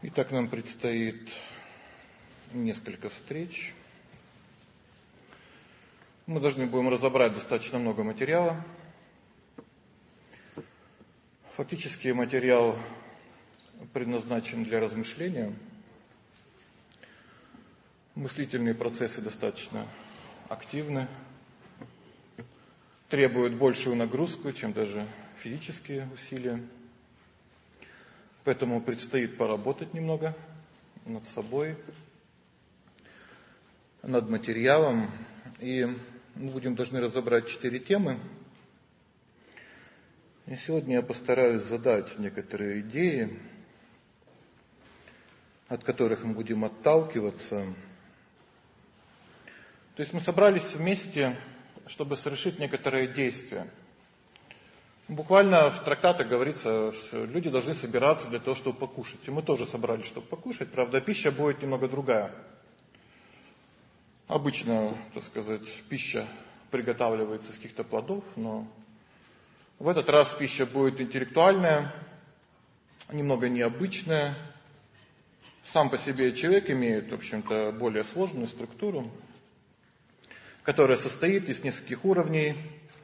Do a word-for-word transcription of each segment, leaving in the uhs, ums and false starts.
Итак, нам предстоит несколько встреч. Мы должны будем разобрать достаточно много материала. Фактически материал предназначен для размышления. Мыслительные процессы достаточно активны, требуют большую нагрузку, чем даже физические усилия. Поэтому предстоит поработать немного над собой, над материалом. И мы будем должны разобрать четыре темы. И сегодня я постараюсь задать некоторые идеи, от которых мы будем отталкиваться. То есть мы собрались вместе, чтобы совершить некоторое действие. Буквально в трактатах говорится, что люди должны собираться для того, чтобы покушать. И мы тоже собрались, чтобы покушать. Правда, пища будет немного другая. Обычно, так сказать, пища приготавливается из каких-то плодов, но в этот раз пища будет интеллектуальная, немного необычная. Сам по себе человек имеет, в общем-то, более сложную структуру, которая состоит из нескольких уровней.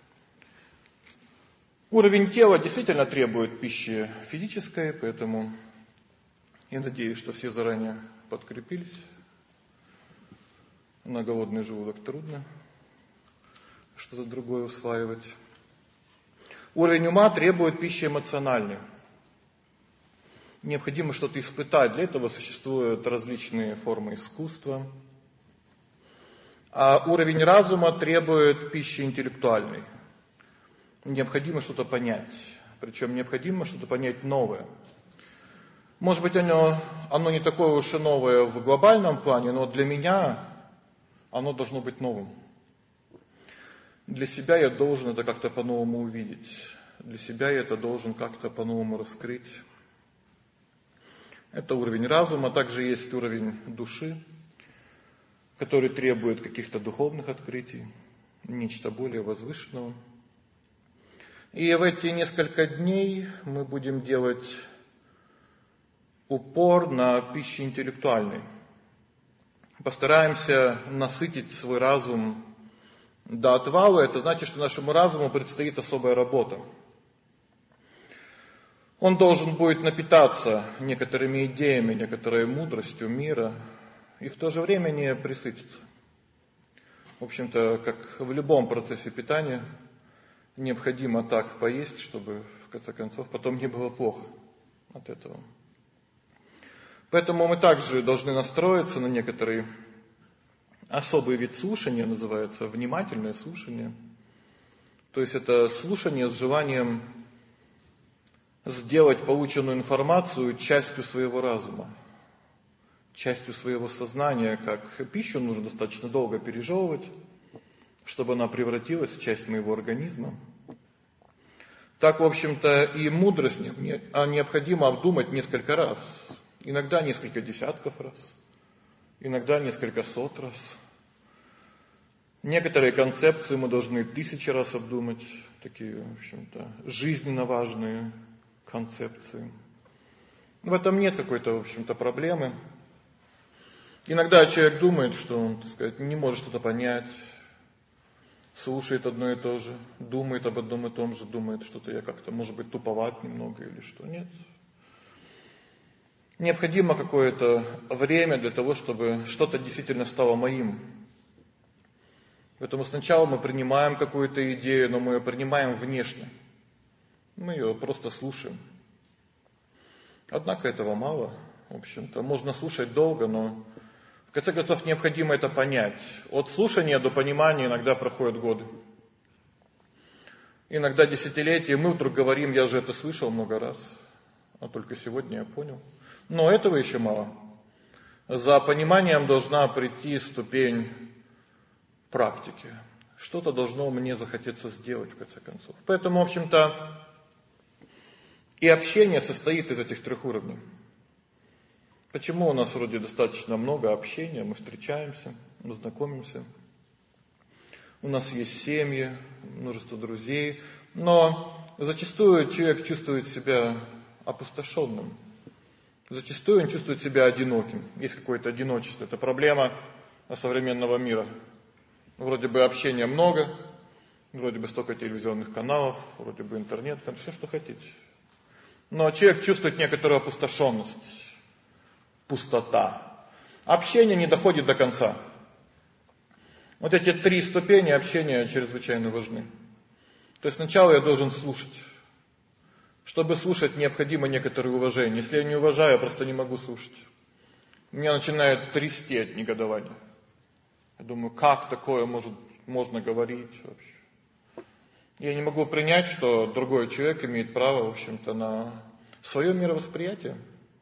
Уровень тела действительно требует пищи физической, поэтому я надеюсь, что все заранее подкрепились. На голодный желудок трудно что-то другое усваивать. Уровень ума требует пищи эмоциональной. Необходимо что-то испытать. Для этого существуют различные формы искусства. А уровень разума требует пищи интеллектуальной. Необходимо что-то понять. Причем необходимо что-то понять новое. Может быть, оно, оно не такое уж и новое в глобальном плане, но для меня оно должно быть новым. Для себя я должен это как-то по-новому увидеть. Для себя я это должен как-то по-новому раскрыть. Это уровень разума. Также есть уровень души, который требует каких-то духовных открытий, нечто более возвышенного. И в эти несколько дней мы будем делать упор на пищу интеллектуальной. Постараемся насытить свой разум до отвала. Это значит, что нашему разуму предстоит особая работа. Он должен будет напитаться некоторыми идеями, некоторой мудростью мира и в то же время не пресытиться. В общем-то, как в любом процессе питания, необходимо так поесть, чтобы, в конце концов, потом не было плохо от этого. Поэтому мы также должны настроиться на некоторый особый вид слушания, называется внимательное слушание. То есть это слушание с желанием сделать полученную информацию частью своего разума, частью своего сознания, как пищу нужно достаточно долго пережевывать, чтобы она превратилась в часть моего организма. Так, в общем-то, и мудрость необходимо обдумать несколько раз. Иногда несколько десятков раз. Иногда несколько сот раз. Некоторые концепции мы должны тысячи раз обдумать. Такие, в общем-то, жизненно важные концепции. В этом нет какой-то, в общем-то, проблемы. Иногда человек думает, что он, так сказать, не может что-то понять, слушает одно и то же, думает об одном и том же, думает, что-то я как-то, может быть, туповат немного или что. Нет. Необходимо какое-то время для того, чтобы что-то действительно стало моим. Поэтому сначала мы принимаем какую-то идею, но мы ее принимаем внешне. Мы ее просто слушаем. Однако этого мало. В общем-то, можно слушать долго, но в конце концов необходимо это понять. От слушания до понимания иногда проходят годы. Иногда десятилетия. Мы вдруг говорим, я же это слышал много раз, а только сегодня я понял. Но этого еще мало. За пониманием должна прийти ступень практики. Что-то должно мне захотеться сделать в конце концов. Поэтому, в общем-то, и общение состоит из этих трех уровней. Почему у нас вроде достаточно много общения, мы встречаемся, мы знакомимся. У нас есть семьи, множество друзей, но зачастую человек чувствует себя опустошенным. Зачастую он чувствует себя одиноким. Есть какое-то одиночество. Это проблема современного мира. Вроде бы общения много, вроде бы столько телевизионных каналов, вроде бы интернет, там все, что хотите. Но человек чувствует некоторую опустошенность, пустота. Общение не доходит до конца. Вот эти три ступени общения чрезвычайно важны. То есть сначала я должен слушать. Чтобы слушать, необходимо некоторое уважение. Если я не уважаю, я просто не могу слушать. Меня начинает трясти от негодования. Я думаю, как такое может, можно говорить вообще? Я не могу принять, что другой человек имеет право, в общем-то, на свое мировосприятие.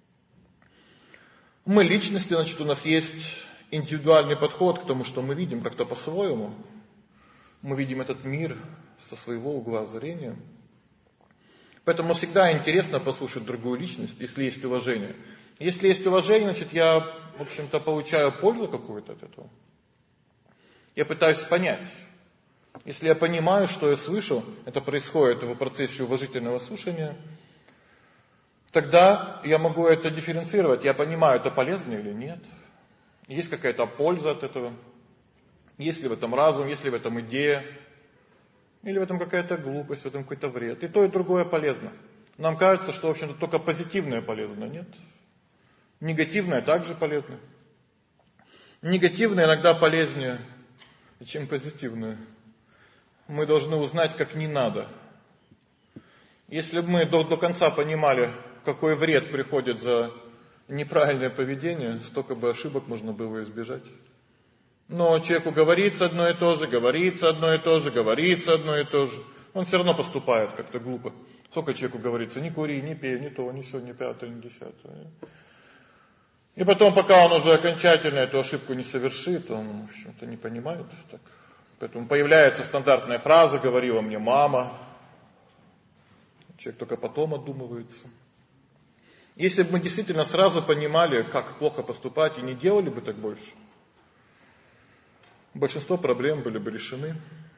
Мы личности, значит, у нас есть индивидуальный подход к тому, что мы видим как-то по-своему. Мы видим этот мир со своего угла зрения. Поэтому всегда интересно послушать другую личность, если есть уважение. Если есть уважение, значит, я, в общем-то, получаю пользу какую-то от этого. Я пытаюсь понять. Если я понимаю, что я слышу, это происходит в процессе уважительного слушания, тогда я могу это дифференцировать. Я понимаю, это полезно или нет. Есть какая-то польза от этого. Есть ли в этом разум, есть ли в этом идея. Или в этом какая-то глупость, в этом какой-то вред. И то, и другое полезно. Нам кажется, что, в общем-то, только позитивное полезно. Нет. Негативное также полезно. Негативное иногда полезнее, чем позитивное. Мы должны узнать, как не надо. Если бы мы до, до конца понимали, какой вред приходит за неправильное поведение, столько бы ошибок можно было избежать. Но человеку говорится одно и то же, говорится одно и то же, говорится одно и то же. Он все равно поступает как-то глупо. Сколько человеку говорится, не кури, не пей, не то, не сё, не пятое, не десятое. И потом, пока он уже окончательно эту ошибку не совершит, он, в общем-то, не понимает. Так. Поэтому появляется стандартная фраза, говорила мне мама. Человек только потом одумывается. Если бы мы действительно сразу понимали, как плохо поступать, и не делали бы так больше, большинство проблем были бы решены.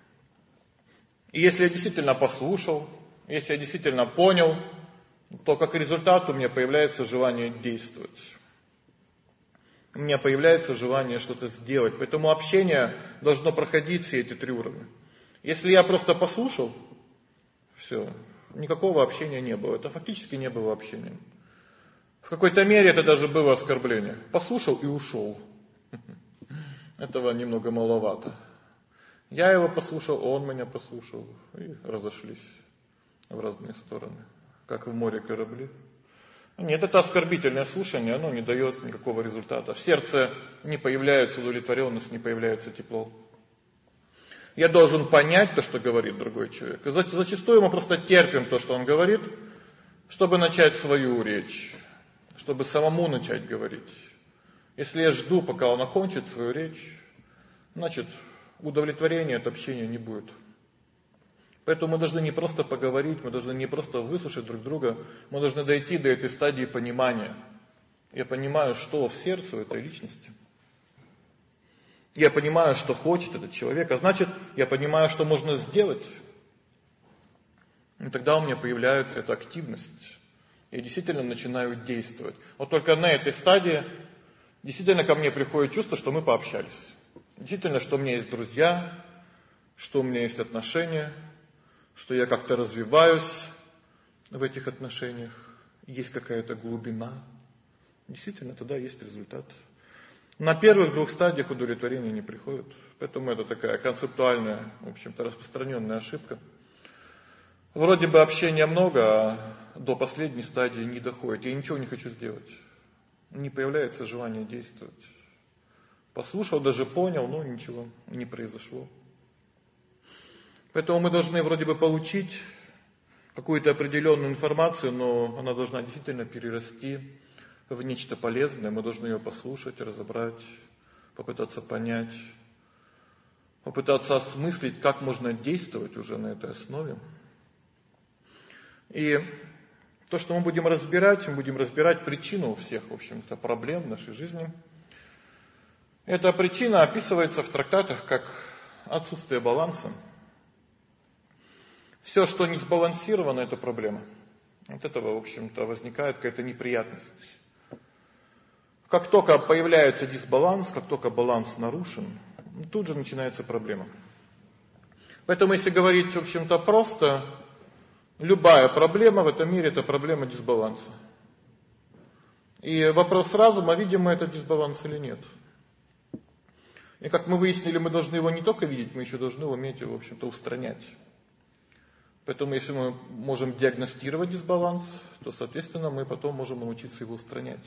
И если я действительно послушал, если я действительно понял, то как результат у меня появляется желание действовать. У меня появляется желание что-то сделать. Поэтому общение должно проходить все эти три уровня. Если я просто послушал, все, никакого общения не было. Это фактически не было общения. В какой-то мере это даже было оскорбление. Послушал и ушел. Этого немного маловато. Я его послушал, он меня послушал. И разошлись в разные стороны. Как в море корабли. Нет, это оскорбительное слушание, оно не дает никакого результата. В сердце не появляется удовлетворенность, не появляется тепло. Я должен понять то, что говорит другой человек. И зачастую мы просто терпим то, что он говорит, чтобы начать свою речь, чтобы самому начать говорить. Если я жду, пока он окончит свою речь, значит, удовлетворения от общения не будет. Поэтому мы должны не просто поговорить, мы должны не просто выслушать друг друга, мы должны дойти до этой стадии понимания. Я понимаю, что в сердце у этой личности. Я понимаю, что хочет этот человек, а значит, я понимаю, что можно сделать. И тогда у меня появляется эта активность. Я действительно начинаю действовать. Вот только на этой стадии действительно ко мне приходит чувство, что мы пообщались. Действительно, что у меня есть друзья, что у меня есть отношения, что я как-то развиваюсь в этих отношениях, есть какая-то глубина. Действительно, тогда есть результат. На первых двух стадиях удовлетворения не приходит. Поэтому это такая концептуальная, в общем-то, распространенная ошибка. Вроде бы общения много, а до последней стадии не доходит. Я ничего не хочу сделать. Не появляется желание действовать. Послушал, даже понял, но ничего не произошло. Поэтому мы должны вроде бы получить какую-то определенную информацию, но она должна действительно перерасти в нечто полезное. Мы должны ее послушать, разобрать, попытаться понять, попытаться осмыслить, как можно действовать уже на этой основе. И то, что мы будем разбирать, мы будем разбирать причину всех, в общем-то, проблем в нашей жизни. Эта причина описывается в трактатах как отсутствие баланса. Все, что не сбалансировано, это проблема. От этого, в общем-то, возникает какая-то неприятность. Как только появляется дисбаланс, как только баланс нарушен, тут же начинается проблема. Поэтому, если говорить, в общем-то, просто, любая проблема в этом мире – это проблема дисбаланса. И вопрос разума, видим мы этот дисбаланс или нет. И как мы выяснили, мы должны его не только видеть, мы еще должны уметь его, в общем-то, устранять. Поэтому, если мы можем диагностировать дисбаланс, то, соответственно, мы потом можем научиться его устранять.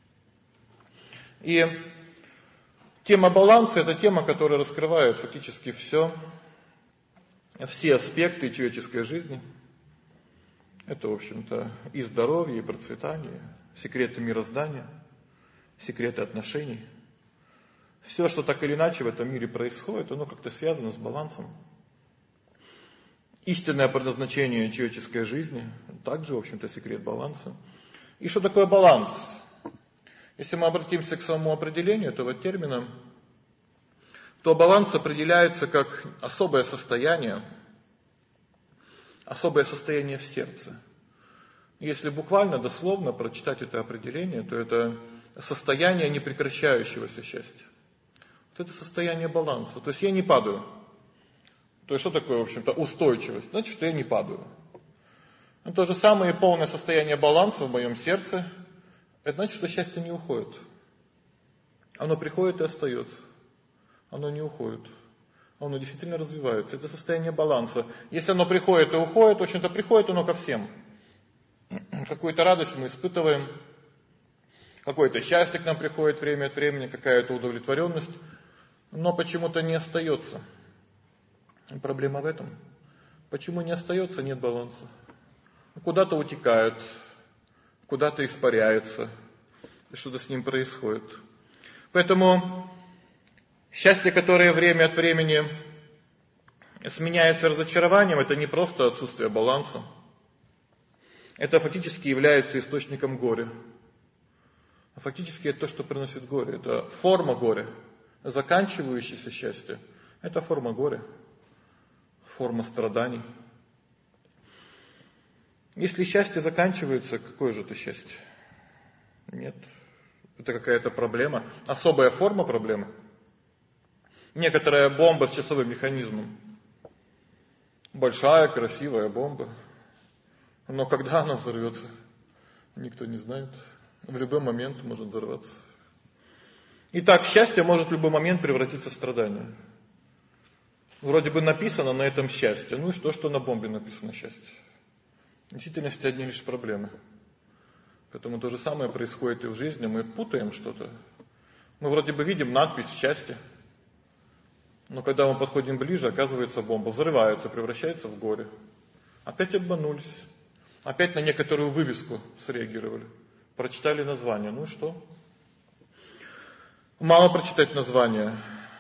И тема баланса – это тема, которая раскрывает фактически все, все аспекты человеческой жизни. Это, в общем-то, и здоровье, и процветание, секреты мироздания, секреты отношений. Все, что так или иначе в этом мире происходит, оно как-то связано с балансом. Истинное предназначение человеческой жизни – также, в общем-то, секрет баланса. И что такое баланс? Если мы обратимся к самому определению этого термина, то баланс определяется как особое состояние, особое состояние в сердце. Если буквально, дословно прочитать это определение, то это состояние непрекращающегося счастья. Вот это состояние баланса. То есть я не падаю. То есть что такое, в общем-то, устойчивость? Значит, что я не падаю. Но то же самое и полное состояние баланса в моем сердце. Это значит, что счастье не уходит. Оно приходит и остается. Оно не уходит. Оно действительно развивается. Это состояние баланса. Если оно приходит и уходит, в общем-то, приходит оно ко всем. Какую-то радость мы испытываем. Какое-то счастье к нам приходит время от времени, какая-то удовлетворенность. Но почему-то не остается. Проблема в этом. Почему не остается? Нет баланса. Куда-то утекает. Куда-то испаряется, что-то с ним происходит. Поэтому счастье, которое время от времени сменяется разочарованием, это не просто отсутствие баланса. Это фактически является источником горя. А фактически это то, что приносит горе. Это форма горя. Заканчивающееся счастье – это форма горя, форма страданий. Если счастье заканчивается, какое же это счастье? Нет. Это какая-то проблема. Особая форма проблемы. Некоторая бомба с часовым механизмом. Большая, красивая бомба. Но когда она взорвется, никто не знает. В любой момент может взорваться. Итак, счастье может в любой момент превратиться в страдание. Вроде бы написано на этом счастье. Ну и что, что на бомбе написано счастье? В действительности одни лишь проблемы. Поэтому то же самое происходит и в жизни. Мы путаем что-то. Мы вроде бы видим надпись «счастье». Но когда мы подходим ближе, оказывается бомба. Взрывается, превращается в горе. Опять обманулись. Опять на некоторую вывеску среагировали. Прочитали название. Ну и что? Мало прочитать название.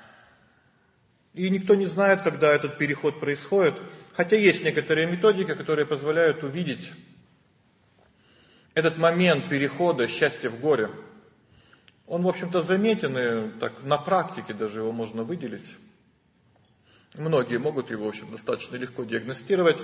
И никто не знает, когда этот переход происходит. Хотя есть некоторые методики, которые позволяют увидеть этот момент перехода счастья в горе. Он, в общем-то, заметен, и так, на практике даже его можно выделить. Многие могут его, в общем, достаточно легко диагностировать.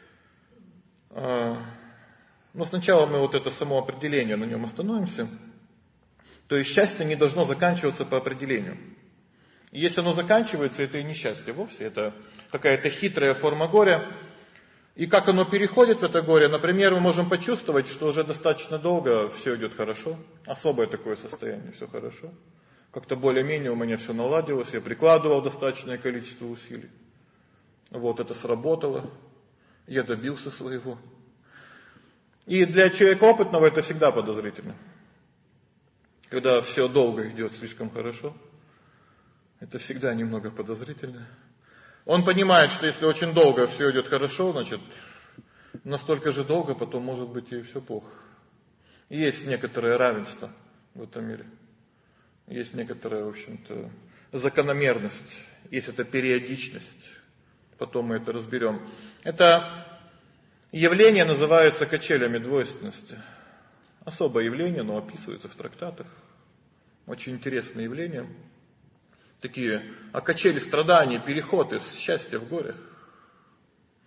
Но сначала мы вот это само определение, на нем остановимся. То есть счастье не должно заканчиваться по определению. И если оно заканчивается, это и не счастье вовсе, это какая-то хитрая форма горя. И как оно переходит в это горе, например, мы можем почувствовать, что уже достаточно долго все идет хорошо, особое такое состояние, все хорошо. Как-то более-менее у меня все наладилось, я прикладывал достаточное количество усилий. Вот это сработало, я добился своего. И для человека опытного это всегда подозрительно. Когда все долго идет слишком хорошо, это всегда немного подозрительно. Он понимает, что если очень долго все идет хорошо, значит, настолько же долго потом может быть и все плохо. И есть некоторое равенство в этом мире. Есть некоторая, в общем-то, закономерность. Есть эта периодичность. Потом мы это разберем. Это явление называется качелями двойственности. Особое явление, но описывается в трактатах. Очень интересное явление. Такие, а качели страданий, переход из счастья в горе.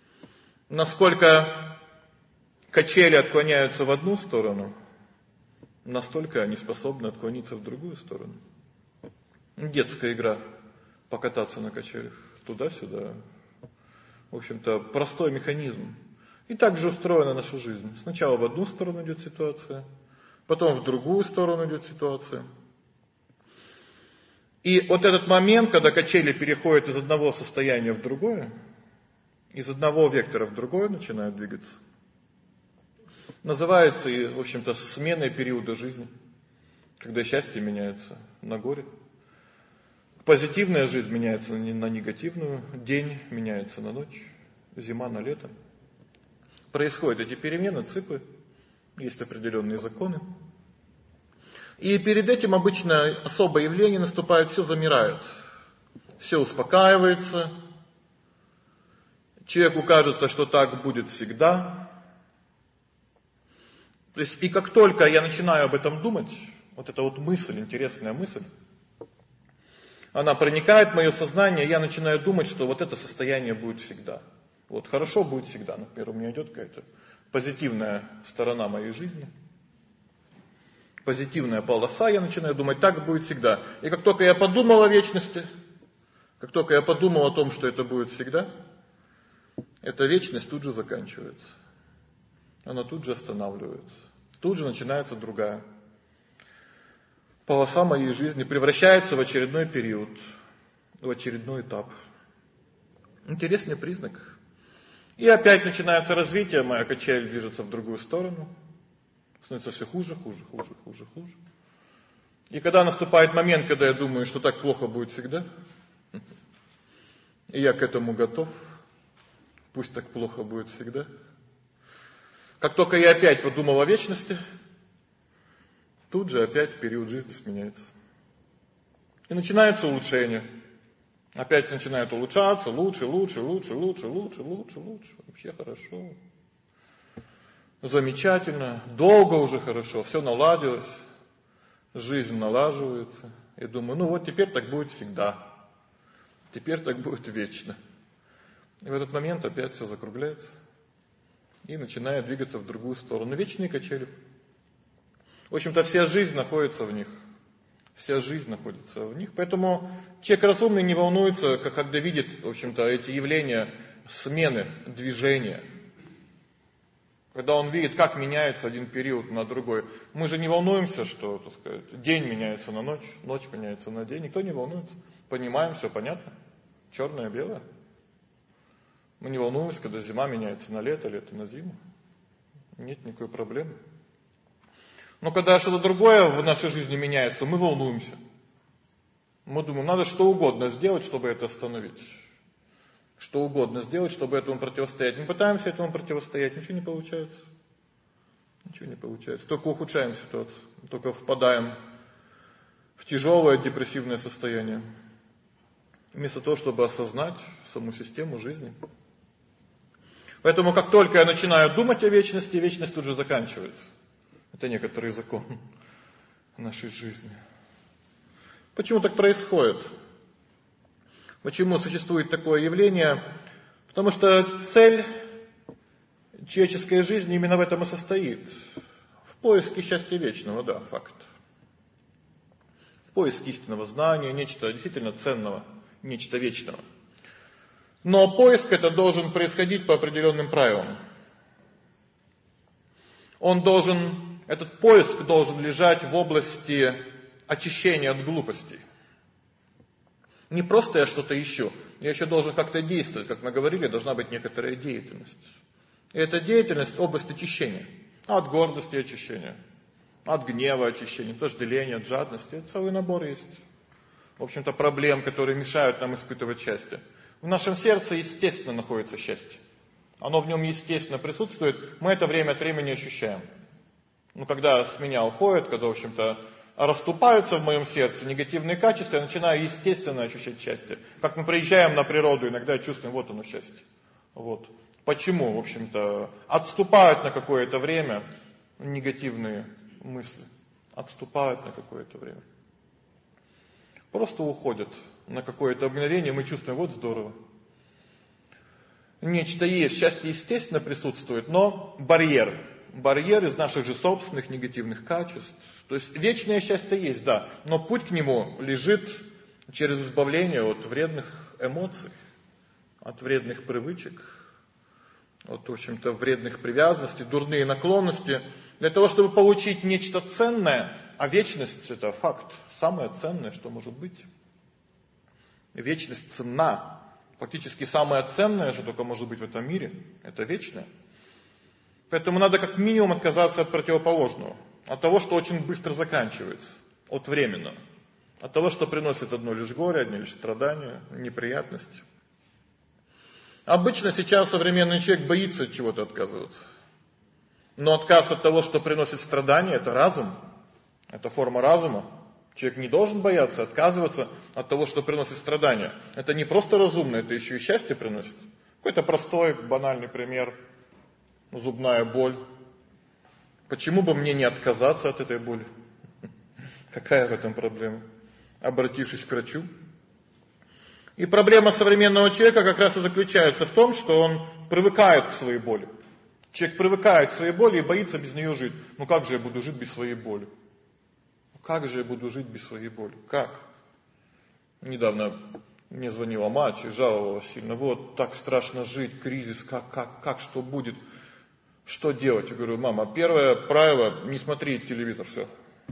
Насколько качели отклоняются в одну сторону, настолько они способны отклониться в другую сторону. Детская игра покататься на качелях туда-сюда. В общем-то, простой механизм. И так же устроена наша жизнь. Сначала в одну сторону идет ситуация, потом в другую сторону идет ситуация. И вот этот момент, когда качели переходят из одного состояния в другое, из одного вектора в другое начинают двигаться, называется, и, в общем-то, сменой периода жизни, когда счастье меняется на горе. Позитивная жизнь меняется на негативную, день меняется на ночь, зима на лето. Происходят эти перемены, циклы, есть определенные законы. И перед этим обычно особое явление наступает, все замирает, все успокаивается. Человеку кажется, что так будет всегда. То есть, и как только я начинаю об этом думать, вот эта вот мысль, интересная мысль, она проникает в мое сознание, я начинаю думать, что вот это состояние будет всегда. Вот хорошо будет всегда. Например, у меня идет какая-то позитивная сторона моей жизни, позитивная полоса, я начинаю думать, так будет всегда. И как только я подумал о вечности, как только я подумал о том, что это будет всегда, эта вечность тут же заканчивается. Она тут же останавливается. Тут же начинается другая. Полоса моей жизни превращается в очередной период, в очередной этап. Интересный признак. И опять начинается развитие, моя качель движется в другую сторону. Становится все хуже, хуже, хуже, хуже, хуже. И когда наступает момент, когда я думаю, что так плохо будет всегда, и я к этому готов, пусть так плохо будет всегда. Как только я опять подумал о вечности, тут же опять период жизни сменяется. И начинается улучшение. Опять начинает улучшаться, лучше, лучше, лучше, лучше, лучше, лучше, лучше. Вообще хорошо. Замечательно. Долго уже хорошо. Все наладилось. Жизнь налаживается. И думаю, ну вот теперь так будет всегда. Теперь так будет вечно. И в этот момент опять все закругляется. И начинает двигаться в другую сторону. Вечные качели. В общем-то, вся жизнь находится в них. Вся жизнь находится в них. Поэтому человек разумный не волнуется, как когда видит, в общем-то, эти явления смены, движения. Когда он видит, как меняется один период на другой. Мы же не волнуемся, что, так сказать, день меняется на ночь, ночь меняется на день. Никто не волнуется. Понимаем, все понятно. Черное, белое. Мы не волнуемся, когда зима меняется на лето, лето на зиму. Нет никакой проблемы. Но когда что-то другое в нашей жизни меняется, мы волнуемся. Мы думаем, надо что угодно сделать, чтобы это остановить. Что угодно сделать, чтобы этому противостоять. Мы пытаемся этому противостоять, ничего не получается. Ничего не получается. Только ухудшаем ситуацию. Только впадаем в тяжелое депрессивное состояние. Вместо того, чтобы осознать саму систему жизни. Поэтому как только я начинаю думать о вечности, вечность тут же заканчивается. Это некоторый закон нашей жизни. Почему так происходит? Почему существует такое явление? Потому что цель человеческой жизни именно в этом и состоит. В поиске счастья вечного, да, факт. В поиске истинного знания, нечто действительно ценного, нечто вечного. Но поиск это должен происходить по определенным правилам. Он должен... Этот поиск должен лежать в области очищения от глупостей. Не просто я что-то ищу, я еще должен как-то действовать. Как мы говорили, должна быть некоторая деятельность. И эта деятельность – область очищения. От гордости очищения, от гнева очищения, от вожделения, от жадности. Это целый набор есть. В общем-то, проблем, которые мешают нам испытывать счастье. В нашем сердце, естественно, находится счастье. Оно в нем, естественно, присутствует. Мы это время от времени ощущаем. Ну, когда с меня уходит, когда, в общем-то, расступаются в моем сердце негативные качества, я начинаю естественно ощущать счастье. Как мы приезжаем на природу, иногда чувствуем, вот оно счастье. Вот. Почему, в общем-то, отступают на какое-то время негативные мысли. Отступают на какое-то время. Просто уходят на какое-то мгновение, мы чувствуем, вот здорово. Нечто есть, счастье естественно присутствует, но барьер. барьер из наших же собственных негативных качеств. То есть вечное счастье есть, да, но путь к нему лежит через избавление от вредных эмоций, от вредных привычек, от, в общем-то, вредных привязанностей, дурные наклонности. Для того, чтобы получить нечто ценное, а вечность – это факт, самое ценное, что может быть. Вечность ценна. Фактически самое ценное, что только может быть в этом мире, это вечное. Поэтому надо как минимум отказаться от противоположного, от того, что очень быстро заканчивается, от временного, от того, что приносит одно лишь горе, одни лишь страдания, неприятности. Обычно сейчас современный человек боится от чего-то отказываться. Но отказ от того, что приносит страдания, это разум, это форма разума. Человек не должен бояться отказываться от того, что приносит страдания. Это не просто разумно, это еще и счастье приносит. Какой-то простой, банальный пример. Зубная боль. Почему бы мне не отказаться от этой боли? Какая в этом проблема? Обратившись к врачу. И проблема современного человека как раз и заключается в том, что он привыкает к своей боли. Человек привыкает к своей боли и боится без нее жить. Ну как же я буду жить без своей боли? Как же я буду жить без своей боли? Как? Недавно мне звонила мать и жаловалась сильно. Вот так страшно жить, кризис, как, как, как, что будет? Что делать? Я говорю, мама, первое правило, не смотреть телевизор, все.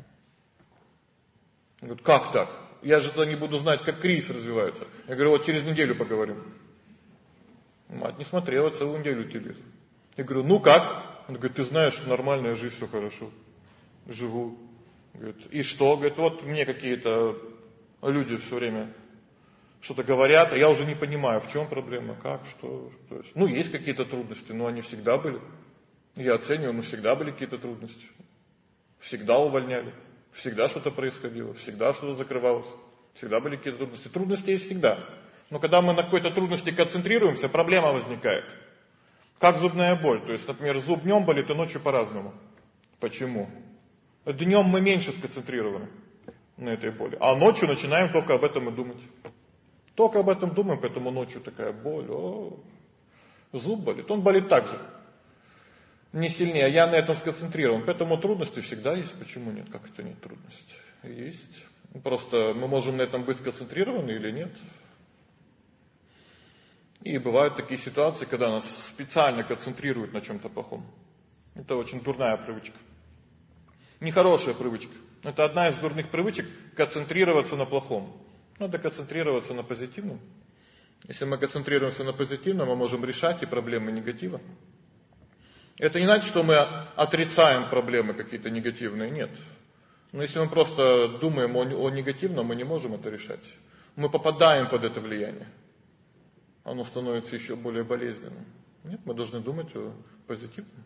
Она говорит, как так? Я же тогда не буду знать, как кризис развивается. Я говорю, вот через неделю поговорим. Мать не смотрела целую неделю телевизор. Я говорю, ну как? Она говорит, ты знаешь, нормальная жизнь, все хорошо. Живу. Говорит, и что? Говорит, вот мне какие-то люди все время что-то говорят, а я уже не понимаю, в чем проблема, как, что. То есть, ну, есть какие-то трудности, но они всегда были. Я оцениваю, но всегда были какие-то трудности. Всегда увольняли, всегда что-то происходило, всегда что-то закрывалось, всегда были какие-то трудности. Трудности есть всегда. Но когда мы на какой-то трудности концентрируемся, проблема возникает. Как зубная боль. То есть, например, зуб днем болит, и ночью по-разному. Почему? Днем мы меньше сконцентрированы на этой боли, а ночью начинаем только об этом и думать. Только об этом думаем, поэтому ночью такая боль. О, зуб болит. Он болит так же. Не сильнее. Я на этом сконцентрирован. Поэтому трудности всегда есть. Почему нет? Как это нет трудностей? Есть. Просто мы можем на этом быть сконцентрированы или нет. И бывают такие ситуации, когда нас специально концентрируют на чем-то плохом. Это очень дурная привычка. Нехорошая привычка. Это одна из дурных привычек – концентрироваться на плохом. Надо концентрироваться на позитивном. Если мы концентрируемся на позитивном, мы можем решать и проблемы негатива. Это не значит, что мы отрицаем проблемы какие-то негативные, нет. Но если мы просто думаем о, о негативном, мы не можем это решать. Мы попадаем под это влияние. Оно становится еще более болезненным. Нет, мы должны думать о позитивном.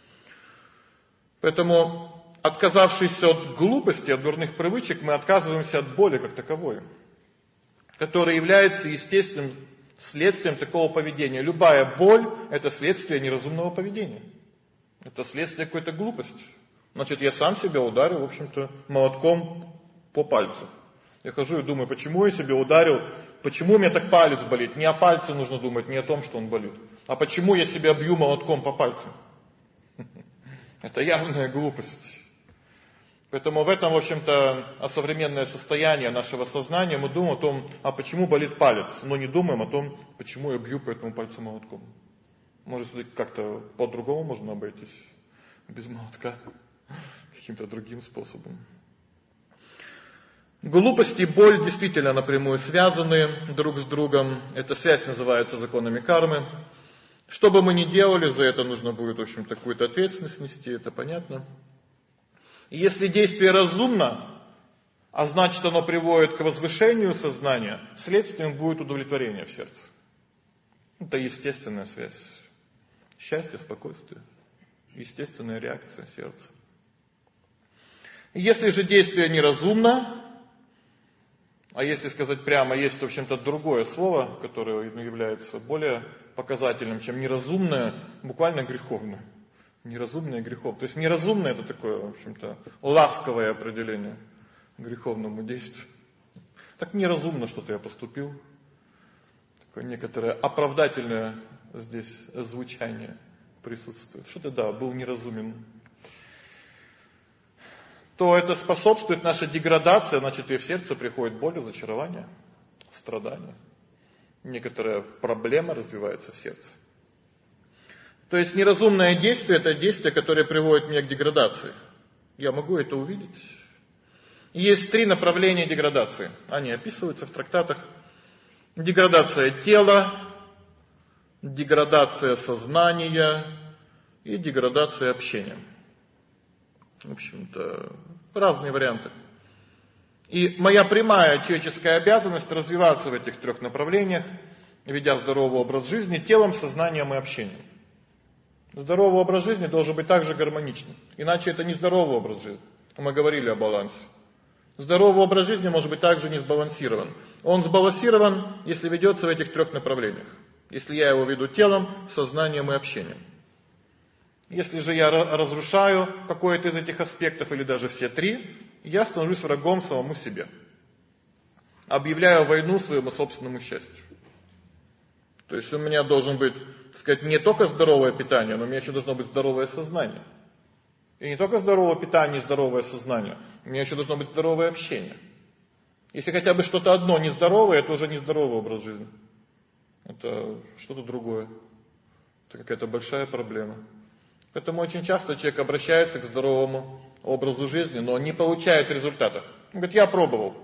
Поэтому, отказавшись от глупости, от дурных привычек, мы отказываемся от боли как таковой, которая является естественным следствием такого поведения. Любая боль – это следствие неразумного поведения. Это следствие какой-то глупости. Значит, я сам себя ударил, в общем-то, молотком по пальцу. Я хожу и думаю, почему я себя ударил, почему у меня так палец болит. Не о пальце нужно думать, не о том, что он болит. А почему я себя бью молотком по пальцу? Это явная глупость. Поэтому в этом, в общем-то, современное состояние нашего сознания. Мы думаем о том, а почему болит палец, но не думаем о том, почему я бью по этому пальцу молотком. Может, как-то по-другому можно обойтись, без молотка, каким-то другим способом. Глупость и боль действительно напрямую связаны друг с другом. Эта связь называется законами кармы. Что бы мы ни делали, за это нужно будет, в общем, какую-то ответственность нести, это понятно. И если действие разумно, а значит оно приводит к возвышению сознания, следствием будет удовлетворение в сердце. Это естественная связь. Счастье, спокойствие. Естественная реакция сердца. И если же действие неразумно, а если сказать прямо, есть, в общем-то, другое слово, которое является более показательным, чем неразумное, буквально греховное. Неразумное грехов. То есть неразумное это такое, в общем-то, ласковое определение греховному действию. Так неразумно что-то я поступил. Такое некоторое оправдательное здесь звучание присутствует. Что-то, да, был неразумен. То это способствует нашей деградации, значит, и в сердце приходит боль, разочарование, страдания. Некоторая проблема развивается в сердце. То есть неразумное действие – это действие, которое приводит меня к деградации. Я могу это увидеть. Есть три направления деградации. Они описываются в трактатах. Деградация тела, деградация сознания и деградация общения. В общем-то, разные варианты. И моя прямая человеческая обязанность развиваться в этих трех направлениях, ведя здоровый образ жизни телом, сознанием и общением. Здоровый образ жизни должен быть также гармоничным. Иначе это не здоровый образ жизни. Мы говорили о балансе. Здоровый образ жизни может быть также не сбалансирован. Он сбалансирован, если ведется в этих трех направлениях. Если я его веду телом, сознанием и общением. Если же я разрушаю какой-то из этих аспектов, или даже все три, я становлюсь врагом самому себе. Объявляю войну своему собственному счастью. То есть у меня должен быть, так сказать, не только здоровое питание, но у меня еще должно быть здоровое сознание. И не только здоровое питание и здоровое сознание, у меня еще должно быть здоровое общение. Если хотя бы что-то одно нездоровое, это уже нездоровый образ жизни. Это что-то другое. Это какая-то большая проблема. Поэтому очень часто человек обращается к здоровому образу жизни, но не получает результата. Он говорит, я пробовал.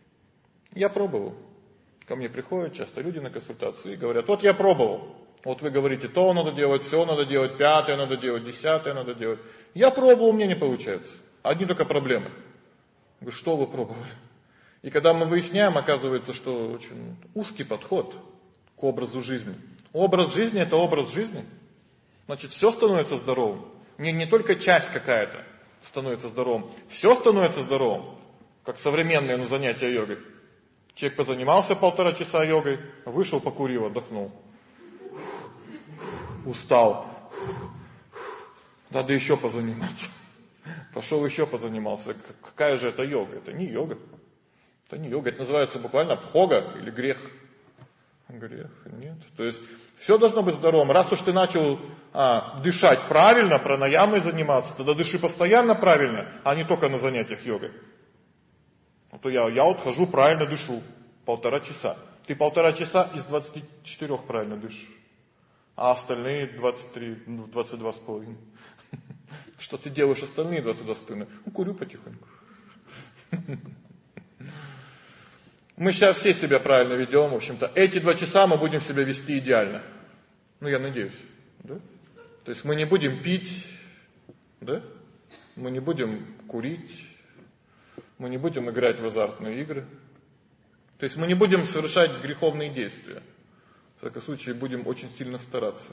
Я пробовал. Ко мне приходят часто люди на консультацию и говорят, вот я пробовал. Вот вы говорите, то надо делать, все надо делать, пятое надо делать, десятое надо делать. Я пробовал, у меня не получается. Одни только проблемы. Я говорю, что вы пробовали? И когда мы выясняем, оказывается, что очень узкий подход к образу жизни. Образ жизни – это образ жизни. Значит, все становится здоровым. Не, не только часть какая-то становится здоровым. Все становится здоровым. Как современное ну, занятие йогой. Человек позанимался полтора часа йогой, вышел, покурил, отдохнул. Устал. Надо еще позаниматься. Пошел еще позанимался. Какая же это йога? Это не йога. Это не йога. Это называется буквально бхога или грех. Грех, нет. То есть все должно быть здоровым. Раз уж ты начал а, дышать правильно, пранаямой заниматься, тогда дыши постоянно правильно, а не только на занятиях йогой. А то я, я вот хожу, правильно дышу. Полтора часа. Ты полтора часа из двадцати четырёх правильно дышишь. А остальные двадцать три, двадцать два с половиной. Что ты делаешь остальные двадцать два с половиной? Ну, курю потихоньку. Мы сейчас все себя правильно ведем, в общем-то. Эти два часа мы будем себя вести идеально. Ну, я надеюсь. Да? То есть мы не будем пить, да? Мы не будем курить, мы не будем играть в азартные игры. То есть мы не будем совершать греховные действия. В всяком случае, будем очень сильно стараться.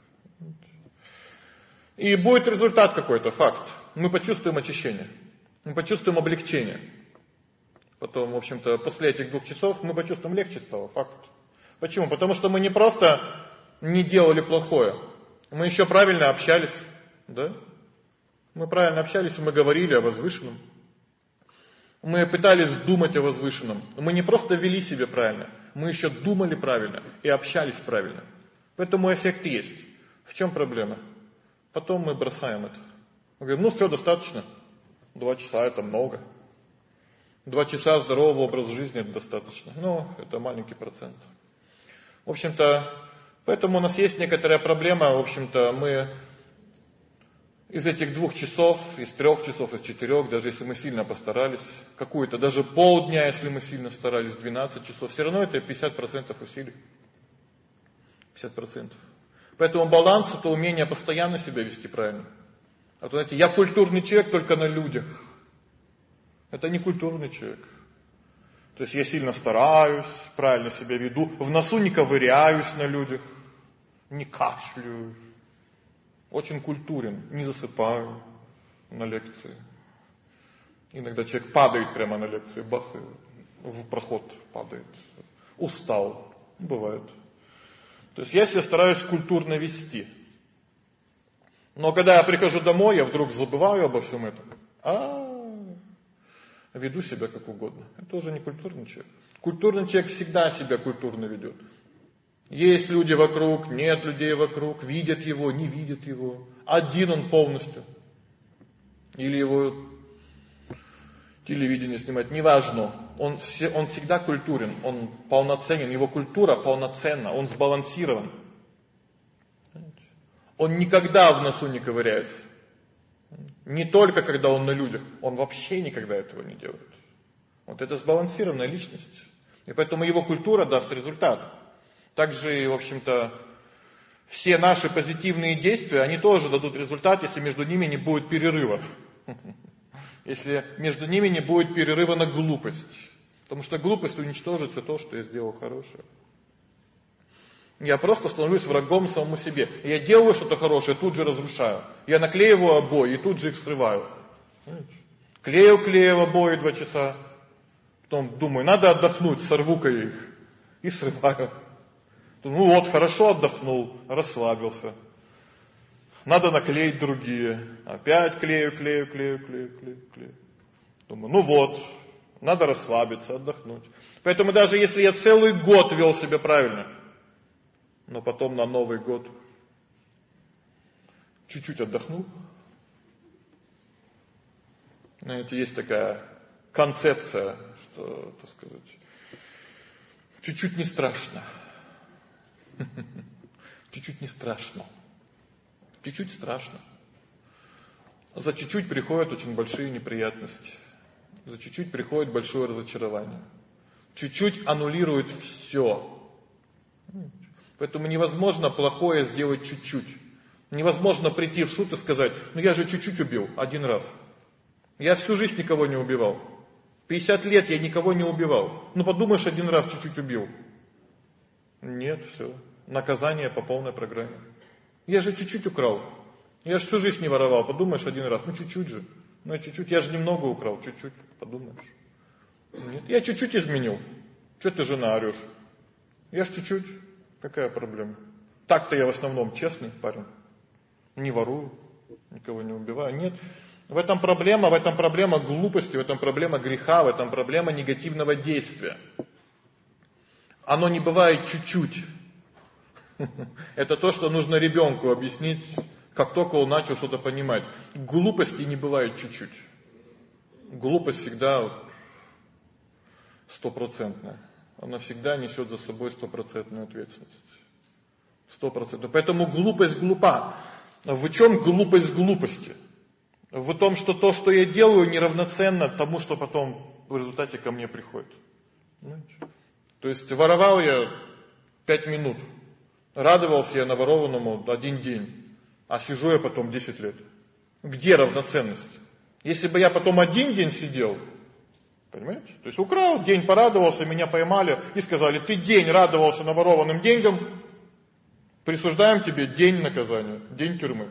И будет результат какой-то, факт. Мы почувствуем очищение. Мы почувствуем облегчение. Потом, в общем-то, после этих двух часов мы почувствуем легче стало, факт. Почему? Потому что мы не просто не делали плохое. Мы еще правильно общались. Да? Мы правильно общались, и мы говорили о возвышенном. Мы пытались думать о возвышенном. Мы не просто вели себя правильно, мы еще думали правильно и общались правильно. Поэтому эффект есть. В чем проблема? Потом мы бросаем это. Мы говорим, ну все, достаточно. Два часа это много. Два часа здорового образа жизни это достаточно. Ну, это маленький процент. В общем-то, поэтому у нас есть некоторая проблема. В общем-то, мы из этих двух часов, из трех часов, из четырех, даже если мы сильно постарались, какую-то, даже полдня, если мы сильно старались, двенадцать часов, все равно это пятьдесят процентов усилий. пятьдесят процентов. Поэтому баланс – это умение постоянно себя вести правильно. А то, знаете, я культурный человек только на людях. Это не культурный человек. То есть я сильно стараюсь, правильно себя веду, в носу не ковыряюсь на людях, не кашляю. Очень культурен, не засыпаю на лекции. Иногда человек падает прямо на лекции, бах, в проход падает. Устал, бывает. То есть я себя стараюсь культурно вести. Но когда я прихожу домой, я вдруг забываю обо всем этом. А веду себя как угодно. Это уже не культурный человек. Культурный человек всегда себя культурно ведет. Есть люди вокруг, нет людей вокруг, видят его, не видят его. Один он полностью. Или его телевидение снимать, неважно. Он, он всегда культурен, он полноценен, его культура полноценна, он сбалансирован. Он никогда в носу не ковыряется. Не только когда он на людях, он вообще никогда этого не делает. Вот это сбалансированная личность. И поэтому его культура даст результат. Также, в общем-то, все наши позитивные действия, они тоже дадут результат, если между ними не будет перерыва. Если между ними не будет перерыва на глупость. Потому что глупость уничтожит все то, что я сделал хорошее. Я просто становлюсь врагом самому себе. Я делаю что-то хорошее, тут же разрушаю. Я наклеиваю обои и тут же их срываю. Клею, клею обои два часа. Потом думаю, надо отдохнуть, сорву-ка я их. И срываю. Ну вот, хорошо отдохнул, расслабился. Надо наклеить другие. Опять клею, клею, клею, клею, клею, клею. Думаю, ну вот, надо расслабиться, отдохнуть. Поэтому даже если я целый год вел себя правильно, но потом на Новый год чуть-чуть отдохнул. Знаете, есть такая концепция, что, так сказать, чуть-чуть не страшно. Чуть-чуть не страшно. Чуть-чуть страшно. За чуть-чуть приходят очень большие неприятности. За чуть-чуть приходит большое разочарование. Чуть-чуть аннулирует все. Поэтому невозможно плохое сделать чуть-чуть. Невозможно прийти в суд и сказать, ну я же чуть-чуть убил, один раз. Я всю жизнь никого не убивал. пятьдесят лет я никого не убивал. Ну подумаешь, один раз чуть-чуть убил. Нет, все. Наказание по полной программе. Я же чуть-чуть украл. Я же всю жизнь не воровал. Подумаешь, один раз. Ну чуть-чуть же. Ну чуть-чуть. Я же немного украл. Чуть-чуть. Подумаешь. Нет. Я чуть-чуть изменил. Что ты, жена, орешь? Я же чуть-чуть. Какая проблема? Так-то я в основном честный парень. Не ворую. Никого не убиваю. Нет. В этом проблема. В этом проблема глупости. В этом проблема греха. В этом проблема негативного действия. Оно не бывает чуть-чуть. Это то, что нужно ребенку объяснить, как только он начал что-то понимать. Глупости не бывает чуть-чуть. Глупость всегда стопроцентная. Она всегда несет за собой стопроцентную ответственность. Стопроцентную. Поэтому глупость глупа. В чем глупость глупости? В том, что то, что я делаю, неравноценно тому, что потом в результате ко мне приходит. То есть воровал я пять минут. Радовался я наворованному один день, а сижу я потом десять лет. Где равноценность? Если бы я потом один день сидел, понимаете? То есть украл, день порадовался, меня поймали и сказали, ты день радовался наворованным деньгам, присуждаем тебе день наказания, день тюрьмы.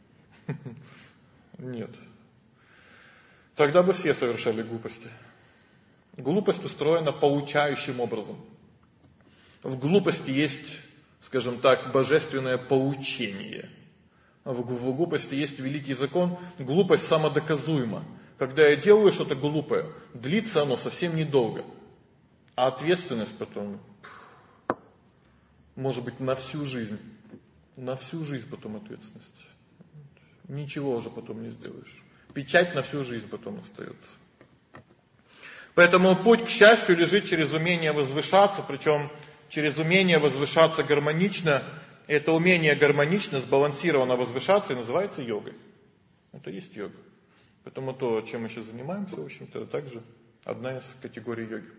Нет. Тогда бы все совершали глупости. Глупость устроена поучающим образом. В глупости есть, скажем так, божественное поучение. В глупости есть великий закон. Глупость самодоказуема. Когда я делаю что-то глупое, длится оно совсем недолго. А ответственность потом, может быть, на всю жизнь. На всю жизнь потом ответственность. Ничего уже потом не сделаешь. Печать на всю жизнь потом остается. Поэтому путь к счастью лежит через умение возвышаться, причем через умение возвышаться гармонично. Это умение гармонично, сбалансированно возвышаться и называется йогой. Это есть йога. Поэтому то, чем мы сейчас занимаемся, в общем-то, это также одна из категорий йоги.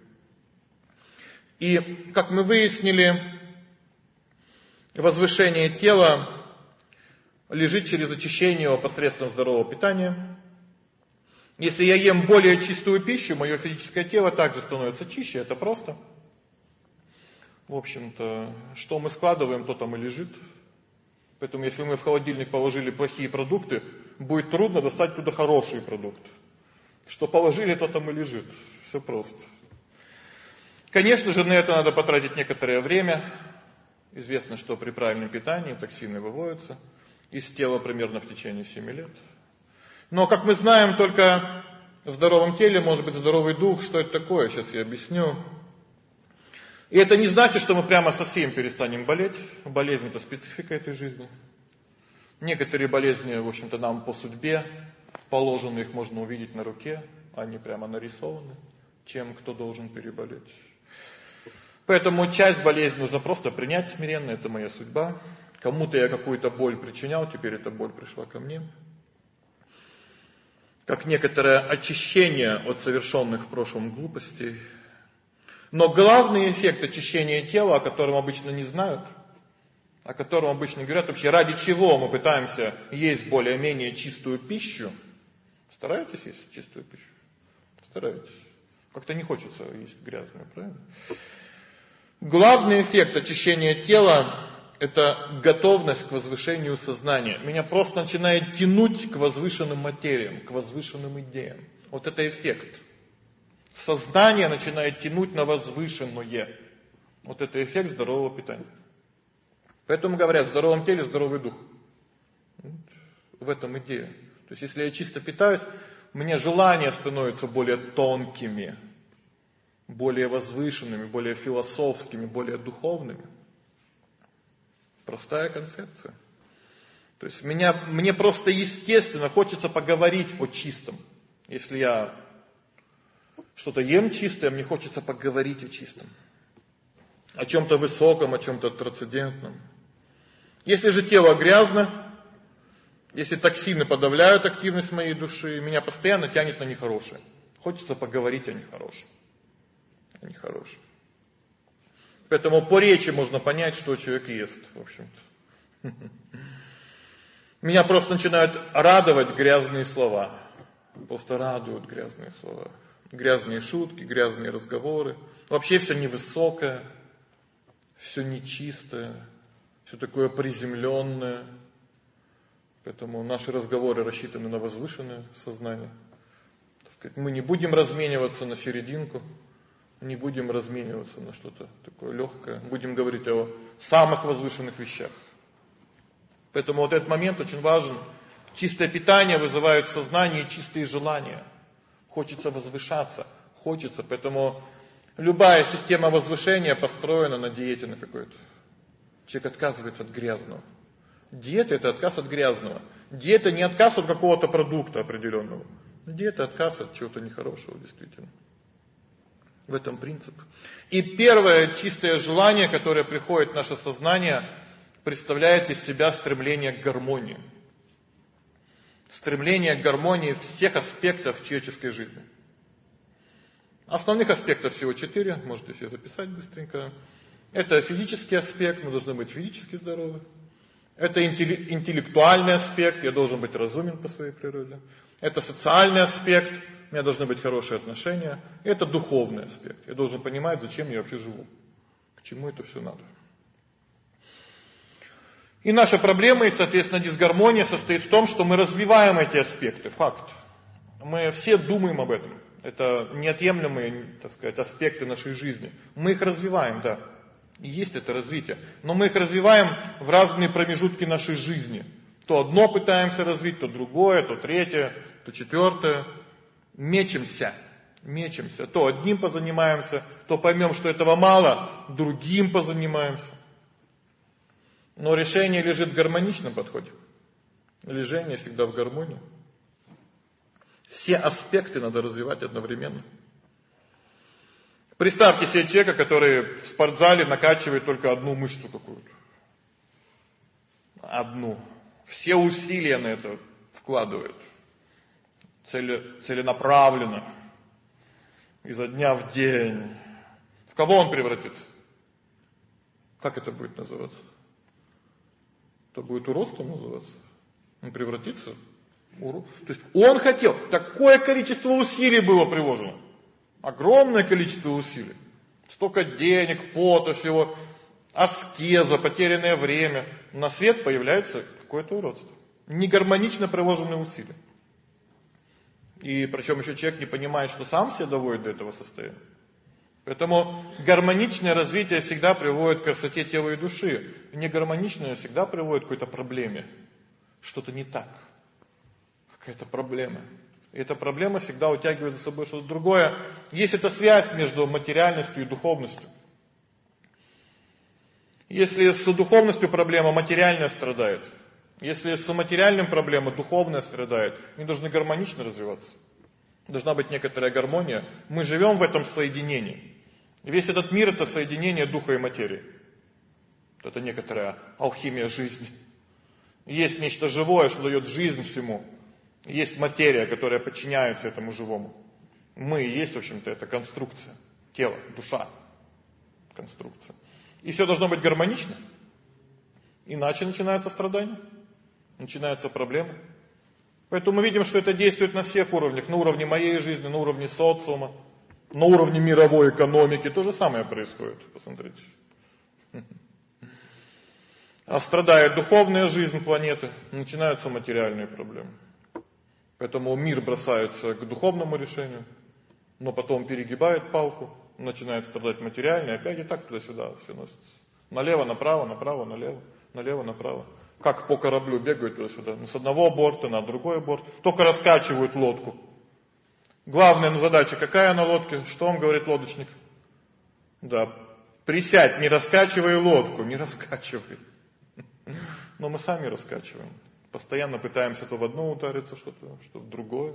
И, как мы выяснили, возвышение тела лежит через очищение его посредством здорового питания. Если я ем более чистую пищу, мое физическое тело также становится чище, это просто. В общем-то, что мы складываем, то там и лежит. Поэтому если мы в холодильник положили плохие продукты, будет трудно достать туда хорошие продукты. Что положили, то там и лежит. Все просто. Конечно же, на это надо потратить некоторое время. Известно, что при правильном питании токсины выводятся из тела примерно в течение семи лет. Но, как мы знаем, только в здоровом теле может быть здоровый дух. Что это такое? Сейчас я объясню. И это не значит, что мы прямо совсем перестанем болеть. Болезнь – это специфика этой жизни. Некоторые болезни, в общем-то, нам по судьбе положены, их можно увидеть на руке, они прямо нарисованы, чем кто должен переболеть. Поэтому часть болезни нужно просто принять смиренно, это моя судьба. Кому-то я какую-то боль причинял, теперь эта боль пришла ко мне. Как некоторое очищение от совершенных в прошлом глупостей. Но главный эффект очищения тела, о котором обычно не знают, о котором обычно говорят, вообще ради чего мы пытаемся есть более-менее чистую пищу. Стараетесь есть чистую пищу? Стараетесь. Как-то не хочется есть грязную, правильно? Главный эффект очищения тела – это готовность к возвышению сознания. Меня просто начинает тянуть к возвышенным материям, к возвышенным идеям. Вот это эффект. Сознание начинает тянуть на возвышенное. Вот это эффект здорового питания. Поэтому говорят, в здоровом теле здоровый дух. В этом идея. То есть, если я чисто питаюсь, мне желания становятся более тонкими, более возвышенными, более философскими, более духовными. Простая концепция. То есть, меня, мне просто естественно хочется поговорить о чистом. Если я что-то ем чистое, мне хочется поговорить о чистом. О чем-то высоком, о чем-то трансцендентном. Если же тело грязно, если токсины подавляют активность моей души, меня постоянно тянет на нехорошее. Хочется поговорить о нехорошем. О нехорошем. Поэтому по речи можно понять, что человек ест, в общем-то. Меня просто начинают радовать грязные слова. Просто радуют грязные слова. Грязные шутки, грязные разговоры. Вообще все невысокое, все нечистое, все такое приземленное. Поэтому наши разговоры рассчитаны на возвышенное сознание. Так сказать, мы не будем размениваться на серединку, не будем размениваться на что-то такое легкое. Будем говорить о самых возвышенных вещах. Поэтому вот этот момент очень важен. Чистое питание вызывает в сознании чистые желания. Хочется возвышаться, хочется. Поэтому любая система возвышения построена на диете на какой-то. Человек отказывается от грязного. Диета – это отказ от грязного. Диета не отказ от какого-то продукта определенного. Диета – отказ от чего-то нехорошего, действительно. В этом принцип. И первое чистое желание, которое приходит в наше сознание, представляет из себя стремление к гармонии. Стремление к гармонии всех аспектов человеческой жизни. Основных аспектов всего четыре, можете себе записать быстренько. Это физический аспект, мы должны быть физически здоровы. Это интеллектуальный аспект, я должен быть разумен по своей природе. Это социальный аспект, у меня должны быть хорошие отношения. Это духовный аспект, я должен понимать, зачем я вообще живу, к чему это все надо. И наша проблема, и, соответственно, дисгармония состоит в том, что мы развиваем эти аспекты, факт. Мы все думаем об этом. Это неотъемлемые, так сказать, аспекты нашей жизни. Мы их развиваем, да. И есть это развитие. Но мы их развиваем в разные промежутки нашей жизни. То одно пытаемся развить, то другое, то третье, то четвертое. Мечемся, мечемся. То одним позанимаемся, то поймем, что этого мало, другим позанимаемся. Но решение лежит в гармоничном подходе. Решение всегда в гармонии. Все аспекты надо развивать одновременно. Представьте себе человека, который в спортзале накачивает только одну мышцу какую-то. Одну. Все усилия на это вкладывает. Цели, целенаправленно. Изо дня в день. В кого он превратится? Как это будет называться? Это будет уродством называться. Он превратится в урод. То есть он хотел, такое количество усилий было приложено. Огромное количество усилий. Столько денег, пота, всего. Аскеза, потерянное время. На свет появляется какое-то уродство. Негармонично приложенные усилия. И причем еще человек не понимает, что сам себя доводит до этого состояния. Поэтому гармоничное развитие всегда приводит к красоте тела и души. Негармоничное всегда приводит к какой-то проблеме. Что-то не так. Какая-то проблема. И эта проблема всегда утягивает за собой что-то другое. Есть эта связь между материальностью и духовностью. Если с духовностью проблема, материальная страдает. Если с материальным проблема, духовная страдает. Они должны гармонично развиваться. Должна быть некоторая гармония. Мы живем в этом соединении. Весь этот мир — это соединение духа и материи. Это некоторая алхимия жизни. Есть нечто живое, что дает жизнь всему. Есть материя, которая подчиняется этому живому. Мы и есть, в общем-то, это конструкция. Тело, душа. Конструкция. И все должно быть гармонично. Иначе начинается страдание. Начинаются проблемы. Поэтому мы видим, что это действует на всех уровнях. На уровне моей жизни, на уровне социума, на уровне мировой экономики. То же самое происходит. Посмотрите. А страдает духовная жизнь планеты, начинаются материальные проблемы. Поэтому мир бросается к духовному решению, но потом перегибает палку, начинает страдать материально, и опять и так туда-сюда все носится. Налево, направо, направо, налево, налево, направо. Как по кораблю бегают туда-сюда. С одного борта на другой борт. Только раскачивают лодку. Главная задача какая на лодке? Что вам говорит лодочник? Да, присядь, не раскачивай лодку, не раскачивай. Но мы сами раскачиваем. Постоянно пытаемся то в одно удариться, что-то, что в другое.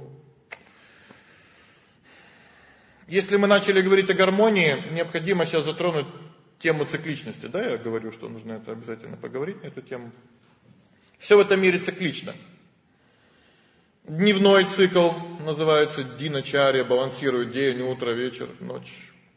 Если мы начали говорить о гармонии, необходимо сейчас затронуть тему цикличности. Да, я говорю, что нужно это обязательно поговорить на эту тему. Все в этом мире циклично. Дневной цикл называется диначарья, балансирует день, утро, вечер, ночь.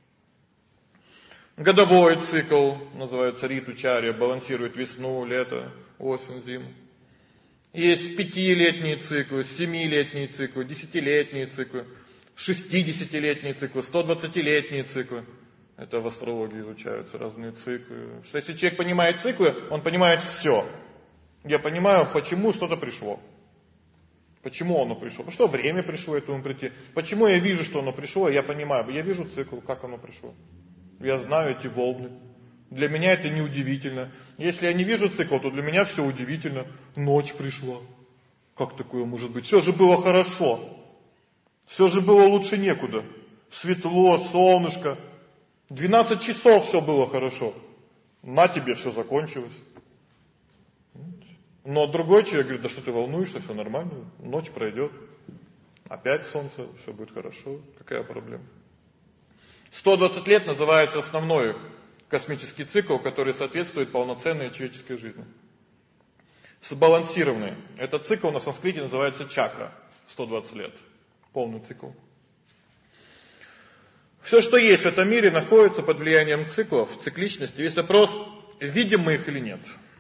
Годовой цикл называется ритучарья, балансирует весну, лето, осень, зиму. Есть пятилетние циклы, семилетние циклы, десятилетние циклы, шестидесятилетние циклы, сто двадцатилетние циклы. Это в астрологии изучаются разные циклы. Что если человек понимает циклы, он понимает все. Я понимаю, почему что-то пришло. Почему оно пришло? Потому что время пришло этому прийти. Почему я вижу, что оно пришло, я понимаю. Я вижу цикл, как оно пришло. Я знаю эти волны. Для меня это не удивительно. Если я не вижу цикл, то для меня все удивительно. Ночь пришла. Как такое может быть? Все же было хорошо. Все же было лучше некуда. Светло, солнышко. двенадцать часов все было хорошо. На тебе все закончилось. Но другой человек говорит, да что ты волнуешься, все нормально. Ночь пройдет. Опять солнце, все будет хорошо. Какая проблема? сто двадцать лет называется основной космический цикл, который соответствует полноценной человеческой жизни. Сбалансированный. Этот цикл на санскрите называется чакра. сто двадцать лет. Полный цикл. Все, что есть в этом мире, находится под влиянием циклов, цикличности. Весь вопрос, видим мы их или нет.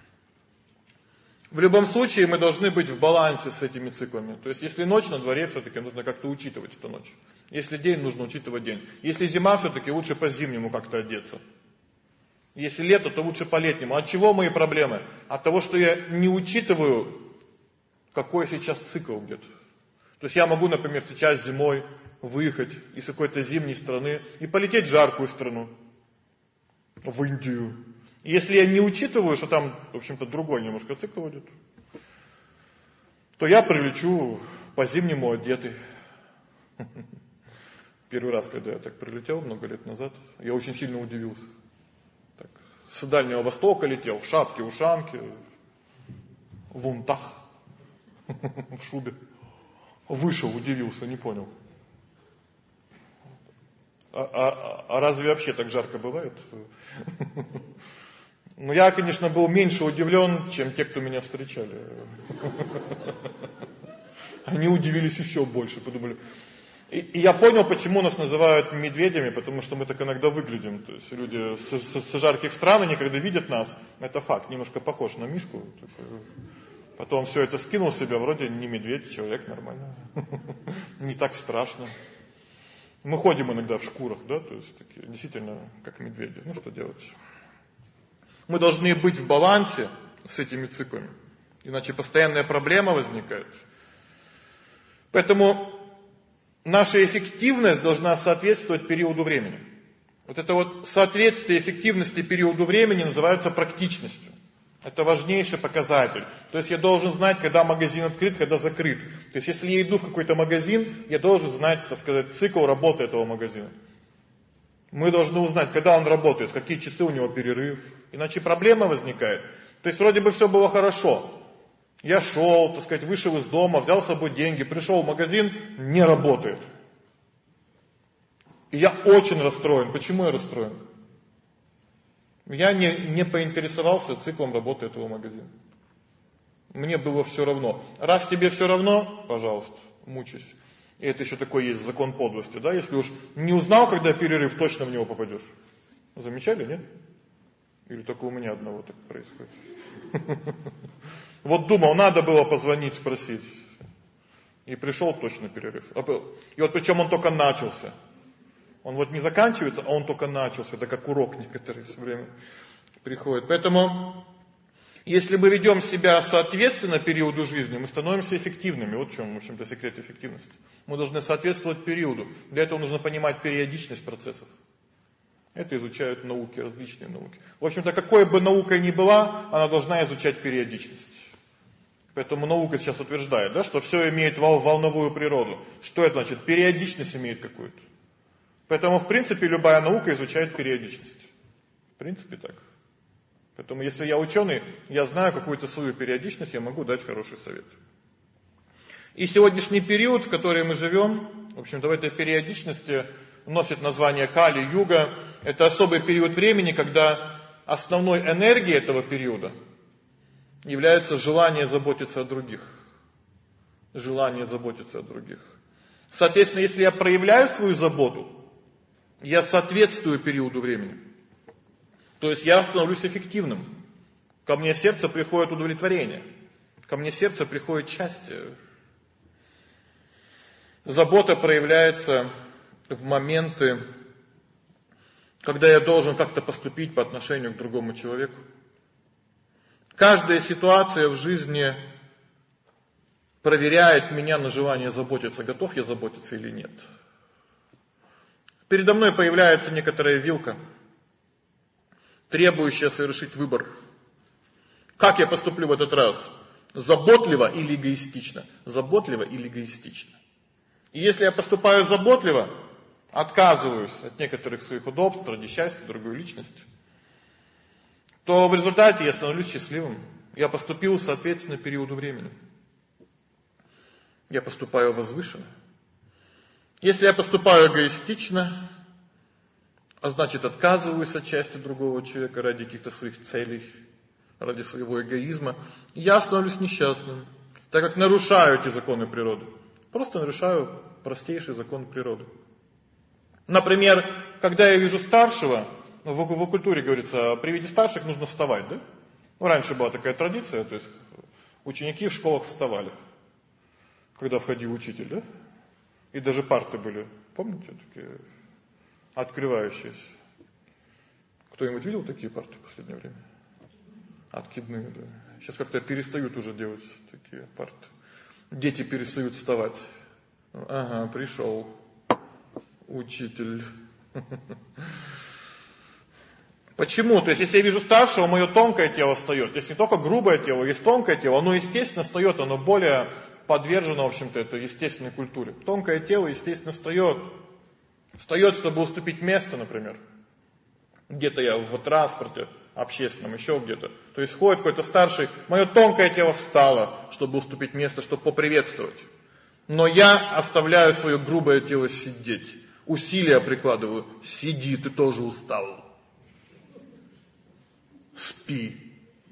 В любом случае мы должны быть в балансе с этими циклами. То есть если ночь на дворе, все-таки нужно как-то учитывать эту ночь. Если день, нужно учитывать день. Если зима, все-таки лучше по-зимнему как-то одеться. Если лето, то лучше по-летнему. От чего мои проблемы? От того, что я не учитываю, какой сейчас цикл где-то. То есть я могу, например, сейчас зимой выехать из какой-то зимней страны и полететь в жаркую страну. В Индию. И если я не учитываю, что там, в общем-то, другой немножко цикл идет, то я прилечу по-зимнему одетый. Первый раз, когда я так прилетел, много лет назад, я очень сильно удивился. Так, с Дальнего Востока летел, в шапке, ушанке, в унтах, в шубе. Вышел, удивился, не понял. А, а, а разве вообще так жарко бывает? Ну, я, конечно, был меньше удивлен, чем те, кто меня встречали. Они удивились еще больше, подумали. И, и я понял, почему нас называют медведями, потому что мы так иногда выглядим. То есть люди с, с, с жарких стран, они когда видят нас, это факт, немножко похож на мишку. Потом все это скинул себя, вроде не медведь, человек нормально. Не так страшно. Мы ходим иногда в шкурах, да, то есть такие, действительно, как медведи. Ну, что делать? Мы должны быть в балансе с этими циклами, иначе постоянная проблема возникает. Поэтому наша эффективность должна соответствовать периоду времени. Вот это вот соответствие эффективности периоду времени называется практичностью. Это важнейший показатель. То есть я должен знать, когда магазин открыт, когда закрыт. То есть если я иду в какой-то магазин, я должен знать, так сказать, цикл работы этого магазина. Мы должны узнать, когда он работает, в какие часы у него перерыв. Иначе проблема возникает. То есть вроде бы все было хорошо. Я шел, так сказать, вышел из дома, взял с собой деньги, пришел в магазин, не работает. И я очень расстроен. Почему я расстроен? Я не, не поинтересовался циклом работы этого магазина. Мне было все равно. Раз тебе все равно, пожалуйста, мучайся. И это еще такой есть закон подлости, да? Если уж не узнал, когда перерыв, точно в него попадешь. Замечали, нет? Или только у меня одного так происходит? Вот думал, надо было позвонить, спросить. И пришел точно перерыв. И вот причем он только начался. Он вот не заканчивается, а он только начался. Это как урок некоторые все время приходит. Поэтому, если мы ведем себя соответственно периоду жизни, мы становимся эффективными. Вот в чем, в общем-то, секрет эффективности. Мы должны соответствовать периоду. Для этого нужно понимать периодичность процессов. Это изучают науки, различные науки. В общем-то, какой бы наука ни была, она должна изучать периодичность. Поэтому наука сейчас утверждает, да, что все имеет волновую природу. Что это значит? Периодичность имеет какую-то. Поэтому, в принципе, любая наука изучает периодичность. В принципе, так. Поэтому, если я ученый, я знаю какую-то свою периодичность, я могу дать хороший совет. И сегодняшний период, в который мы живем, в общем-то, в этой периодичности носит название Кали-юга. Это особый период времени, когда основной энергией этого периода является желание заботиться о других. Желание заботиться о других. Соответственно, если я проявляю свою заботу, я соответствую периоду времени. То есть я становлюсь эффективным. Ко мне в сердце приходит удовлетворение. Ко мне в сердце приходит счастье. Забота проявляется в моменты, когда я должен как-то поступить по отношению к другому человеку. Каждая ситуация в жизни проверяет меня на желание заботиться, готов я заботиться или нет. Передо мной появляется некоторая вилка, требующая совершить выбор. Как я поступлю в этот раз? Заботливо или эгоистично? Заботливо или эгоистично? И если я поступаю заботливо, отказываюсь от некоторых своих удобств, ради счастья, другой личности, то в результате я становлюсь счастливым. Я поступил соответственно периоду времени. Я поступаю возвышенно. Если я поступаю эгоистично, а значит отказываюсь от части другого человека ради каких-то своих целей, ради своего эгоизма, я становлюсь несчастным, так как нарушаю эти законы природы. Просто нарушаю простейший закон природы. Например, когда я вижу старшего, в, в культуре говорится, при виде старших нужно вставать, да? Ну, раньше была такая традиция, то есть ученики в школах вставали, когда входил учитель, да? И даже парты были, помните, такие открывающиеся. Кто-нибудь видел такие парты в последнее время? Откидные, да. Сейчас как-то перестают уже делать такие парты. Дети перестают вставать. Ага, пришел учитель. Почему? То есть, если я вижу старшего, мое тонкое тело встает. Если не только грубое тело, есть тонкое тело, оно естественно встает, оно более подвержено, в общем-то, этой естественной культуре. Тонкое тело, естественно, встает. Встает, чтобы уступить место, например. Где-то я в транспорте общественном, еще где-то. То есть ходит какой-то старший, мое тонкое тело встало, чтобы уступить место, чтобы поприветствовать. Но я оставляю свое грубое тело сидеть. Усилия прикладываю. Сиди, ты тоже устал. Спи.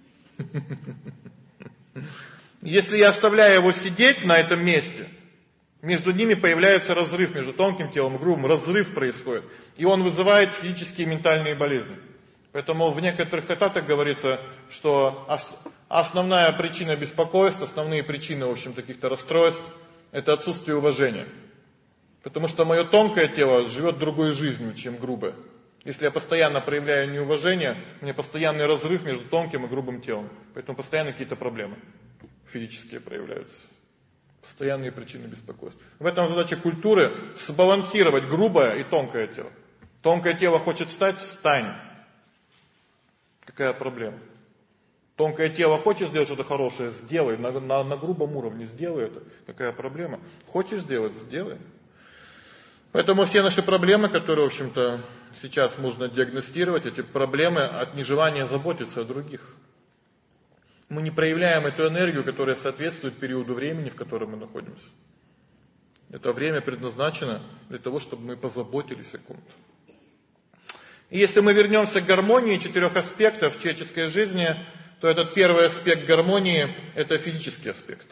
Если я оставляю его сидеть на этом месте, между ними появляется разрыв, между тонким телом и грубым, разрыв происходит. И он вызывает физические и ментальные болезни. Поэтому в некоторых трактатах говорится, что основная причина беспокойства, основные причины, в общем, каких-то расстройств, это отсутствие уважения. Потому что мое тонкое тело живет другой жизнью, чем грубое. Если я постоянно проявляю неуважение, у меня постоянный разрыв между тонким и грубым телом. Поэтому постоянно какие-то проблемы физические проявляются. Постоянные причины беспокойства. В этом задача культуры сбалансировать грубое и тонкое тело. Тонкое тело хочет встать, встань. Какая проблема? Тонкое тело хочет сделать что-то хорошее, сделай. На, на, на грубом уровне сделай это. Какая проблема? Хочешь сделать, сделай. Поэтому все наши проблемы, которые, в общем-то, сейчас можно диагностировать, эти проблемы от нежелания заботиться о других. Мы не проявляем эту энергию, которая соответствует периоду времени, в котором мы находимся. Это время предназначено для того, чтобы мы позаботились о ком-то. И если мы вернемся к гармонии четырех аспектов человеческой жизни, то этот первый аспект гармонии – это физический аспект.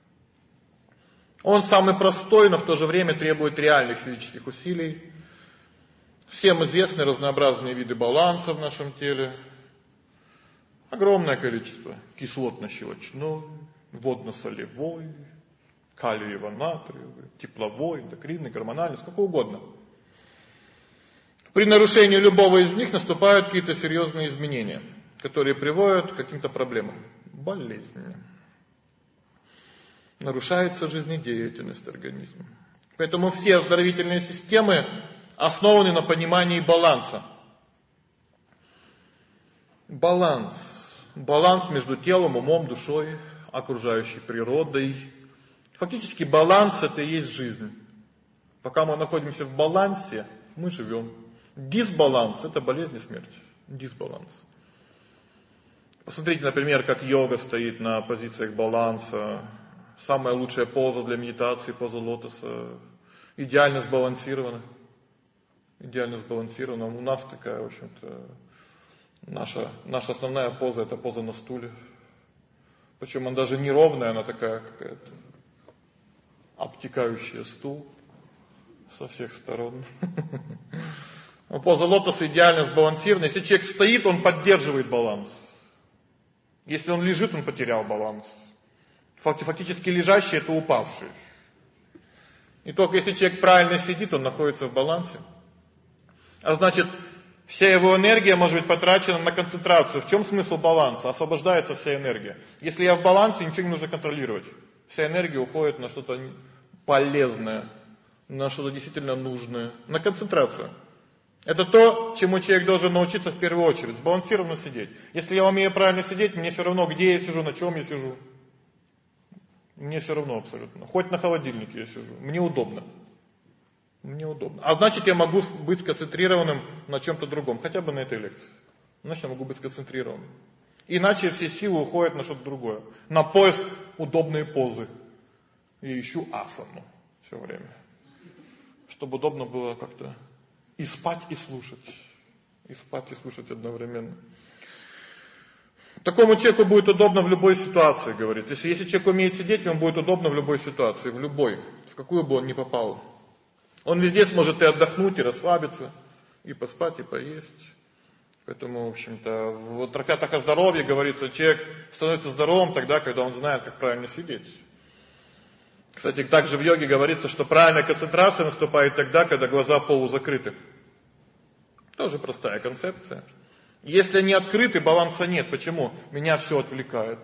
Он самый простой, но в то же время требует реальных физических усилий. Всем известны разнообразные виды баланса в нашем теле. Огромное количество: кислотно-щелочной, водно-солевой, калиево-натриевый, тепловой, эндокринный, гормональный, сколько угодно. При нарушении любого из них наступают какие-то серьезные изменения, которые приводят к каким-то проблемам, болезням. Нарушается жизнедеятельность организма. Поэтому все оздоровительные системы основаны на понимании баланса. Баланс. Баланс между телом, умом, душой, окружающей природой. Фактически баланс – это и есть жизнь. Пока мы находимся в балансе, мы живем. Дисбаланс – это болезнь и смерть. Дисбаланс. Посмотрите, например, как йога стоит на позициях баланса. Самая лучшая поза для медитации, поза лотоса. Идеально сбалансирована. Идеально сбалансирована. У нас такая, в общем-то, наша, наша основная поза – это поза на стуле. Причем она даже не ровная, она такая какая-то обтекающая стул со всех сторон. Поза лотоса идеально сбалансирована. Если человек стоит, он поддерживает баланс. Если он лежит, он потерял баланс. Фактически лежащий – это упавший. И только если человек правильно сидит, он находится в балансе. А значит, вся его энергия может быть потрачена на концентрацию. В чем смысл баланса? Освобождается вся энергия. Если я в балансе, ничего не нужно контролировать. Вся энергия уходит на что-то полезное, на что-то действительно нужное, на концентрацию. Это то, чему человек должен научиться в первую очередь, сбалансированно сидеть. Если я умею правильно сидеть, мне все равно, где я сижу, на чем я сижу. Мне все равно абсолютно. Хоть на холодильнике я сижу. Мне удобно. Мне удобно. А значит, я могу быть сконцентрированным на чем-то другом. Хотя бы на этой лекции. Значит, я могу быть сконцентрированным. Иначе все силы уходят на что-то другое. На поиск удобной позы. И ищу асану все время. Чтобы удобно было как-то и спать, и слушать. И спать, и слушать одновременно. Такому человеку будет удобно в любой ситуации, говорится. Если, если человек умеет сидеть, ему будет удобно в любой ситуации, в любой, в какую бы он ни попал. Он везде сможет и отдохнуть, и расслабиться, и поспать, и поесть. Поэтому, в общем-то, в трактатах о здоровье говорится, человек становится здоровым тогда, когда он знает, как правильно сидеть. Кстати, также в йоге говорится, что правильная концентрация наступает тогда, когда глаза полузакрыты. Тоже простая концепция. Если они открыты, баланса нет. Почему? Меня все отвлекает.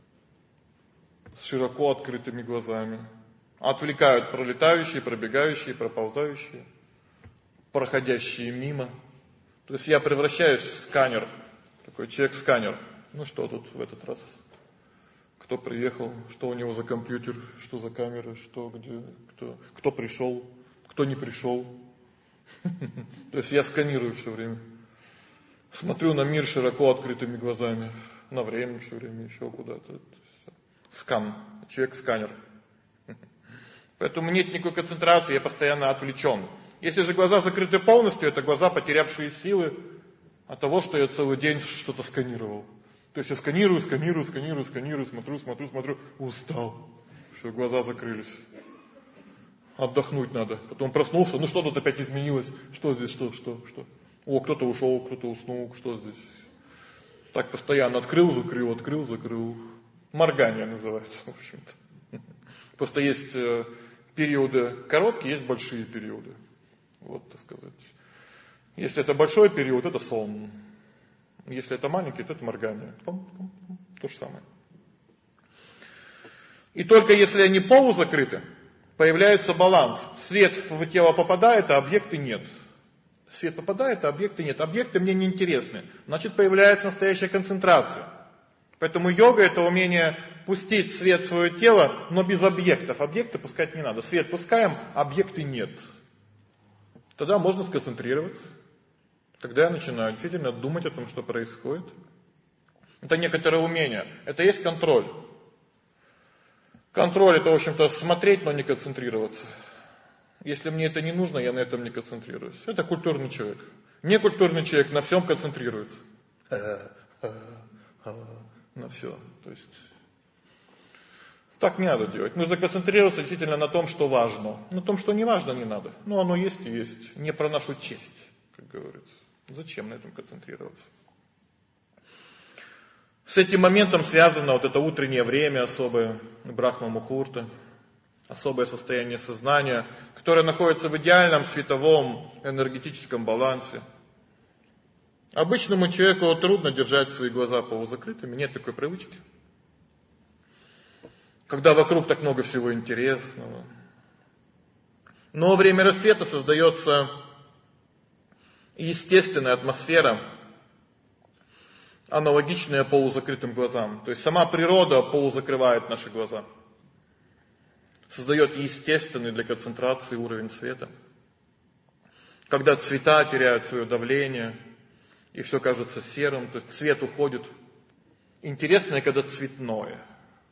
С широко открытыми глазами. Отвлекают пролетающие, пробегающие, проползающие, проходящие мимо. То есть я превращаюсь в сканер. Такой человек-сканер. Ну что тут в этот раз? Кто приехал? Что у него за компьютер? Что за камера? Что, где? Кто, кто пришел? Кто не пришел? То есть я сканирую все время. Смотрю на мир широко открытыми глазами, на время все время, еще куда-то. Скан, человек-сканер. Поэтому нет никакой концентрации, я постоянно отвлечен. Если же глаза закрыты полностью, это глаза, потерявшие силы от того, что я целый день что-то сканировал. То есть я сканирую, сканирую, сканирую, сканирую, смотрю, смотрю, смотрю, устал, что глаза закрылись. Отдохнуть надо. Потом проснулся, ну что тут опять изменилось, что здесь, что, что, что. О, кто-то ушел, кто-то уснул, что здесь? Так постоянно открыл, закрыл, открыл, закрыл. Моргание называется, в общем-то. Просто есть периоды короткие, есть большие периоды. Вот, так сказать. Если это большой период, это сон. Если это маленький, то это моргание. То же самое. И только если они полузакрыты, появляется баланс. Свет в тело попадает, а объекты нет. Свет попадает, а объекты нет. Объекты мне не интересны. Значит, появляется настоящая концентрация. Поэтому йога – это умение пустить свет в свое тело, но без объектов. Объекты пускать не надо. Свет пускаем, объекты нет. Тогда можно сконцентрироваться. Тогда я начинаю действительно думать о том, что происходит. Это некоторое умение. Это есть контроль. Контроль — это, в общем-то, смотреть, но не концентрироваться. Если мне это не нужно, я на этом не концентрируюсь. Это культурный человек. Некультурный человек на всем концентрируется. На все. То есть так не надо делать. Нужно концентрироваться действительно на том, что важно. На том, что не важно, не надо. Ну, оно есть и есть. Не про нашу честь, как говорится. Зачем на этом концентрироваться? С этим моментом связано вот это утреннее время особое, Брахма-мухурта, особое состояние сознания, которое находится в идеальном световом энергетическом балансе. Обычному человеку трудно держать свои глаза полузакрытыми, нет такой привычки. Когда вокруг так много всего интересного. Но во время рассвета создается естественная атмосфера, аналогичная полузакрытым глазам. То есть сама природа полузакрывает наши глаза. Создает естественный для концентрации уровень света. Когда цвета теряют свое давление, и все кажется серым, то есть цвет уходит. Интересное, когда цветное.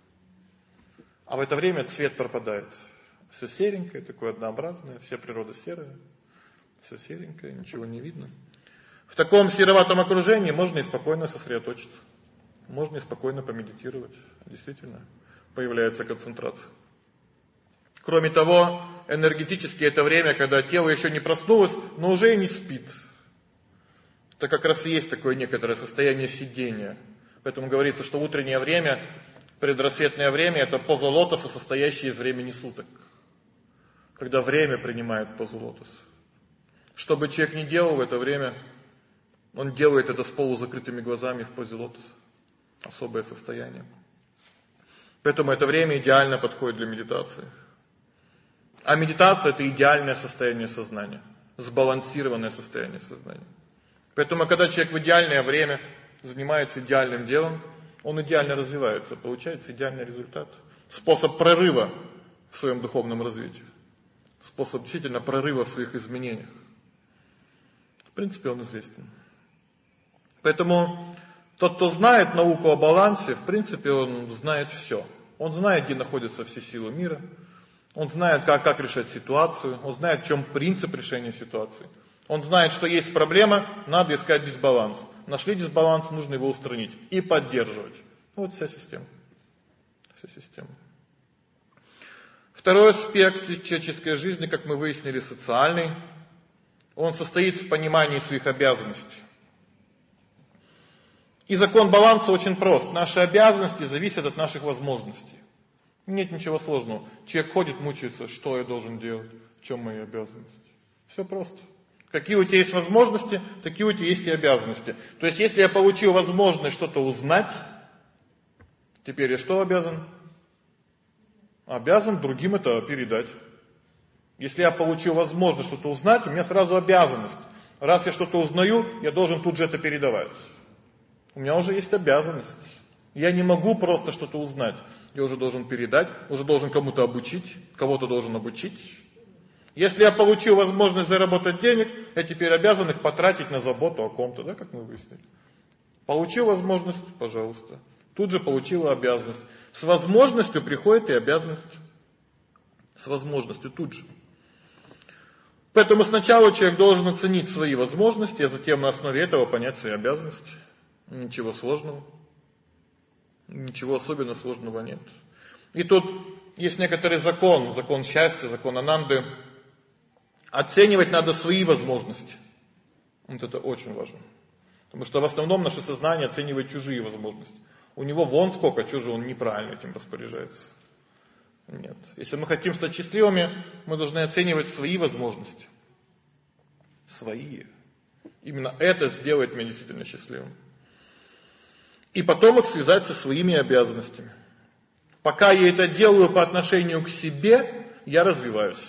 А в это время цвет пропадает. Все серенькое, такое однообразное, вся природа серая. Все серенькое, ничего не видно. В таком сероватом окружении можно и спокойно сосредоточиться. Можно и спокойно помедитировать. Действительно, появляется концентрация. Кроме того, энергетически это время, когда тело еще не проснулось, но уже и не спит. Это как раз и есть такое некоторое состояние сидения. Поэтому говорится, что утреннее время, предрассветное время — это поза лотоса, состоящая из времени суток. Когда время принимает позу лотоса. Что бы человек ни делал в это время, он делает это с полузакрытыми глазами в позе лотоса. Особое состояние. Поэтому это время идеально подходит для медитации. А медитация — это идеальное состояние сознания. Сбалансированное состояние сознания. Поэтому, когда человек в идеальное время занимается идеальным делом, он идеально развивается, получается идеальный результат. Способ прорыва в своем духовном развитии. Способ действительно прорыва в своих изменениях. В принципе, он известен. Поэтому тот, кто знает науку о балансе, в принципе, он знает все. Он знает, где находятся все силы мира. Он знает, как, как решать ситуацию. Он знает, в чем принцип решения ситуации. Он знает, что есть проблема, надо искать дисбаланс. Нашли дисбаланс, нужно его устранить и поддерживать. Вот вся система. Вся система. Второй аспект человеческой жизни, как мы выяснили, социальный. Он состоит в понимании своих обязанностей. И закон баланса очень прост. Наши обязанности зависят от наших возможностей. Нет ничего сложного. Человек ходит, мучается, что я должен делать, в чем мои обязанности. Все просто. Какие у тебя есть возможности, такие у тебя есть и обязанности. То есть, если я получил возможность что-то узнать, теперь я что обязан? Обязан другим это передать. Если я получил возможность что-то узнать, у меня сразу обязанность. Раз я что-то узнаю, я должен тут же это передавать. У меня уже есть обязанность. Я не могу просто что-то узнать. Я уже должен передать, уже должен кому-то обучить, кого-то должен обучить. Если я получил возможность заработать денег, я теперь обязан их потратить на заботу о ком-то, да, как мы выяснили. Получил возможность, пожалуйста. Тут же получила обязанность. С возможностью приходит и обязанность. С возможностью тут же. Поэтому сначала человек должен оценить свои возможности, а затем на основе этого понять свои обязанности. Ничего сложного. Ничего особенно сложного нет. И тут есть некоторый закон, закон счастья, закон Ананды. Оценивать надо свои возможности. Вот это очень важно. Потому что в основном наше сознание оценивает чужие возможности. У него вон сколько, что же он неправильно этим распоряжается. Нет. Если мы хотим стать счастливыми, мы должны оценивать свои возможности. Свои. Именно это сделает меня действительно счастливым. И потом их связать со своими обязанностями. Пока я это делаю по отношению к себе, я развиваюсь.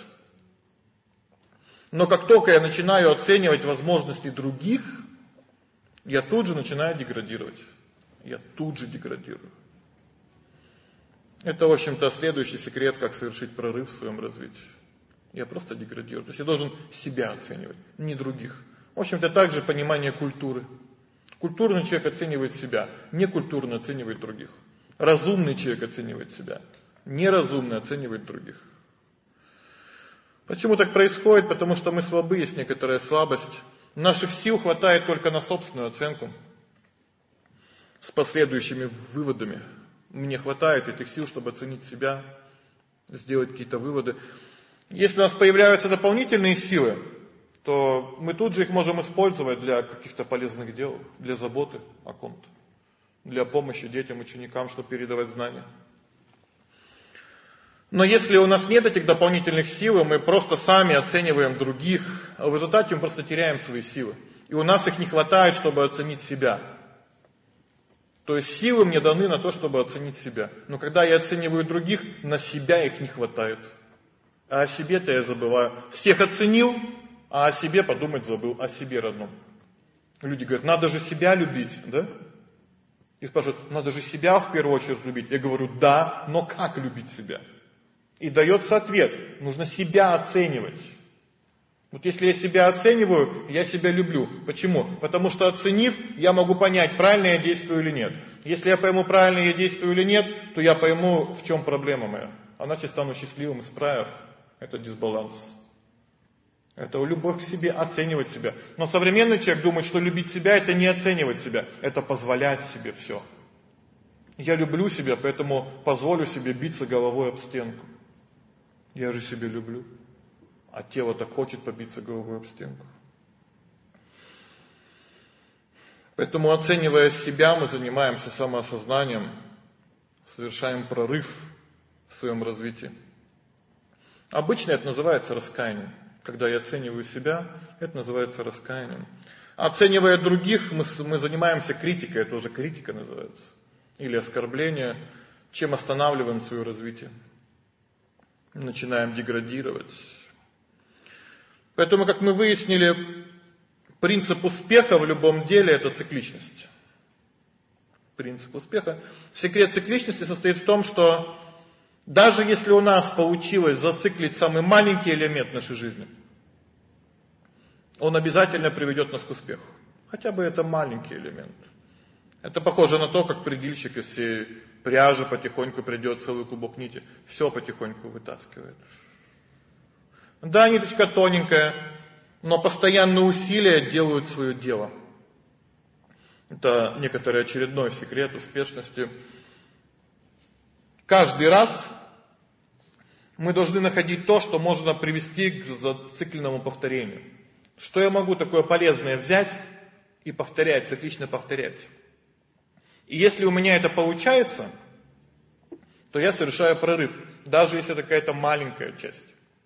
Но как только я начинаю оценивать возможности других, я тут же начинаю деградировать. Я тут же деградирую. Это, в общем-то, следующий секрет, как совершить прорыв в своем развитии. Я просто деградирую. То есть я должен себя оценивать, не других. В общем, это также понимание культуры. Культурный человек оценивает себя, некультурный оценивает других. Разумный человек оценивает себя, неразумный оценивает других. Почему так происходит? Потому что мы слабы, есть некоторая слабость. Наших сил хватает только на собственную оценку с последующими выводами. Мне хватает этих сил, чтобы оценить себя, сделать какие-то выводы. Если у нас появляются дополнительные силы, то мы тут же их можем использовать для каких-то полезных дел, для заботы о ком-то, для помощи детям, ученикам, чтобы передавать знания. Но если у нас нет этих дополнительных сил, мы просто сами оцениваем других, а в результате мы просто теряем свои силы. И у нас их не хватает, чтобы оценить себя. То есть силы мне даны на то, чтобы оценить себя. Но когда я оцениваю других, на себя их не хватает. А о себе-то я забываю. Всех оценил, а о себе подумать забыл, о себе родном. Люди говорят, надо же себя любить, да? И спрашивают, надо же себя в первую очередь любить. Я говорю, да, но как любить себя? И дается ответ, нужно себя оценивать. Вот если я себя оцениваю, я себя люблю. Почему? Потому что оценив, я могу понять, правильно я действую или нет. Если я пойму, правильно я действую или нет, то я пойму, в чем проблема моя. А значит, стану счастливым, исправив этот дисбаланс. Это любовь к себе, оценивать себя. Но современный человек думает, что любить себя это не оценивать себя, это позволять себе все. Я люблю себя, поэтому позволю себе биться головой об стенку. Я же себя люблю. А тело так хочет побиться головой об стенку. Поэтому, оценивая себя, мы занимаемся самоосознанием, совершаем прорыв в своем развитии. Обычно это называется раскаянием. Когда я оцениваю себя, это называется раскаянием. Оценивая других, мы, мы занимаемся критикой, это уже критика называется. Или оскорбление, чем останавливаем свое развитие. Начинаем деградировать. Поэтому, как мы выяснили, принцип успеха в любом деле – это цикличность. Принцип успеха. Секрет цикличности состоит в том, что даже если у нас получилось зациклить самый маленький элемент нашей жизни, он обязательно приведет нас к успеху. Хотя бы это маленький элемент. Это похоже на то, как предельщик из всей пряжи потихоньку придет целый клубок нити. Все потихоньку вытаскивает. Да, ниточка тоненькая, но постоянные усилия делают свое дело. Это некоторый очередной секрет успешности. Каждый раз мы должны находить то, что можно привести к зацикленному повторению. Что я могу такое полезное взять и повторять, циклично повторять. И если у меня это получается, то я совершаю прорыв, даже если это какая-то маленькая часть.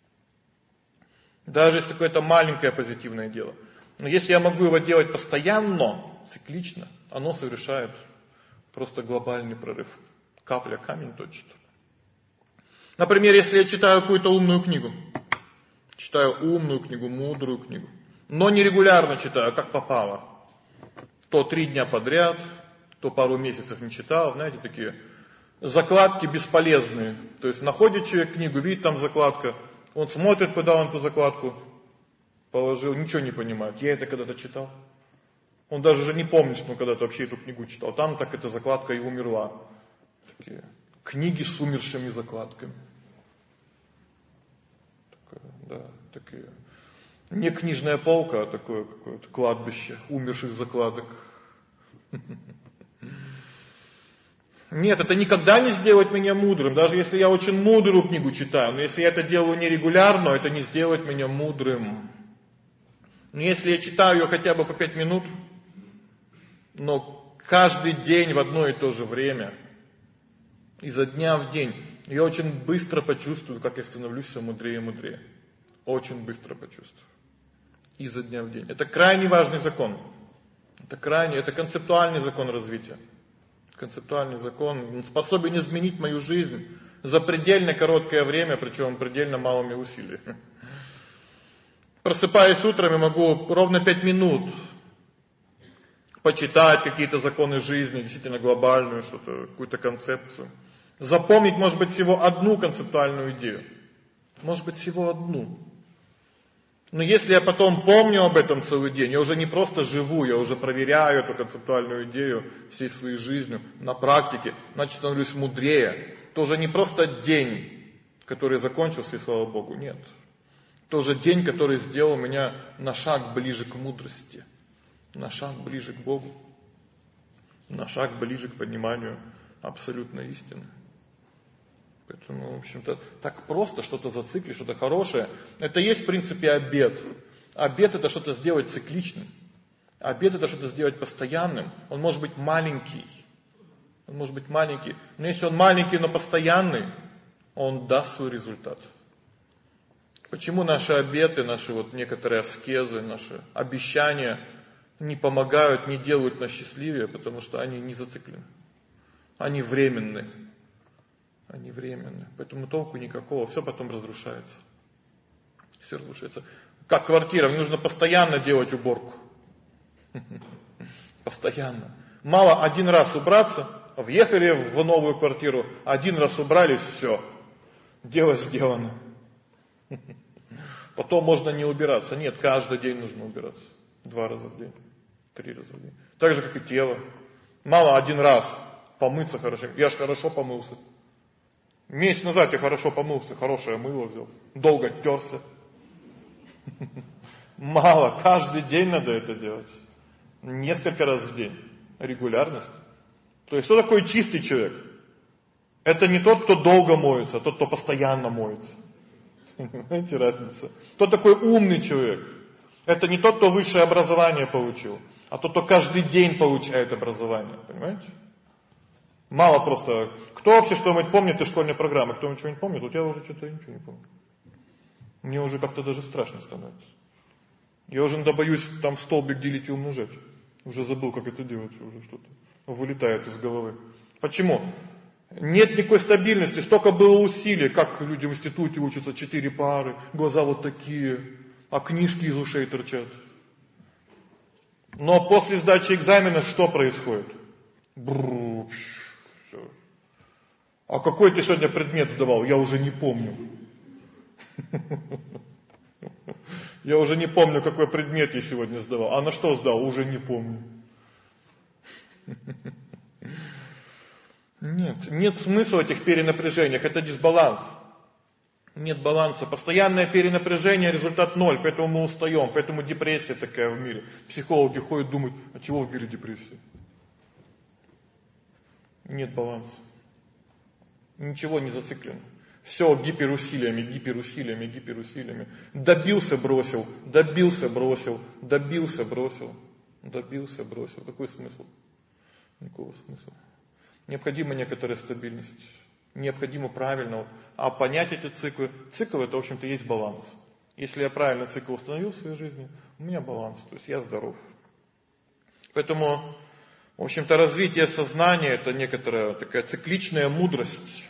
Даже если какое-то маленькое позитивное дело. Но если я могу его делать постоянно, циклично, оно совершает просто глобальный прорыв. Капля камень точит. Например, если я читаю какую-то умную книгу, читаю умную книгу, мудрую книгу, но не регулярно читаю, как попало. То три дня подряд, то пару месяцев не читал, знаете, такие закладки бесполезные. То есть находит человек книгу, видит там закладка, он смотрит, куда он эту закладку положил, ничего не понимает. Я это когда-то читал. Он даже уже не помнит, что он когда-то вообще эту книгу читал. Там так эта закладка и умерла. Такие книги с умершими закладками. Такое, да, такие. Не книжная полка, а такое какое-то кладбище умерших закладок. Нет, это никогда не сделает меня мудрым, даже если я очень мудрую книгу читаю. Но если я это делаю нерегулярно, это не сделает меня мудрым. Но если я читаю ее хотя бы по пять минут, но каждый день в одно и то же время, изо дня в день, я очень быстро почувствую, как я становлюсь все мудрее и мудрее. Очень быстро почувствую. Изо дня в день. Это крайне важный закон. Это крайне, это концептуальный закон развития. Концептуальный закон, он способен изменить мою жизнь за предельно короткое время, причем предельно малыми усилиями. Просыпаясь утром, я могу ровно пять минут почитать какие-то законы жизни, действительно глобальную что-то, какую-то концепцию. Запомнить, может быть, всего одну концептуальную идею. Может быть, всего одну. Но если я потом помню об этом целый день, я уже не просто живу, я уже проверяю эту концептуальную идею всей своей жизнью на практике, значит, становлюсь мудрее. Это уже не просто день, который закончился, и слава Богу, нет. Это уже день, который сделал меня на шаг ближе к мудрости, на шаг ближе к Богу, на шаг ближе к пониманию абсолютной истины. Поэтому, в общем-то, так просто что-то зациклить, что-то хорошее. Это есть, в принципе, обет. Обет — это что-то сделать цикличным. Обет — это что-то сделать постоянным. Он может быть маленький. Он может быть маленький. Но если он маленький, но постоянный, он даст свой результат. Почему наши обеты, наши вот некоторые аскезы, наши обещания не помогают, не делают нас счастливее? Потому что они не зациклены. Они временны. Они временны. Поэтому толку никакого. Все потом разрушается. Все разрушается. Как квартира. Нужно постоянно делать уборку. Постоянно. Мало один раз убраться. Въехали в новую квартиру. Один раз убрали, все. Дело сделано. Потом можно не убираться. Нет, каждый день нужно убираться. Два раза в день. Три раза в день. Так же, как и тело. Мало один раз помыться хорошо. Я ж хорошо помылся. Месяц назад я хорошо помылся, хорошее мыло взял. Долго терся. Мало, каждый день надо это делать. Несколько раз в день. Регулярность. То есть, кто такой чистый человек? Это не тот, кто долго моется, а тот, кто постоянно моется. Понимаете разницу? Кто такой умный человек? Это не тот, кто высшее образование получил, а тот, кто каждый день получает образование. Понимаете? Мало просто. Кто вообще что-нибудь помнит из школьной программы? Кто ничего не помнит? Вот я уже что-то ничего не помню. Мне уже как-то даже страшно становится. Я уже иногда боюсь там в столбик делить и умножать. Уже забыл, как это делать. Уже что-то вылетает из головы. Почему? Нет никакой стабильности. Столько было усилий. Как люди в институте учатся, четыре пары, глаза вот такие, а книжки из ушей торчат. Но после сдачи экзамена что происходит? Бррр, все. А какой ты сегодня предмет сдавал? Я уже не помню. Я уже не помню, какой предмет я сегодня сдавал. А на что сдал? Уже не помню. Нет, нет смысла в этих перенапряжениях. Это дисбаланс. Нет баланса. Постоянное перенапряжение — результат ноль. Поэтому мы устаем. Поэтому депрессия такая в мире. Психологи ходят, думают, а чего в мире депрессия? Нет баланса. Ничего не зациклено. Все гиперусилиями, гиперусилиями, гиперусилиями. Добился, бросил, добился, бросил, добился, бросил, добился, бросил. Какой смысл? Никакого смысла. Необходима некоторая стабильность. Необходимо правильно. А понять эти циклы. Цикл — это, в общем-то, есть баланс. Если я правильно цикл установил в своей жизни, у меня баланс. То есть я здоров. Поэтому, в общем-то, развитие сознания — это некоторая такая цикличная мудрость,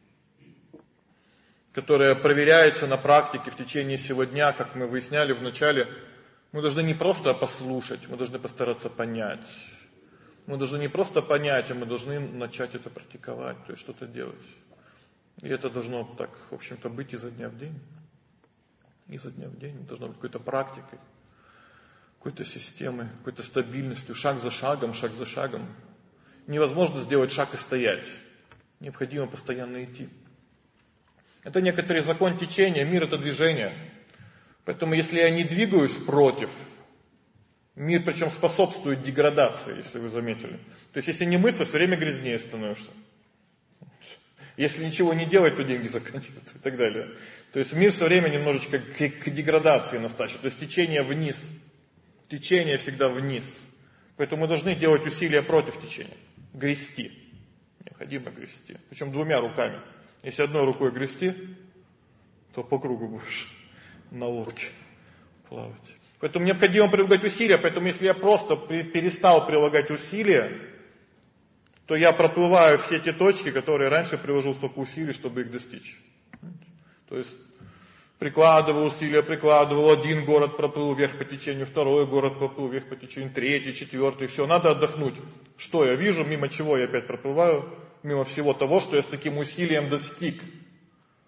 которая проверяется на практике в течение всего дня, как мы выясняли в начале. Мы должны не просто послушать, мы должны постараться понять. Мы должны не просто понять, а мы должны начать это практиковать, то есть что-то делать. И это должно так, в общем-то, быть изо дня в день. Изо дня в день. Должно быть какой-то практикой, какой-то системой, какой-то стабильностью, шаг за шагом, шаг за шагом. Невозможно сделать шаг и стоять. Необходимо постоянно идти. Это некоторый закон течения, мир — это движение. Поэтому если я не двигаюсь против, мир причем способствует деградации, если вы заметили. То есть если не мыться, все время грязнее становишься. Если ничего не делать, то деньги заканчиваются и так далее. То есть мир все время немножечко к, к деградации настачивает. То есть течение вниз. Течение всегда вниз. Поэтому мы должны делать усилия против течения. Грести. Необходимо грести. Причем двумя руками. Если одной рукой грести, то по кругу будешь на лодке плавать. Поэтому необходимо прилагать усилия. Поэтому если я просто перестал прилагать усилия, то я проплываю все те точки, которые раньше приложил столько усилий, чтобы их достичь. То есть прикладывал усилия, прикладывал, один город проплыл вверх по течению, второй город проплыл вверх по течению, третий, четвертый, все, надо отдохнуть. Что я вижу, мимо чего я опять проплываю? Мимо всего того, что я с таким усилием достиг.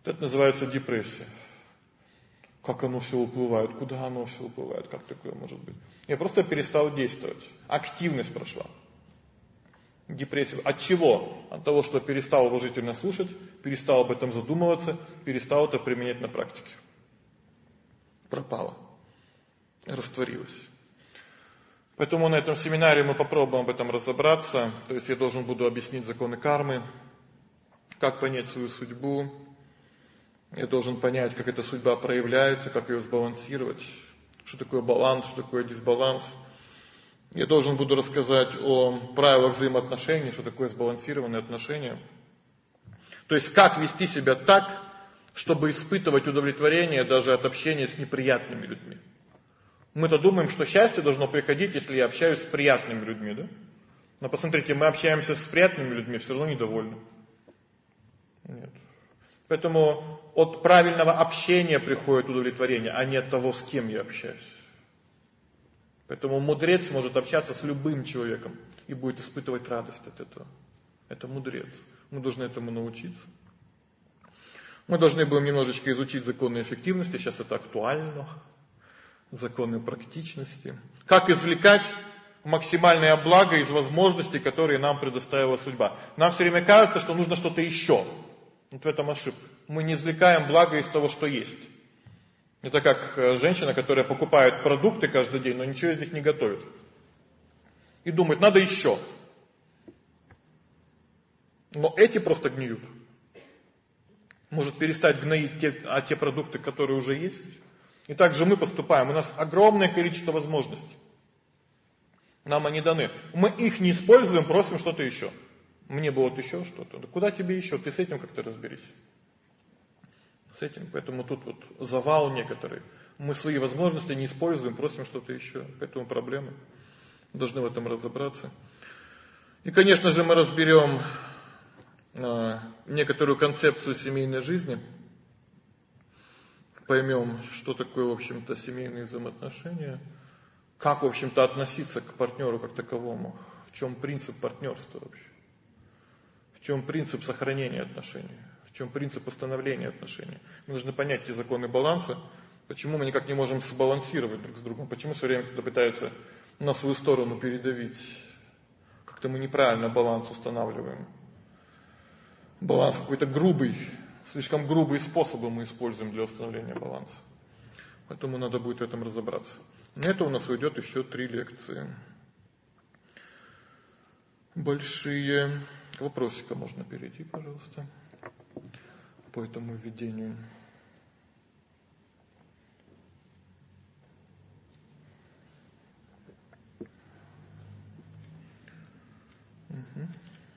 Это называется депрессия. Как оно все уплывает, куда оно все уплывает, как такое может быть? Я просто перестал действовать. Активность прошла. Депрессия. От чего? От того, что перестал уважительно слушать, перестал об этом задумываться, перестал это применять на практике. Пропало. Растворилось. Поэтому на этом семинаре мы попробуем об этом разобраться. То есть я должен буду объяснить законы кармы, как понять свою судьбу. Я должен понять, как эта судьба проявляется, как ее сбалансировать, что такое баланс, что такое дисбаланс. Я должен буду рассказать о правилах взаимоотношений, что такое сбалансированные отношения. То есть как вести себя так, чтобы испытывать удовлетворение даже от общения с неприятными людьми. Мы-то думаем, что счастье должно приходить, если я общаюсь с приятными людьми, да? Но посмотрите, мы общаемся с приятными людьми, все равно недовольны. Нет. Поэтому от правильного общения приходит удовлетворение, а не от того, с кем я общаюсь. Поэтому мудрец может общаться с любым человеком и будет испытывать радость от этого. Это мудрец. Мы должны этому научиться. Мы должны будем немножечко изучить законы эффективности, сейчас это актуально. Законы практичности. Как извлекать максимальное благо из возможностей, которые нам предоставила судьба. Нам все время кажется, что нужно что-то еще. Вот в этом ошибка. Мы не извлекаем благо из того, что есть. Это как женщина, которая покупает продукты каждый день, но ничего из них не готовит. И думает, надо еще. Но эти просто гниют. Может перестать гноить те, а те продукты, которые уже есть. И так же мы поступаем. У нас огромное количество возможностей. Нам они даны. Мы их не используем, просим что-то еще. Мне бы вот еще что-то. Да куда тебе еще? Ты с этим как-то разберись. С этим. Поэтому тут вот завал некоторый. Мы свои возможности не используем, просим что-то еще. Поэтому проблемы. Должны в этом разобраться. И, конечно же, мы разберем э, некоторую концепцию семейной жизни. Поймем, что такое, в общем-то, семейные взаимоотношения. Как, в общем-то, относиться к партнеру как таковому. В чем принцип партнерства вообще. В чем принцип сохранения отношений. В чем принцип установления отношений. Мы должны понять эти законы баланса. Почему мы никак не можем сбалансировать друг с другом. Почему все время кто-то пытается на свою сторону передавить. Как-то мы неправильно баланс устанавливаем. Баланс какой-то грубый. Слишком грубые способы мы используем для установления баланса. Поэтому надо будет в этом разобраться. На это у нас уйдет еще три лекции. Большие. К вопросикам можно перейти, пожалуйста, по этому введению. Угу.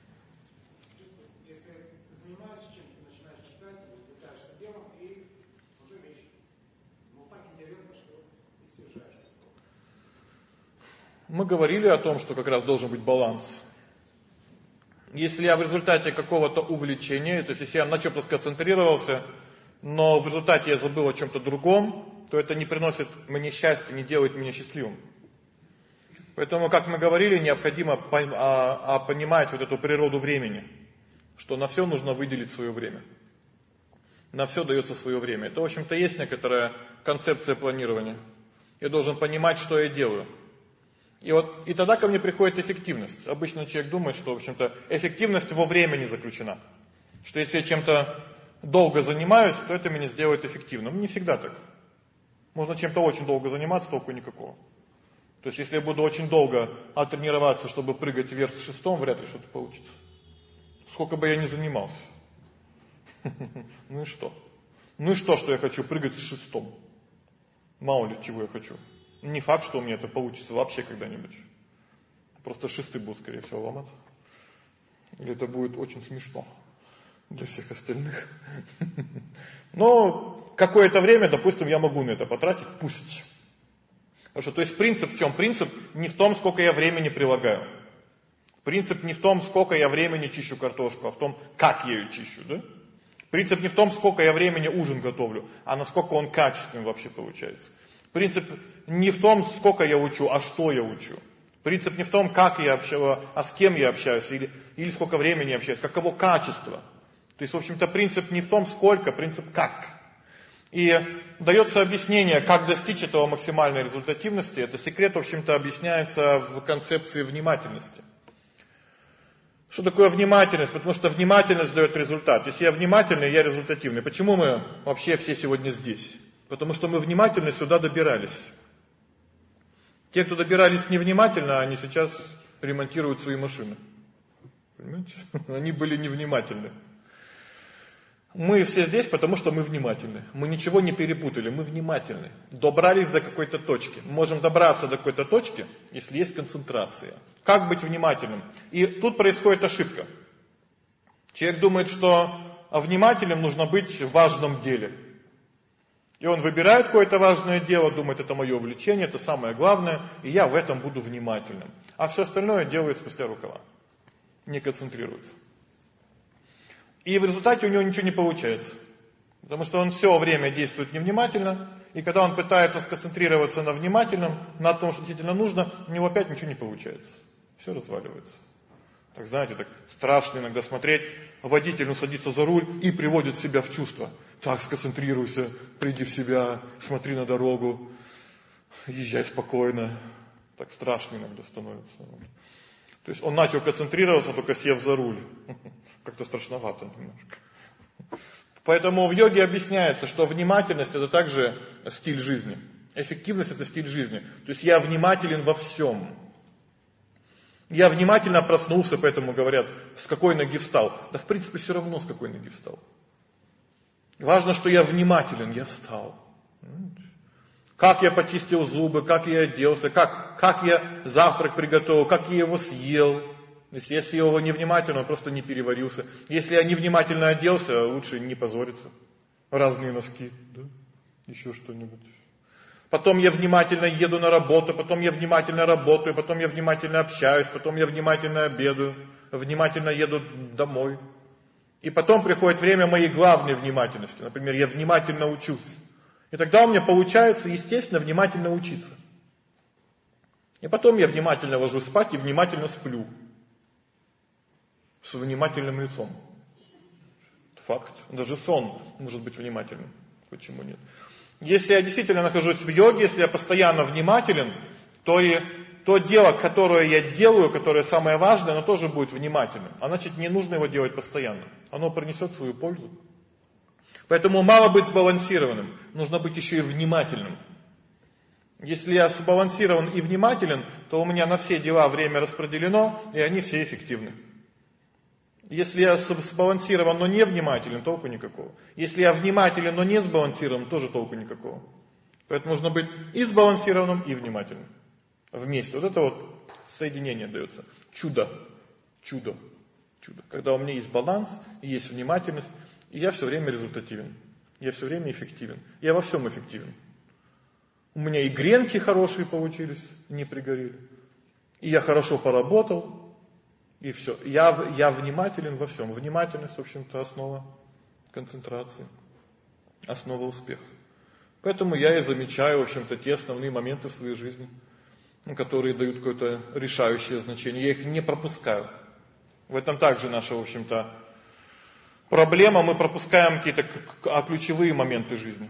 Мы говорили о том, что как раз должен быть баланс. Если я в результате какого-то увлечения, то есть если я на чем-то сконцентрировался, но в результате я забыл о чем-то другом, то это не приносит мне счастья, не делает меня счастливым. Поэтому, как мы говорили, необходимо понимать вот эту природу времени, что на все нужно выделить свое время. На все дается свое время. Это, в общем-то, есть некоторая концепция планирования. Я должен понимать, что я делаю. И вот и тогда ко мне приходит эффективность. Обычно человек думает, что, в общем-то, эффективность во времени заключена. Что если я чем-то долго занимаюсь, то это меня сделает эффективным. Не всегда так. Можно чем-то очень долго заниматься, толку никакого. То есть если я буду очень долго оттренироваться, чтобы прыгать вверх с шестом, вряд ли что-то получится. Сколько бы я ни занимался. Ну и что? Ну и что, что я хочу прыгать с шестом? Мало ли чего я хочу. Не факт, что у меня это получится вообще когда-нибудь. Просто шесты будут, скорее всего, ломаться. Или это будет очень смешно для всех остальных. Но какое-то время, допустим, я могу на это потратить, пусть. Хорошо, то есть принцип в чем? Принцип не в том, сколько я времени прилагаю. Принцип не в том, сколько я времени чищу картошку, а в том, как я ее чищу. Да? Принцип не в том, сколько я времени ужин готовлю, а насколько он качественным вообще получается. Принцип не в том, сколько я учу, а что я учу. Принцип не в том, как я общаюсь, а с кем я общаюсь, или, или сколько времени я общаюсь, каково качество. То есть, в общем-то, принцип не в том, сколько, принцип как. И дается объяснение, как достичь этого максимальной результативности. Это секрет, в общем-то, объясняется в концепции внимательности. Что такое внимательность? Потому что внимательность дает результат. Если я внимательный, я результативный. Почему мы вообще все сегодня здесь? Потому что мы внимательно сюда добирались. Те, кто добирались невнимательно, они сейчас ремонтируют свои машины. Понимаете? Они были невнимательны. Мы все здесь, потому что мы внимательны. Мы ничего не перепутали, мы внимательны. Добрались до какой-то точки. Мы можем добраться до какой-то точки, если есть концентрация. Как быть внимательным? И тут происходит ошибка. Человек думает, что внимательным нужно быть в важном деле. И он выбирает какое-то важное дело, думает, это мое увлечение, это самое главное, и я в этом буду внимательным. А все остальное делает спустя рукава. Не концентрируется. И в результате у него ничего не получается. Потому что он все время действует невнимательно, и когда он пытается сконцентрироваться на внимательном, на том, что действительно нужно, у него опять ничего не получается. Все разваливается. Так знаете, так страшно иногда смотреть, водитель ну, садится за руль и приводит себя в чувство. Так, сконцентрируйся, приди в себя, смотри на дорогу, езжай спокойно. Так страшно иногда становится. То есть он начал концентрироваться, только сев за руль. Как-то страшновато немножко. Поэтому в йоге объясняется, что внимательность это также стиль жизни. Эффективность это стиль жизни. То есть я внимателен во всем. Я внимательно проснулся, поэтому говорят, с какой ноги встал. Да в принципе все равно, с какой ноги встал. Важно, что я внимателен, я встал. Как я почистил зубы, как я оделся, как, как я завтрак приготовил, как я его съел. Если я съел его невнимательно, он просто не переварился. Если я невнимательно оделся, лучше не позориться. Разные носки, да? Еще что-нибудь. Потом я внимательно еду на работу, потом я внимательно работаю, потом я внимательно общаюсь, потом я внимательно обедаю, внимательно еду домой. И потом приходит время моей главной внимательности. Например, я внимательно учусь. И тогда у меня получается, естественно, внимательно учиться. И потом я внимательно ложусь спать и внимательно сплю. С внимательным лицом. Факт. Даже сон может быть внимательным. Почему нет? Если я действительно нахожусь в йоге, если я постоянно внимателен, то и то дело, которое я делаю, которое самое важное, оно тоже будет внимательным. А значит, не нужно его делать постоянно. Оно принесет свою пользу. Поэтому мало быть сбалансированным, нужно быть еще и внимательным. Если я сбалансирован и внимателен, то у меня на все дела время распределено, и они все эффективны. Если я сбалансирован, но не внимателен, толку никакого. Если я внимателен, но не сбалансирован, тоже толку никакого. Поэтому нужно быть и сбалансированным, и внимательным. Вместе. Вот это вот соединение дается. Чудо. Чудо. Чудо. Когда у меня есть баланс, и есть внимательность, и я все время результативен. Я все время эффективен. Я во всем эффективен. У меня и гренки хорошие получились, не пригорели. И я хорошо поработал. И все. Я, я внимателен во всем. Внимательность, в общем-то, основа концентрации. Основа успеха. Поэтому я и замечаю, в общем-то, те основные моменты в своей жизни, которые дают какое-то решающее значение. Я их не пропускаю. В этом также наша, в общем-то, проблема. Мы пропускаем какие-то ключевые моменты жизни.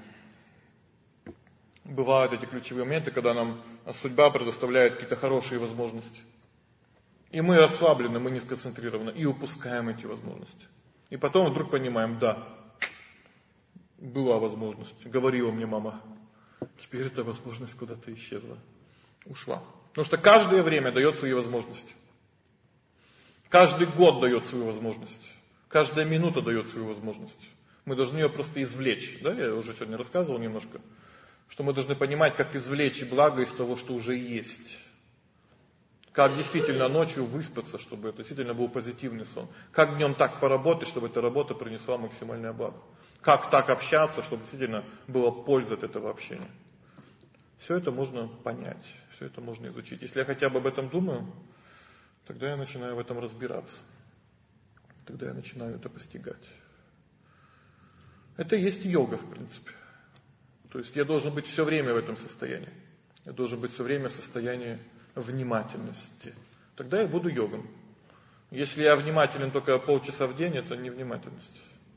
Бывают эти ключевые моменты, когда нам судьба предоставляет какие-то хорошие возможности. И мы расслаблены, мы не сконцентрированы, и упускаем эти возможности. И потом вдруг понимаем, да, была возможность, говорила мне мама, теперь эта возможность куда-то исчезла, ушла. Потому что каждое время дает свои возможности. Каждый год дает свою возможность. Каждая минута дает свою возможность. Мы должны ее просто извлечь. Да? Я уже сегодня рассказывал немножко, что мы должны понимать, как извлечь благо из того, что уже есть. Как действительно ночью выспаться, чтобы это действительно был позитивный сон. Как днем так поработать, чтобы эта работа принесла максимальное благо. Как так общаться, чтобы действительно была польза от этого общения. Все это можно понять, все это можно изучить. Если я хотя бы об этом думаю, тогда я начинаю в этом разбираться. Тогда я начинаю это постигать. Это и есть йога, в принципе. То есть я должен быть все время в этом состоянии. Я должен быть все время в состоянии внимательности. Тогда я буду йогом. Если я внимателен только полчаса в день, это не внимательность.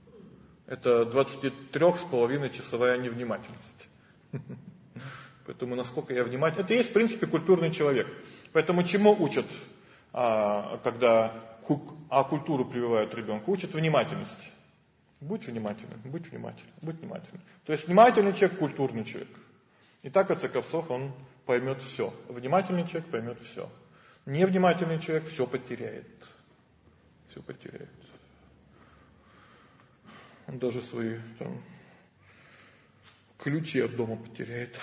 Это двадцатитрёхсполовиной-часовая невнимательность. Поэтому насколько я внимателен, это и есть в принципе культурный человек. Поэтому чему учат, когда а культуру прививают ребенку? Учат внимательности. Будь внимательным, будь внимательным, будь внимательным. То есть внимательный человек, культурный человек. И так, в конце концов, он поймет все. Внимательный человек поймет все. Невнимательный человек все потеряет. Все потеряет. Он даже свои там, ключи от дома потеряет.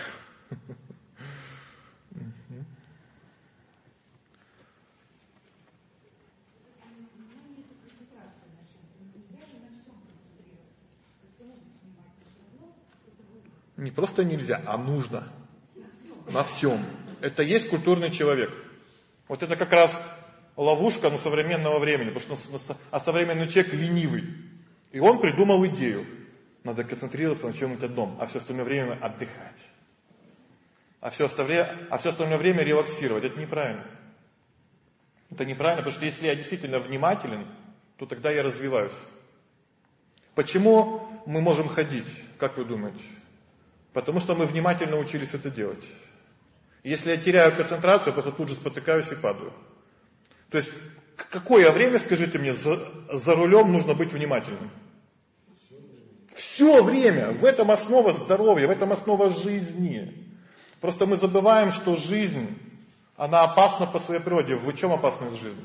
Не просто нельзя, а нужно. На всем. Это есть культурный человек. Вот это как раз ловушка на современного времени. Потому что а современный человек ленивый. И он придумал идею. Надо концентрироваться на чем-нибудь одном, а все остальное время отдыхать. А все остальное, а все остальное время релаксировать. Это неправильно. Это неправильно, потому что если я действительно внимателен, то тогда я развиваюсь. Почему мы можем ходить, как вы думаете? Потому что мы внимательно учились это делать. Если я теряю концентрацию, я просто тут же спотыкаюсь и падаю. То есть, какое время, скажите мне, за, за рулем нужно быть внимательным? Все время. В этом основа здоровья, в этом основа жизни. Просто мы забываем, что жизнь, она опасна по своей природе. В чем опасность жизни?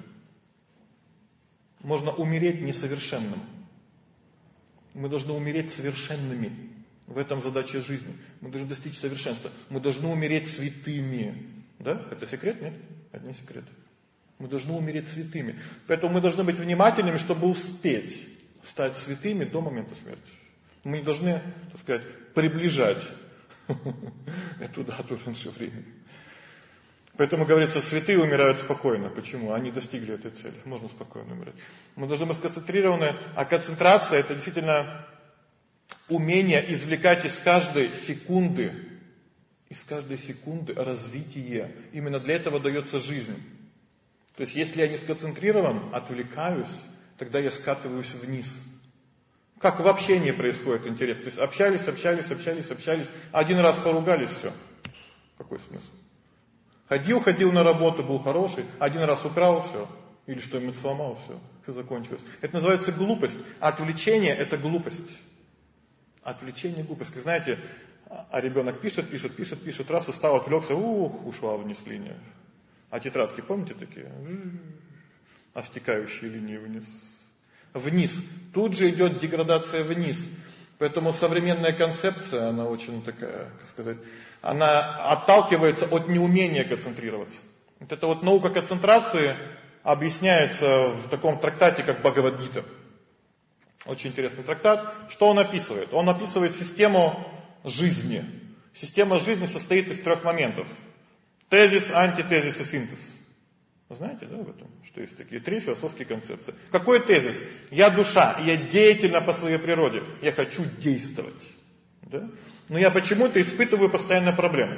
Можно умереть несовершенным. Мы должны умереть совершенными. В этом задача жизни. Мы должны достичь совершенства. Мы должны умереть святыми. Да? Это секрет? Нет? Это не секрет. Мы должны умереть святыми. Поэтому мы должны быть внимательными, чтобы успеть стать святыми до момента смерти. Мы не должны, так сказать, приближать эту дату раньше времени. Поэтому говорится, святые умирают спокойно. Почему? Они достигли этой цели. Можно спокойно умирать. Мы должны быть сконцентрированы. А концентрация — это действительно умение извлекать из каждой секунды, из каждой секунды развитие. Именно для этого дается жизнь. То есть, если я не сконцентрирован, отвлекаюсь, тогда я скатываюсь вниз. Как в общении происходит, интересно. То есть, общались, общались, общались, общались. Один раз поругались, все. Какой смысл? Ходил, ходил на работу, был хороший. Один раз украл, все. Или что-нибудь сломал, все. Все закончилось. Это называется глупость. Отвлечение — это глупость. Отвлечение — глупость. Вы знаете, а ребенок пишет, пишет, пишет, пишет, раз устал, отвлекся, ух, ушла вниз линия. А тетрадки, помните такие? А стекающие линии вниз. Вниз. Тут же идет деградация вниз. Поэтому современная концепция, она очень такая, как сказать, она отталкивается от неумения концентрироваться. Вот эта вот наука концентрации объясняется в таком трактате, как Бхагавад-гита. Очень интересный трактат. Что он описывает? Он описывает систему жизни. Система жизни состоит из трех моментов. Тезис, антитезис и синтез. Вы знаете, да, об этом? Что есть такие три философские концепции. Какой тезис? Я душа, я деятельна по своей природе. Я хочу действовать. Да? Но я почему-то испытываю постоянно проблемы.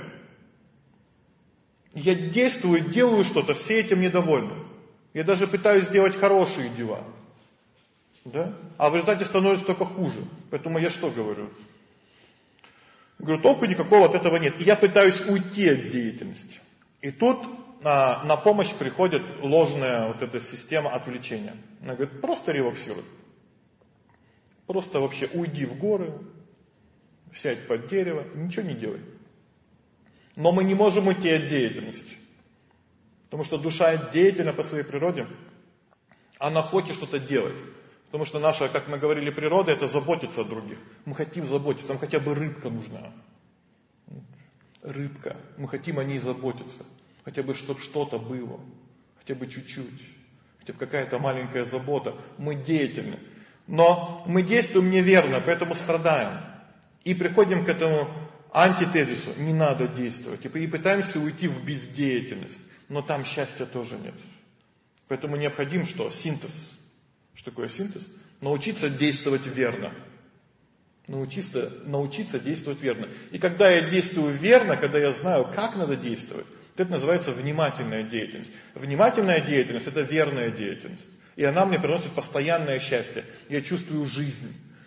Я действую, делаю что-то, все этим недовольны. Я даже пытаюсь сделать хорошие дела. Да? А в результате становится только хуже. Поэтому я что говорю? Говорю, толку никакого от этого нет. И я пытаюсь уйти от деятельности. И тут а, на помощь приходит ложная вот эта система отвлечения. Она говорит, просто релаксируй. Просто вообще уйди в горы, сядь под дерево, ничего не делай. Но мы не можем уйти от деятельности. Потому что душа деятельна по своей природе. Она хочет что-то делать. Потому что наша, как мы говорили, природа — это заботиться о других. Мы хотим заботиться, нам хотя бы рыбка нужна. Рыбка. Мы хотим о ней заботиться. Хотя бы, чтобы что-то было. Хотя бы чуть-чуть. Хотя бы какая-то маленькая забота. Мы деятельны. Но мы действуем неверно, поэтому страдаем. И приходим к этому антитезису. Не надо действовать. И пытаемся уйти в бездеятельность. Но там счастья тоже нет. Поэтому необходим что? Синтез. Что такое синтез? Научиться действовать верно. Научиться, научиться действовать верно. И когда я действую верно, когда я знаю, как надо действовать, это называется внимательная деятельность. Внимательная деятельность — это верная деятельность. И она мне приносит постоянное счастье. Я чувствую жизнь.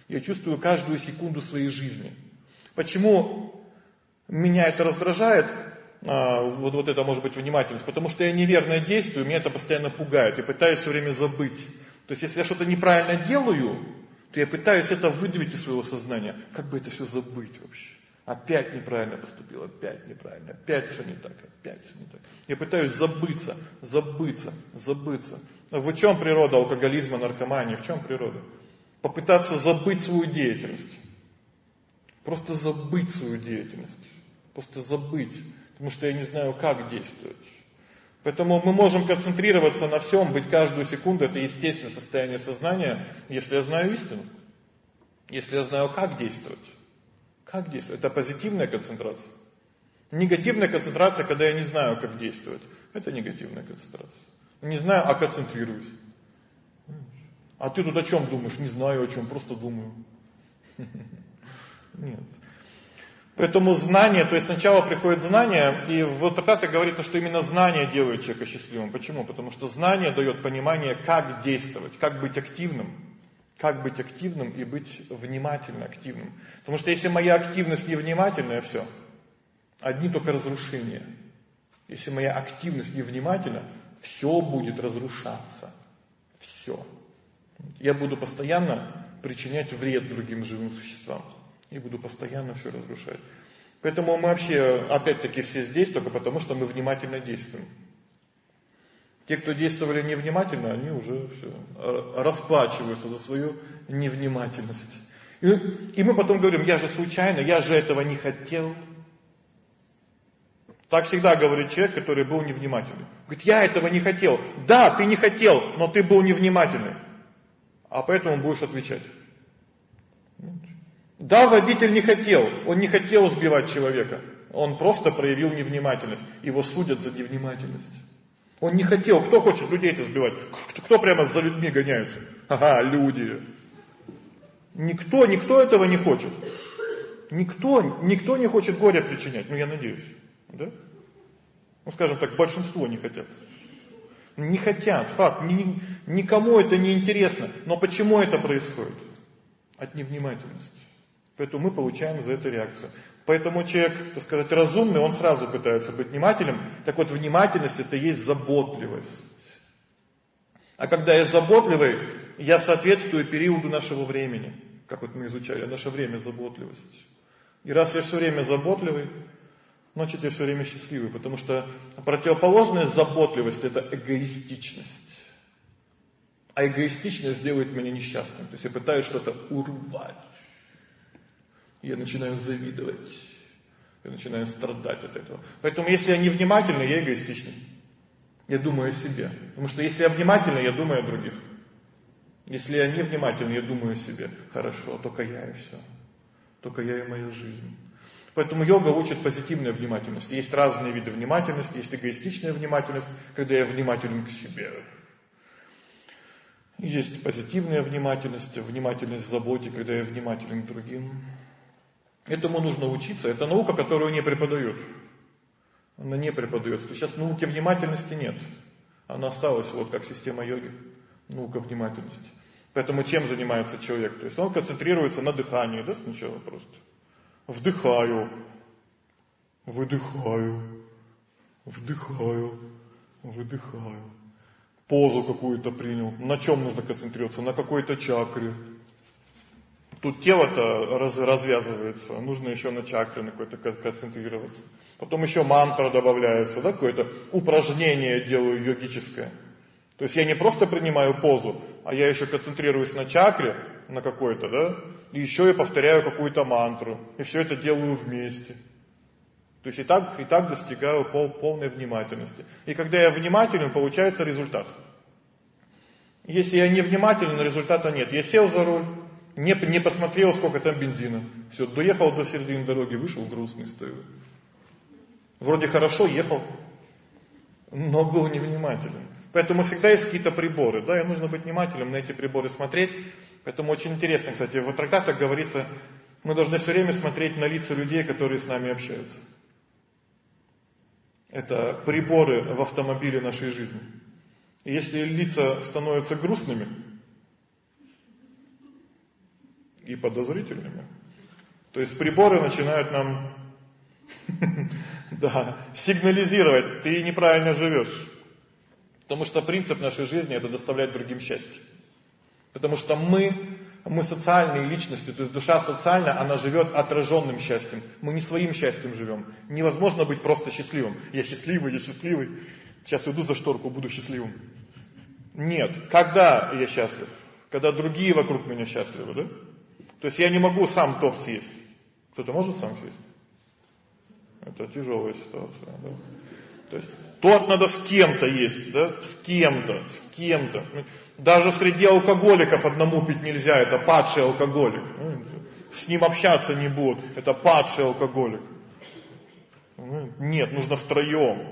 Я чувствую каждую секунду своей жизни. Почему меня это раздражает? А, вот, вот это может быть внимательность. Потому что я неверно действую, меня это постоянно пугает. Я пытаюсь все время забыть. То есть если я что-то неправильно делаю, то я пытаюсь это выдавить из своего сознания. Как бы это все забыть вообще? Опять неправильно поступил, опять неправильно, опять все не так, опять все не так. Я пытаюсь забыться, забыться, забыться. В чем природа алкоголизма, наркомании? В чем природа? Попытаться забыть свою деятельность. Просто забыть свою деятельность. Просто забыть. Потому что я не знаю, как действовать. Поэтому мы можем концентрироваться на всем, быть каждую секунду. Это естественное состояние сознания, если я знаю истину. Если я знаю, как действовать. Как действовать? Это позитивная концентрация. Негативная концентрация, когда я не знаю, как действовать. Это негативная концентрация. Не знаю, а концентрируюсь. А ты тут о чем думаешь? Не знаю о чем, просто думаю. Нет. Поэтому знание, то есть сначала приходит знание, и в трактате говорится, что именно знание делает человека счастливым. Почему? Потому что знание дает понимание, как действовать, как быть активным. Как быть активным и быть внимательно активным. Потому что если моя активность невнимательная, все. Одни только разрушения. Если моя активность невнимательна, все будет разрушаться. Все. Я буду постоянно причинять вред другим живым существам. И буду постоянно все разрушать. Поэтому мы вообще, опять-таки, все здесь только потому, что мы внимательно действуем. Те, кто действовали невнимательно, они уже все, расплачиваются за свою невнимательность. И, и мы потом говорим, я же случайно, я же этого не хотел. Так всегда говорит человек, который был невнимательный. Говорит, я этого не хотел. Да, ты не хотел, но ты был невнимательный. А поэтому будешь отвечать. Да, водитель не хотел, он не хотел сбивать человека. Он просто проявил невнимательность. Его судят за невнимательность. Он не хотел. Кто хочет людей-то сбивать? Кто, кто прямо за людьми гоняются? Ага, люди. Никто, никто этого не хочет. Никто, никто не хочет горя причинять. Ну, я надеюсь. Да? Ну, скажем так, большинство не хотят. Не хотят, факт. Ни, никому это не интересно. Но почему это происходит? От невнимательности. Поэтому мы получаем за это реакцию. Поэтому человек, так сказать, разумный, он сразу пытается быть внимательным. Так вот, внимательность это и есть заботливость. А когда я заботливый, я соответствую периоду нашего времени. Как вот мы изучали, наше время заботливость. И раз я все время заботливый, значит я все время счастливый. Потому что противоположная заботливость это эгоистичность. А эгоистичность делает меня несчастным. То есть я пытаюсь что-то урвать. Я начинаю завидовать. Я начинаю страдать от этого. Поэтому если я невнимательный, я эгоистичный. Я думаю о себе. Потому что если я внимательный, я думаю о других. Если я невнимательный, я думаю о себе. Хорошо, только я и все. Только я и моя жизнь. Поэтому йога учит позитивной внимательности. Есть разные виды внимательности. Есть эгоистичная внимательность, когда я внимателен к себе. Есть позитивная внимательность, внимательность в заботе, когда я внимателен к другим. Этому нужно учиться. Это наука, которую не преподают. Она не преподается. Сейчас науки внимательности нет. Она осталась вот как система йоги. Наука внимательности. Поэтому чем занимается человек? То есть он концентрируется на дыхании, да, сначала просто. Вдыхаю, выдыхаю, вдыхаю, выдыхаю. Позу какую-то принял. На чем нужно концентрироваться? На какой-то чакре. Тут тело-то раз, развязывается, нужно еще на чакре на какой-то концентрироваться. Потом еще мантра добавляется, да, какое-то упражнение делаю йогическое. То есть я не просто принимаю позу, а я еще концентрируюсь на чакре, на какой-то, да, и еще я повторяю какую-то мантру. И все это делаю вместе. То есть и так, и так достигаю пол, полной внимательности. И когда я внимателен, получается результат. Если я не внимателен, результата нет. Я сел за руль, не, не посмотрел, сколько там бензина. Все, доехал до середины дороги, вышел, грустный стою. Вроде хорошо ехал, но был невнимателен. Поэтому всегда есть какие-то приборы, да, и нужно быть внимательным, на эти приборы смотреть. Поэтому очень интересно, кстати, в трактатах говорится, мы должны все время смотреть на лица людей, которые с нами общаются. Это приборы в автомобиле нашей жизни. И если лица становятся грустными, и подозрительными. То есть приборы начинают нам да, сигнализировать, ты неправильно живешь. Потому что принцип нашей жизни — это доставлять другим счастье. Потому что мы, мы социальные личности, то есть душа социальная, она живет отраженным счастьем. Мы не своим счастьем живем. Невозможно быть просто счастливым. Я счастливый, я счастливый. Сейчас уйду за шторку, буду счастливым. Нет. Когда я счастлив? Когда другие вокруг меня счастливы, да? То есть я не могу сам торт съесть. Кто-то может сам съесть? Это тяжелая ситуация, да? То есть торт надо с кем-то есть, да? С кем-то, с кем-то. Даже среди алкоголиков одному пить нельзя, это падший алкоголик. С ним общаться не будут, это падший алкоголик. Нет, нужно втроем.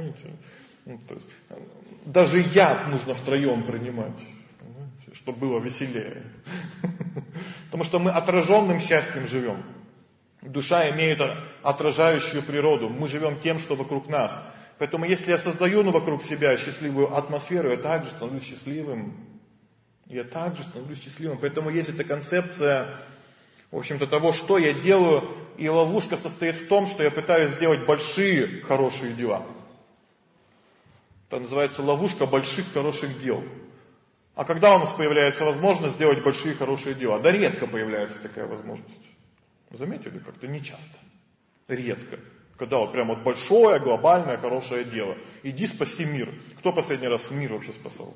Даже яд нужно втроем принимать, чтобы было веселее. Потому что мы отраженным счастьем живем. Душа имеет отражающую природу. Мы живем тем, что вокруг нас. Поэтому если я создаю ну, вокруг себя счастливую атмосферу, я также становлюсь счастливым. Я также становлюсь счастливым. Поэтому есть эта концепция, в общем-то, того, что я делаю. И ловушка состоит в том, что я пытаюсь сделать большие хорошие дела. Это называется ловушка больших хороших дел. А когда у нас появляется возможность сделать большие хорошие дела? Да редко появляется такая возможность. Заметили? Как-то нечасто. Редко. Когда вот прям вот большое, глобальное, хорошее дело. Иди спаси мир. Кто последний раз мир вообще спасал?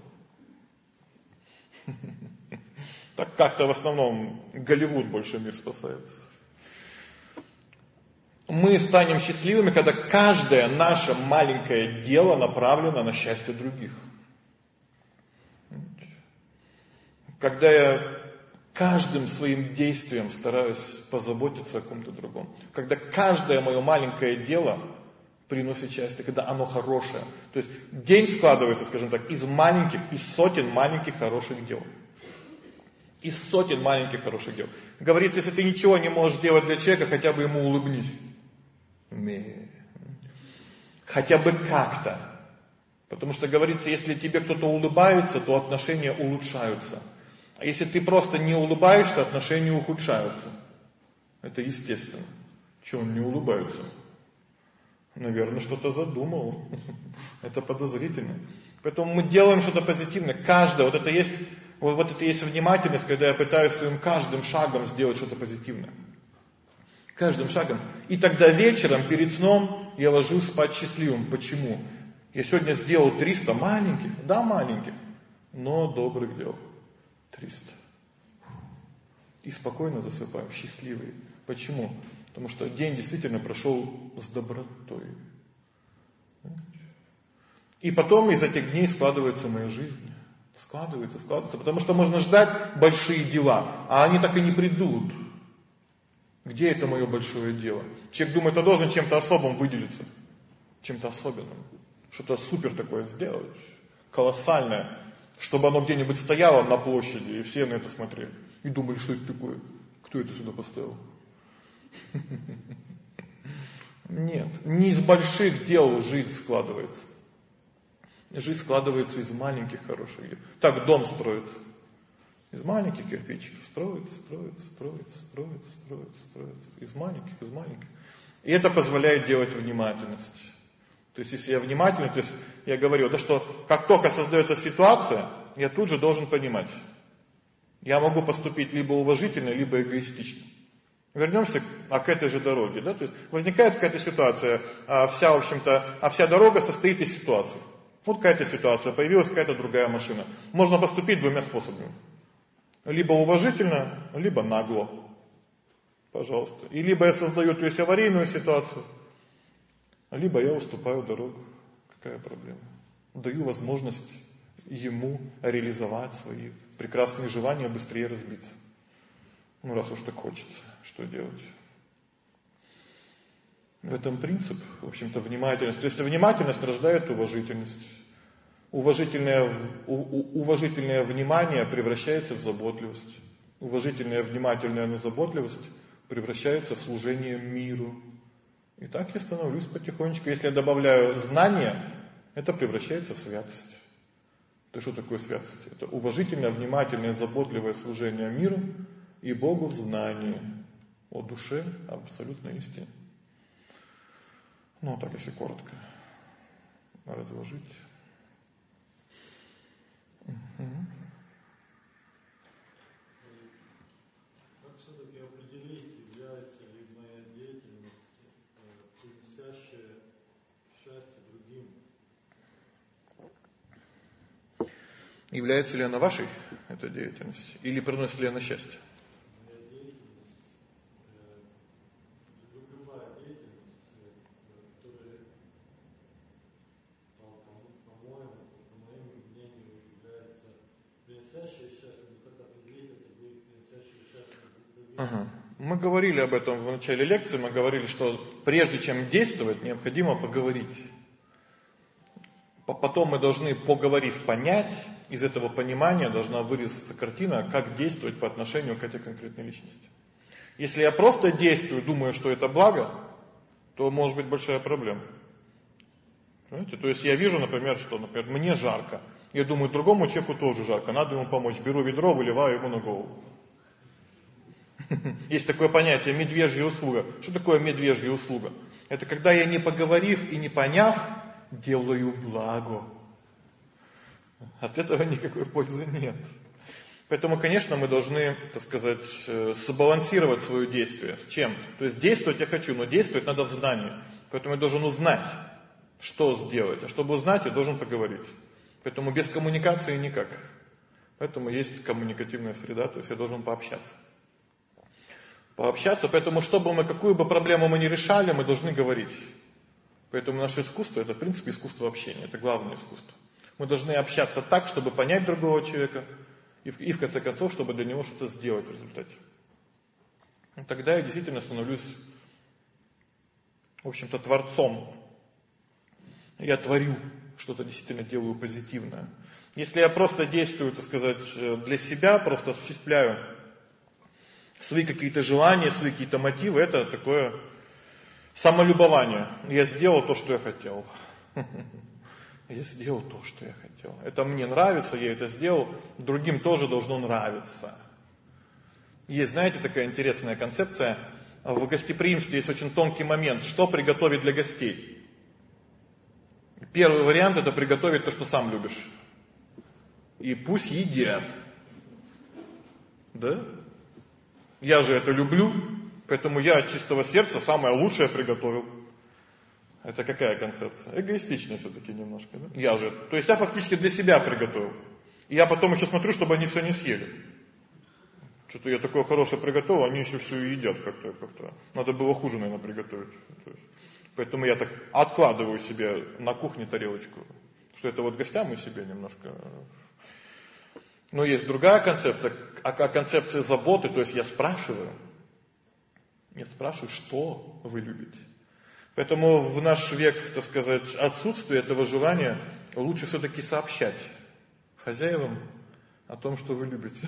Так как-то в основном Голливуд больше мир спасает. Мы станем счастливыми, когда каждое наше маленькое дело направлено на счастье других. Когда я каждым своим действием стараюсь позаботиться о ком-то другом. Когда каждое мое маленькое дело приносит счастье, когда оно хорошее. То есть день складывается, скажем так, из маленьких, из сотен маленьких хороших дел. Из сотен маленьких хороших дел. Говорится, если ты ничего не можешь делать для человека, хотя бы ему улыбнись. Хотя бы как-то. Потому что говорится, если тебе кто-то улыбается, то отношения улучшаются. А если ты просто не улыбаешься, отношения ухудшаются. Это естественно. Чего он не улыбается? Наверное, что-то задумал. Это подозрительно. Поэтому мы делаем что-то позитивное. Каждое, вот это есть, вот, вот это есть внимательность, когда я пытаюсь своим каждым шагом сделать что-то позитивное. Каждым шагом. И тогда вечером, перед сном, я ложусь спать счастливым. Почему? Я сегодня сделал триста маленьких, да, маленьких, но добрых дел. триста. И спокойно засыпаем, счастливые. Почему? Потому что день действительно прошел с добротой. И потом из этих дней складывается моя жизнь. Складывается, складывается. Потому что можно ждать большие дела, а они так и не придут. Где это мое большое дело? Человек думает, он должен чем-то особым выделиться. Чем-то особенным. Что-то супер такое сделать. Колоссальное. Чтобы оно где-нибудь стояло на площади, и все на это смотрели. И думали, что это такое? Кто это сюда поставил? Нет, не из больших дел жизнь складывается. Жизнь складывается из маленьких хороших дел. Так дом строится. Из маленьких кирпичиков строится, строится, строится, строится, строится, строится. Из маленьких, из маленьких. И это позволяет делать внимательность. То есть, если я внимательный, то есть, я говорю, да что, как только создается ситуация, я тут же должен понимать. Я могу поступить либо уважительно, либо эгоистично. Вернемся к этой же дороге, да, то есть, возникает какая-то ситуация, а вся, в общем-то, а вся дорога состоит из ситуаций. Вот какая-то ситуация, появилась какая-то другая машина. Можно поступить двумя способами. Либо уважительно, либо нагло. Пожалуйста. И либо я создаю, то есть, аварийную ситуацию, либо я уступаю дорогу. Какая проблема? Даю возможность ему реализовать свои прекрасные желания, быстрее разбиться. Ну, раз уж так хочется, что делать? В этом принцип, в общем-то, внимательность. То есть внимательность рождает уважительность. Уважительное, уважительное внимание превращается в заботливость. Уважительная, внимательная на заботливость превращается в служение миру. И так я становлюсь потихонечку. Если я добавляю знания, это превращается в святость. То что такое святость? Это уважительное, внимательное, заботливое служение миру. и Богу в знании о душе абсолютной истине. Ну, так если коротко разложить. Угу. Как все-таки определить, является ли моя деятельность приносящая счастье другим? Является ли она вашей, эта деятельность, или приносит ли она счастье? Моя деятельность, любая деятельность, которая, по-моему, по моему мнению, является приносящей счастье, но как определить, это будет приносящее счастье другим? Ага. Мы говорили об этом в начале лекции, мы говорили, что прежде чем действовать, необходимо поговорить. Потом мы должны, поговорив, понять, из этого понимания должна вырисоваться картина, как действовать по отношению к этой конкретной личности. Если я просто действую, думаю, что это благо, то может быть большая проблема. Понимаете? То есть я вижу, например, что, например, мне жарко. Я думаю, другому человеку тоже жарко, надо ему помочь. Беру ведро, выливаю ему на голову. Есть такое понятие медвежья услуга. Что такое медвежья услуга? Это когда я, не поговорив и не поняв, делаю благо. От этого никакой пользы нет. Поэтому, конечно, мы должны, так сказать, сбалансировать свое действие. С чем? То есть действовать я хочу, но действовать надо в знании. Поэтому я должен узнать, что сделать. А чтобы узнать, я должен поговорить. Поэтому без коммуникации никак. Поэтому есть коммуникативная среда, то есть я должен пообщаться. Пообщаться, поэтому, чтобы мы, какую бы проблему мы ни решали, мы должны говорить. Поэтому наше искусство, это в принципе искусство общения, это главное искусство. Мы должны общаться так, чтобы понять другого человека, и в, и в конце концов, чтобы для него что-то сделать в результате. И тогда я действительно становлюсь, в общем-то, творцом. Я творю, что-то действительно делаю позитивное. Если я просто действую, так сказать, для себя, просто осуществляю свои какие-то желания, свои какие-то мотивы, это такое самолюбование. Я сделал то, что я хотел. Я сделал то, что я хотел. Это мне нравится, я это сделал, другим тоже должно нравиться. Есть, знаете, такая интересная концепция. В гостеприимстве есть очень тонкий момент. Что приготовить для гостей? Первый вариант — это приготовить то, что сам любишь. И пусть едят. Да? Я же это люблю, поэтому я от чистого сердца самое лучшее приготовил. Это какая концепция? Эгоистичная все-таки немножко. Да? Я же, то есть я фактически для себя приготовил. И я потом еще смотрю, чтобы они все не съели. Что-то я такое хорошее приготовил, они еще все едят как-то. как-то. Надо было хуже, наверное, приготовить. То есть, поэтому я так откладываю себе на кухне тарелочку. Что это вот гостям и себе немножко. Но есть другая концепция, а концепция заботы, то есть я спрашиваю. Я спрашиваю, что вы любите. Поэтому в наш век, так сказать, отсутствие этого желания лучше все-таки сообщать хозяевам о том, что вы любите.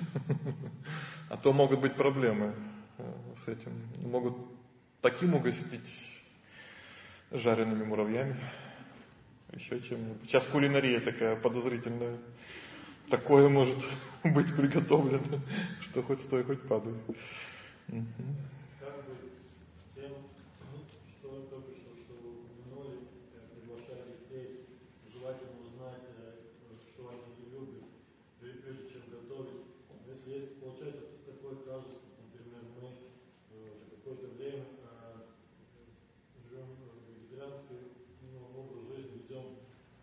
А то могут быть проблемы с этим. Могут таким угостить жареными муравьями, еще чем-нибудь. Сейчас кулинария такая подозрительная. Такое может быть приготовлено, что хоть стой, хоть падай. Угу. Как быть с тем, что только что, что вы упомянули, приглашая гостей, желательно узнать, что они любят, прежде чем готовить. Если есть, получается, такой казус, например, мы уже какое-то время живем вегетарианский образ жизни, ведем,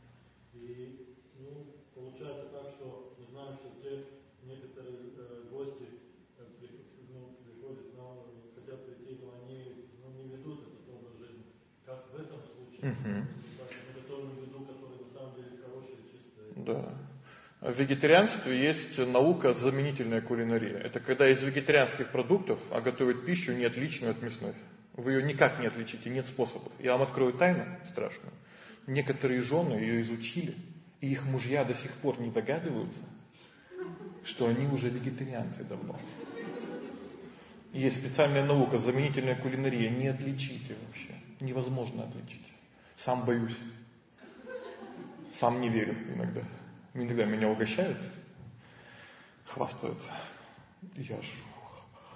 и ну, получается так, что мы знаем, что те некоторые э, гости э, при, ну, приходят к нам, хотят прийти, но они ну, не ведут этот образ жизни. Как в этом случае? Uh-huh. Мы готовим еду, которая на самом деле хорошая, чистая. Да. В вегетарианстве есть наука заменительная кулинария. Это когда из вегетарианских продуктов а готовят пищу не отличную от мясной. Вы ее никак не отличите, нет способов. Я вам открою тайну страшную. Некоторые жены ее изучили, и их мужья до сих пор не догадываются, что они уже вегетарианцы давно. Есть специальная наука, заменительная кулинария. Не отличите вообще. Невозможно отличить. Сам боюсь. Сам не верю иногда. Иногда меня угощают, хвастаются. Я ж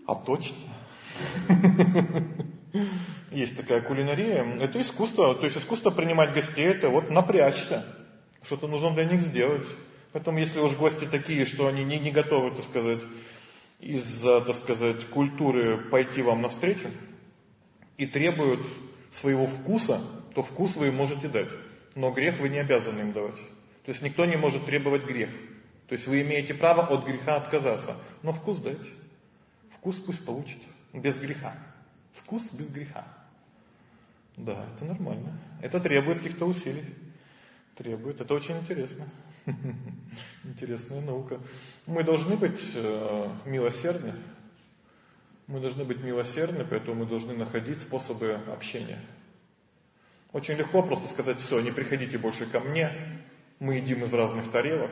А точно. Есть такая кулинария. Это искусство. То есть искусство принимать гостей, это вот напрячься. Что-то нужно для них сделать. Поэтому если уж гости такие, что они не, не готовы, так сказать, из-за, так сказать, культуры пойти вам навстречу и требуют своего вкуса, то вкус вы им можете дать. Но грех вы не обязаны им давать. То есть никто не может требовать грех. То есть вы имеете право от греха отказаться. Но вкус дайте. Вкус пусть получит. Без греха. Вкус без греха. Да, это нормально. Это требует каких-то усилий. Требует. Это очень интересно. Интересная наука. Мы должны быть э, милосердны. Мы должны быть милосердны, поэтому мы должны находить способы общения. Очень легко просто сказать: все, не приходите больше ко мне, мы едим из разных тарелок.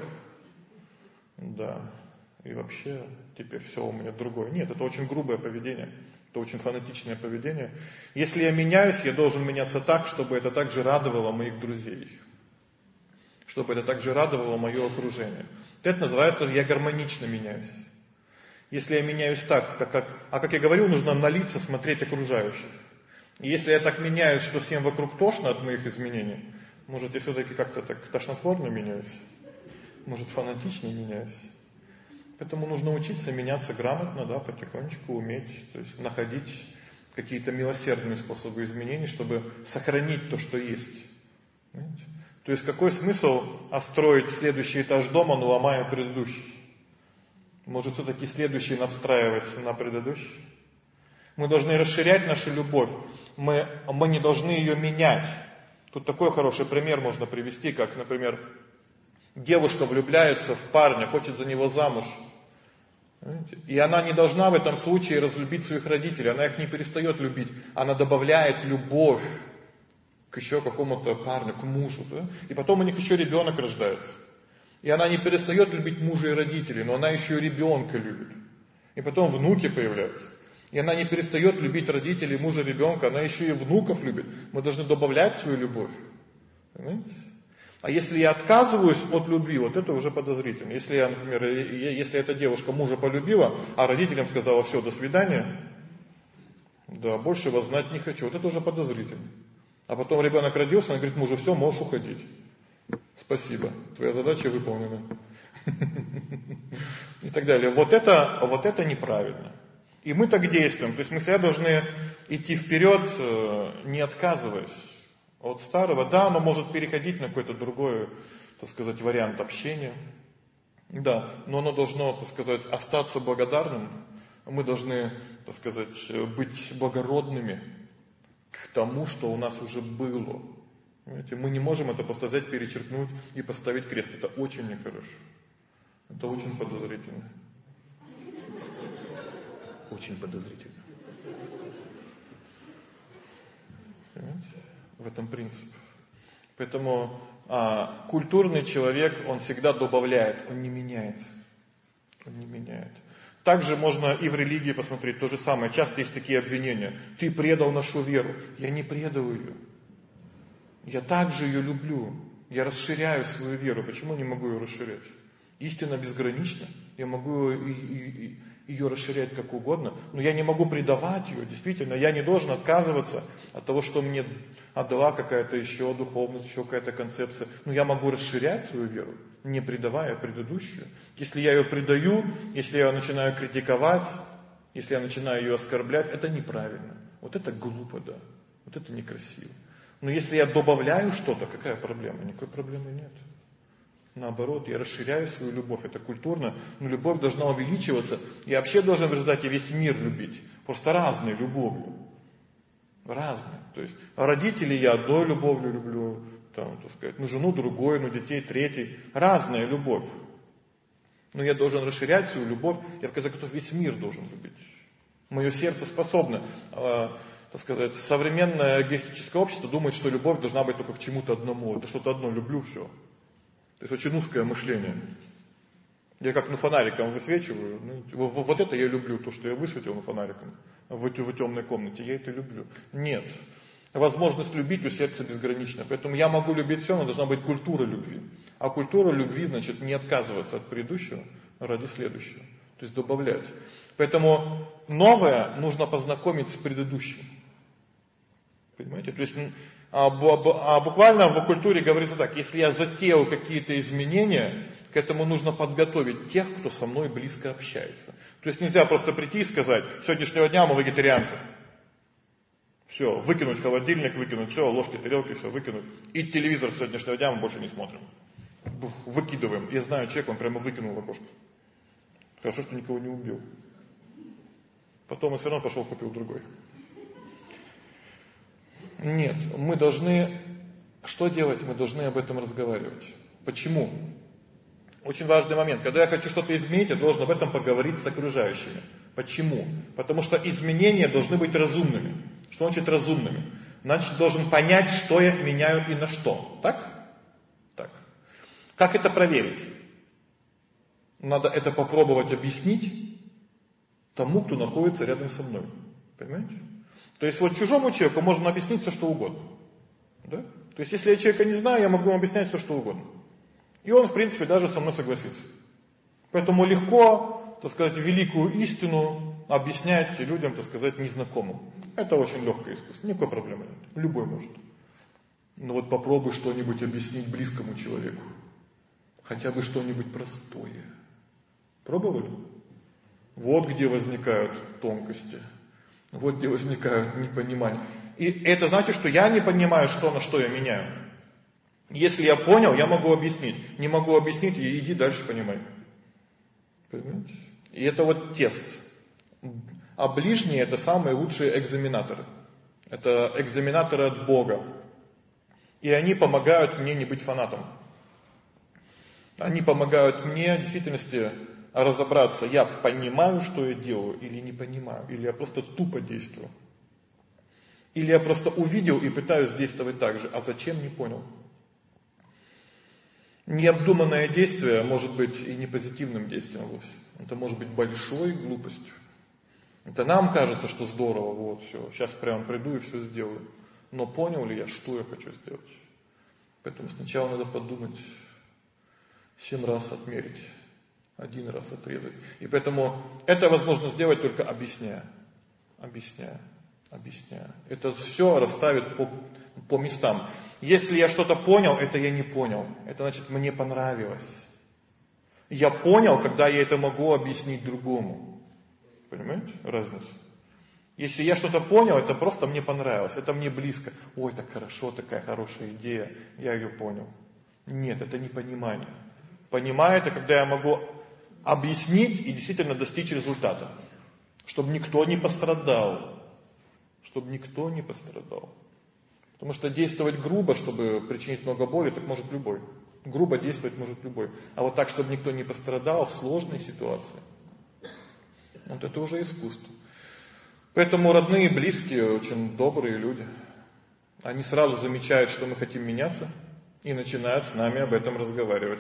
Да, и вообще теперь все у меня другое. Нет, это очень грубое поведение, это очень фанатичное поведение. Если я меняюсь, я должен меняться так, чтобы это также радовало моих друзей. Чтобы это также радовало мое окружение. Это называется, я гармонично меняюсь. Если я меняюсь так, как, как, а как я говорил, нужно на лица смотреть окружающих. И если я так меняюсь, что всем вокруг тошно от моих изменений, может, я все-таки как-то так тошнотворно меняюсь, может, фанатичнее меняюсь. Поэтому нужно учиться меняться грамотно, да, потихонечку уметь, то есть находить какие-то милосердные способы изменений, чтобы сохранить то, что есть. Понимаете? То есть какой смысл остроить следующий этаж дома, но ломая предыдущий? Может, все-таки следующий надстраивать на предыдущий? Мы должны расширять нашу любовь. Мы, мы не должны ее менять. Тут такой хороший пример можно привести, как, например, девушка влюбляется в парня, хочет за него замуж. Понимаете? И она не должна в этом случае разлюбить своих родителей. Она их не перестает любить. Она добавляет любовь к еще какому-то парню, к мужу. Да? И потом у них еще ребенок рождается. И она не перестает любить мужа и родителей, но она еще и ребенка любит. И потом внуки появляются. И она не перестает любить родителей, мужа, ребенка, она еще и внуков любит. Мы должны добавлять свою любовь. Понимаете? А если я отказываюсь от любви, вот это уже подозрительно. Если я, например, если эта девушка мужа полюбила, а родителям сказала: все, до свидания, да, больше вас знать не хочу, вот это уже подозрительно. А потом ребенок родился, она говорит мужу: все, можешь уходить. Спасибо, твоя задача выполнена. И так далее. Вот это, вот это неправильно. И мы так действуем. То есть мы всегда должны идти вперед, не отказываясь от старого. Да, оно может переходить на какой-то другой, так сказать, вариант общения. Да, но оно должно, так сказать, остаться благодарным. Мы должны, так сказать, быть благородными к тому, что у нас уже было. Понимаете? Мы не можем это просто взять, перечеркнуть и поставить крест. Это очень нехорошо. Это очень подозрительно. Очень подозрительно. Понимаете? В этом принцип. Поэтому а, культурный человек, он всегда добавляет, он не меняет. Он не меняет. Также можно и в религии посмотреть то же самое. Часто есть такие обвинения. Ты предал нашу веру. Я не предал ее. Я также ее люблю. Я расширяю свою веру. Почему не могу ее расширять? Истина безгранична. Я могу ее расширять как угодно. Но я не могу предавать ее. Действительно, я не должен отказываться от того, что мне отдала какая-то еще духовность, еще какая-то концепция. Но я могу расширять свою веру, не предавая предыдущую. Если я ее предаю, если я ее начинаю критиковать, если я начинаю ее оскорблять, это неправильно. Вот это глупо, да. Вот это некрасиво. Но если я добавляю что-то, какая проблема? Никакой проблемы нет. Наоборот, я расширяю свою любовь, это культурно, но любовь должна увеличиваться. Я вообще должен в результате весь мир любить, просто разной любовью. Разной. То есть родителей я одной любовью люблю, там, так сказать, ну жену другой, ну детей третий. Разная любовь. Но я должен расширять свою любовь, я в конце концов весь мир должен любить. Мое сердце способно. Так сказать, современное эгоистическое общество думает, что любовь должна быть только к чему-то одному. Это что-то одно, люблю, все. То есть очень узкое мышление. Я как ну фонариком высвечиваю. Ну, вот это я люблю, то, что я высветил ну, фонариком в, в темной комнате. Я это люблю. Нет. Возможность любить у сердца безгранична. Поэтому я могу любить все, но должна быть культура любви. А культура любви, значит, не отказываться от предыдущего ради следующего. То есть добавлять. Поэтому новое нужно познакомить с предыдущим. Понимаете? То есть а, а буквально в оккультуре говорится так: если я затеял какие-то изменения, к этому нужно подготовить тех, кто со мной близко общается. То есть нельзя просто прийти и сказать: с сегодняшнего дня мы вегетарианцы. Все, выкинуть холодильник, выкинуть все, ложки, тарелки, все выкинуть. И телевизор с сегодняшнего дня мы больше не смотрим. Бух, выкидываем. Я знаю человека, он прямо выкинул в окошко. Хорошо, что никого не убил. Потом он все равно пошел купил другой. Нет, мы должны, что делать? Мы должны об этом разговаривать. Почему? Очень важный момент. Когда я хочу что-то изменить, я должен об этом поговорить с окружающими. Почему? Потому что изменения должны быть разумными. Что значит разумными? Значит, должен понять, что я меняю и на что. Так? Так. Как это проверить? Надо это попробовать объяснить тому, кто находится рядом со мной. Понимаете? То есть вот чужому человеку можно объяснить все, что угодно. Да? То есть если я человека не знаю, я могу ему объяснять все, что угодно. И он, в принципе, даже со мной согласится. Поэтому легко, так сказать, великую истину объяснять людям, так сказать, незнакомым. Это очень легкое искусство, никакой проблемы нет. Любой может. Но вот попробуй что-нибудь объяснить близкому человеку. Хотя бы что-нибудь простое. Пробовали? Вот где возникают тонкости. Вот где возникают непонимания. И это значит, что я не понимаю, что на что я меняю. Если я понял, я могу объяснить. Не могу объяснить, и иди дальше понимай. Понимаете? И это вот тест. А ближние — это самые лучшие экзаменаторы. Это экзаменаторы от Бога. И они помогают мне не быть фанатом. Они помогают мне в действительности разобраться, я понимаю, что я делаю, или не понимаю, или я просто тупо действую. Или я просто увидел и пытаюсь действовать так же, а зачем, не понял. Необдуманное действие может быть и не позитивным действием вовсе. Это может быть большой глупостью. Это нам кажется, что здорово, вот все, сейчас прямо приду и все сделаю. Но понял ли я, что я хочу сделать? Поэтому сначала надо подумать, семь раз отмерить, один раз отрезать. И поэтому это возможно сделать только объясняя, объясняя, объясняя. Это все расставит по, по местам. Если я что-то понял, это я не понял. Это значит, мне понравилось. Я понял, когда я это могу объяснить другому. Понимаете разницу? Если я что-то понял, это просто мне понравилось, это мне близко. Ой, так хорошо, такая хорошая идея, я ее понял. Нет, это не понимание. Понимание — это когда я могу объяснить и действительно достичь результата. Чтобы никто не пострадал. Чтобы никто не пострадал. Потому что действовать грубо, чтобы причинить много боли, так может любой. Грубо действовать может любой. А вот так, чтобы никто не пострадал в сложной ситуации, вот это уже искусство. Поэтому родные и близкие очень добрые люди. Они сразу замечают, что мы хотим меняться, и начинают с нами об этом разговаривать.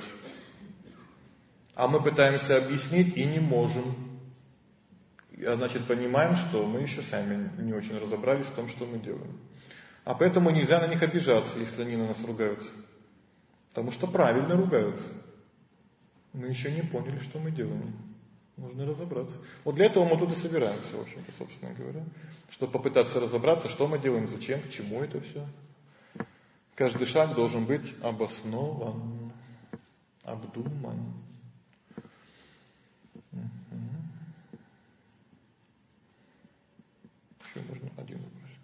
А мы пытаемся объяснить и не можем. А значит, понимаем, что мы еще сами не очень разобрались в том, что мы делаем. А поэтому нельзя на них обижаться, если они на нас ругаются. Потому что правильно ругаются. Мы еще не поняли, что мы делаем. Нужно разобраться. Вот для этого мы тут и собираемся, в общем-то, собственно говоря. Чтобы попытаться разобраться, что мы делаем, зачем, к чему это все. Каждый шаг должен быть обоснован, обдуман. Угу. Еще можно один вопросик.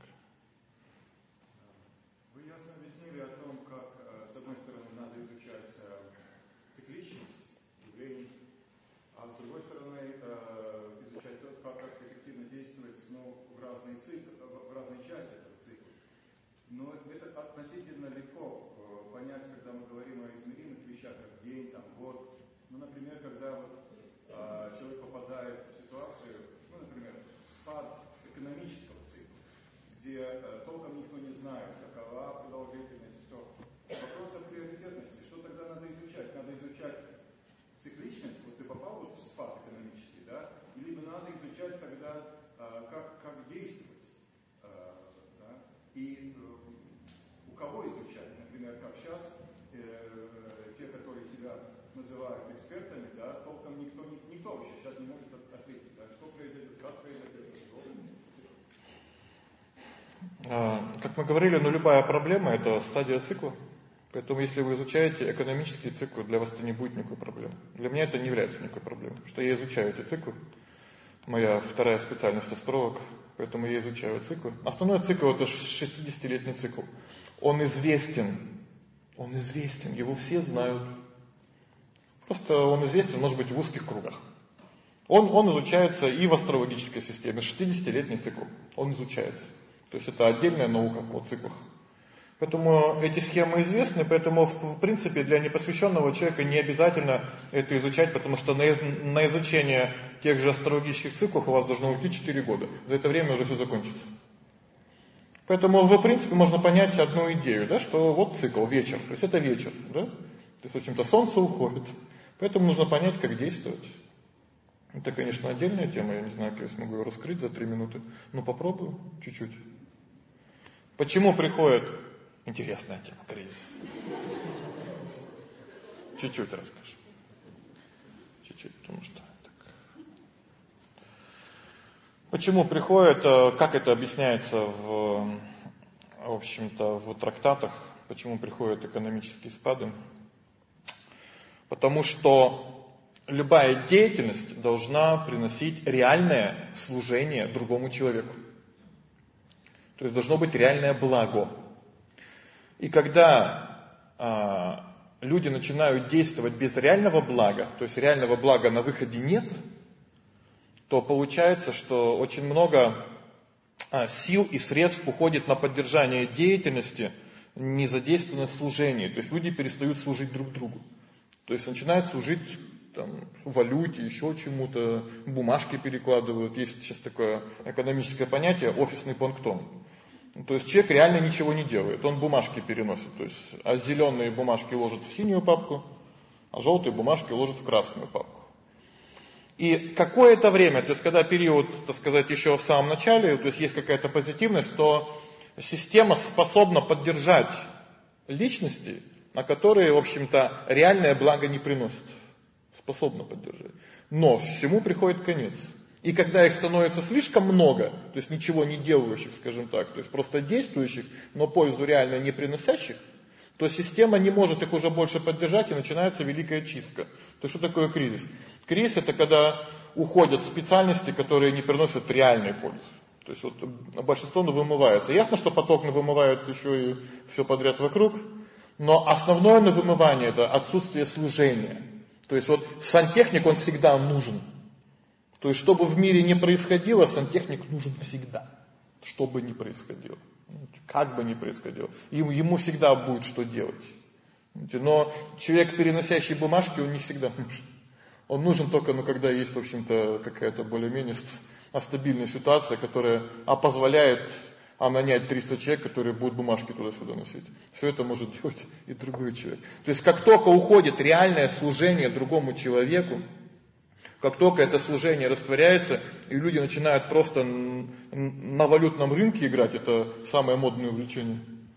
Вы ясно объяснили о том, как, с одной стороны, надо изучать цикличность явлений, а с другой стороны, изучать то, как эффективно действовать, ну, в разные циклы, в разные части этого цикла. Но это относительно легко понять, когда мы говорим о измеримых вещах, как день, там, год. Ну, например, когда вот, а, человек попадает в ситуацию, ну, например, спад экономического цикла, где а, толком никто не знает, какова продолжительность, все. Вопрос о приоритетности, что тогда надо изучать? Надо изучать цикличность, вот ты попал вот в спад экономический, да, либо надо изучать тогда, а, как, как действовать, а, да, и а, у кого изучать, например, как сейчас э, те, которые себя называют экспертами, да, толком никто, никто вообще сейчас не может ответить, да, что произойдет, как произойдет, что. Как мы говорили, ну любая проблема – это стадия цикла. Поэтому если вы изучаете экономические циклы, для вас это не будет никакой проблемы. Для меня это не является никакой проблемой, потому что я изучаю эти циклы. Моя вторая специальность астролог, поэтому я изучаю циклы. Основной цикл – это шестидесятилетний цикл. Он известен, он известен, его все знают. Просто он известен, может быть, в узких кругах. Он, он изучается и в астрологической системе. шестидесятилетний цикл, он изучается. То есть это отдельная наука о циклах. Поэтому эти схемы известны, поэтому в принципе для непосвященного человека не обязательно это изучать, потому что на, на изучение тех же астрологических циклов у вас должно уйти четыре года. За это время уже все закончится. Поэтому в принципе можно понять одну идею, да, что вот цикл, вечер, то есть это вечер, да? То есть в общем-то солнце уходит. Поэтому нужно понять, как действовать. Это, конечно, отдельная тема, я не знаю, как я смогу ее раскрыть за три минуты, но попробую чуть-чуть. Почему приходит... Интересная тема, кризис. Чуть-чуть расскажу. Чуть-чуть, потому что... Так. Почему приходит, как это объясняется в, в общем-то, в трактатах, почему приходят экономические спады? Потому что любая деятельность должна приносить реальное служение другому человеку. То есть должно быть реальное благо. И когда а, люди начинают действовать без реального блага, то есть реального блага на выходе нет, то получается, что очень много а, сил и средств уходит на поддержание деятельности, не задействовано в служении. То есть люди перестают служить друг другу. То есть начинают служить там, валюте, еще чему-то, бумажки перекладывают. Есть сейчас такое экономическое понятие офисный планктон. То есть человек реально ничего не делает, он бумажки переносит, то есть, а зеленые бумажки ложит в синюю папку, а желтые бумажки ложит в красную папку. И какое-то время, то есть когда период, так сказать, еще в самом начале, то есть есть какая-то позитивность, то система способна поддержать личности, на которые, в общем-то, реальное благо не приносит. Способна поддержать. Но всему приходит конец. И когда их становится слишком много, то есть ничего не делающих, скажем так, то есть просто действующих, но пользу реально не приносящих, то система не может их уже больше поддержать, и начинается великая чистка. То есть что такое кризис? Кризис — это когда уходят специальности, которые не приносят реальной пользы. То есть вот большинство вымывается. Ясно, что поток вымывает еще и все подряд вокруг, но основное вымывание — это отсутствие служения. То есть вот сантехник, он всегда нужен. То есть, что бы в мире ни происходило, сантехник нужен всегда. Что бы ни происходило. Как бы ни происходило. Ему, ему всегда будет что делать. Но человек, переносящий бумажки, он не всегда нужен. Он нужен только, ну, когда есть, в общем-то, какая-то более-менее стабильная ситуация, которая а позволяет а нанять триста человек, которые будут бумажки туда-сюда носить. Все это может делать и другой человек. То есть, как только уходит реальное служение другому человеку, как только это служение растворяется, и люди начинают просто на валютном рынке играть, это самое модное увлечение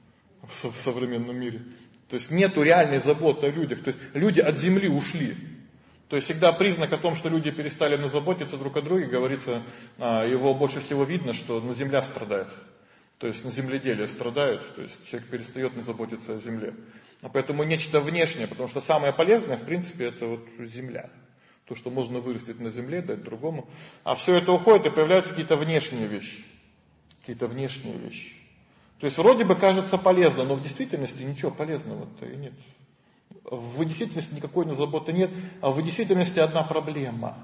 в современном мире. То есть нету реальной заботы о людях. То есть люди от земли ушли. То есть всегда признак о том, что люди перестали заботиться друг о друге, говорится, его больше всего видно, что ну, земля страдает. То есть на земледелие страдает, то есть человек перестает заботиться о земле. А поэтому нечто внешнее, потому что самое полезное, в принципе, это вот земля. То, что можно вырастить на земле, дать другому. А все это уходит, и появляются какие-то внешние вещи. Какие-то внешние вещи. То есть вроде бы кажется полезно, но в действительности ничего полезного-то и нет. В действительности никакой заботы нет, а в действительности одна проблема.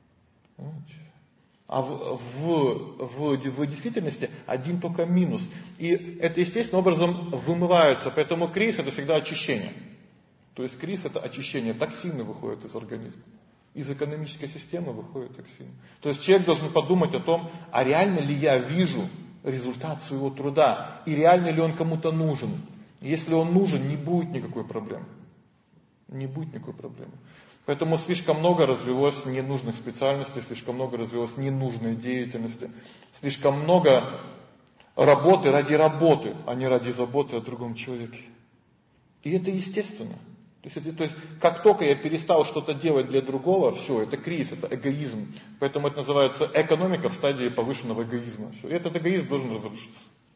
А в, в, в, в действительности один только минус. И это естественным образом вымывается. Поэтому кризис — это всегда очищение. То есть кризис — это очищение. Токсины выходят из организма. Из экономической системы выходят токсины. То есть человек должен подумать о том, а реально ли я вижу результат своего труда, и реально ли он кому-то нужен. Если он нужен, не будет никакой проблемы. Не будет никакой проблемы. Поэтому слишком много развелось ненужных специальностей, слишком много развелось ненужной деятельности, слишком много работы ради работы, а не ради заботы о другом человеке. И это естественно. То есть, это, то есть, как только я перестал что-то делать для другого, все, это кризис, это эгоизм. Поэтому это называется экономика в стадии повышенного эгоизма. Все. И этот эгоизм должен разрушиться.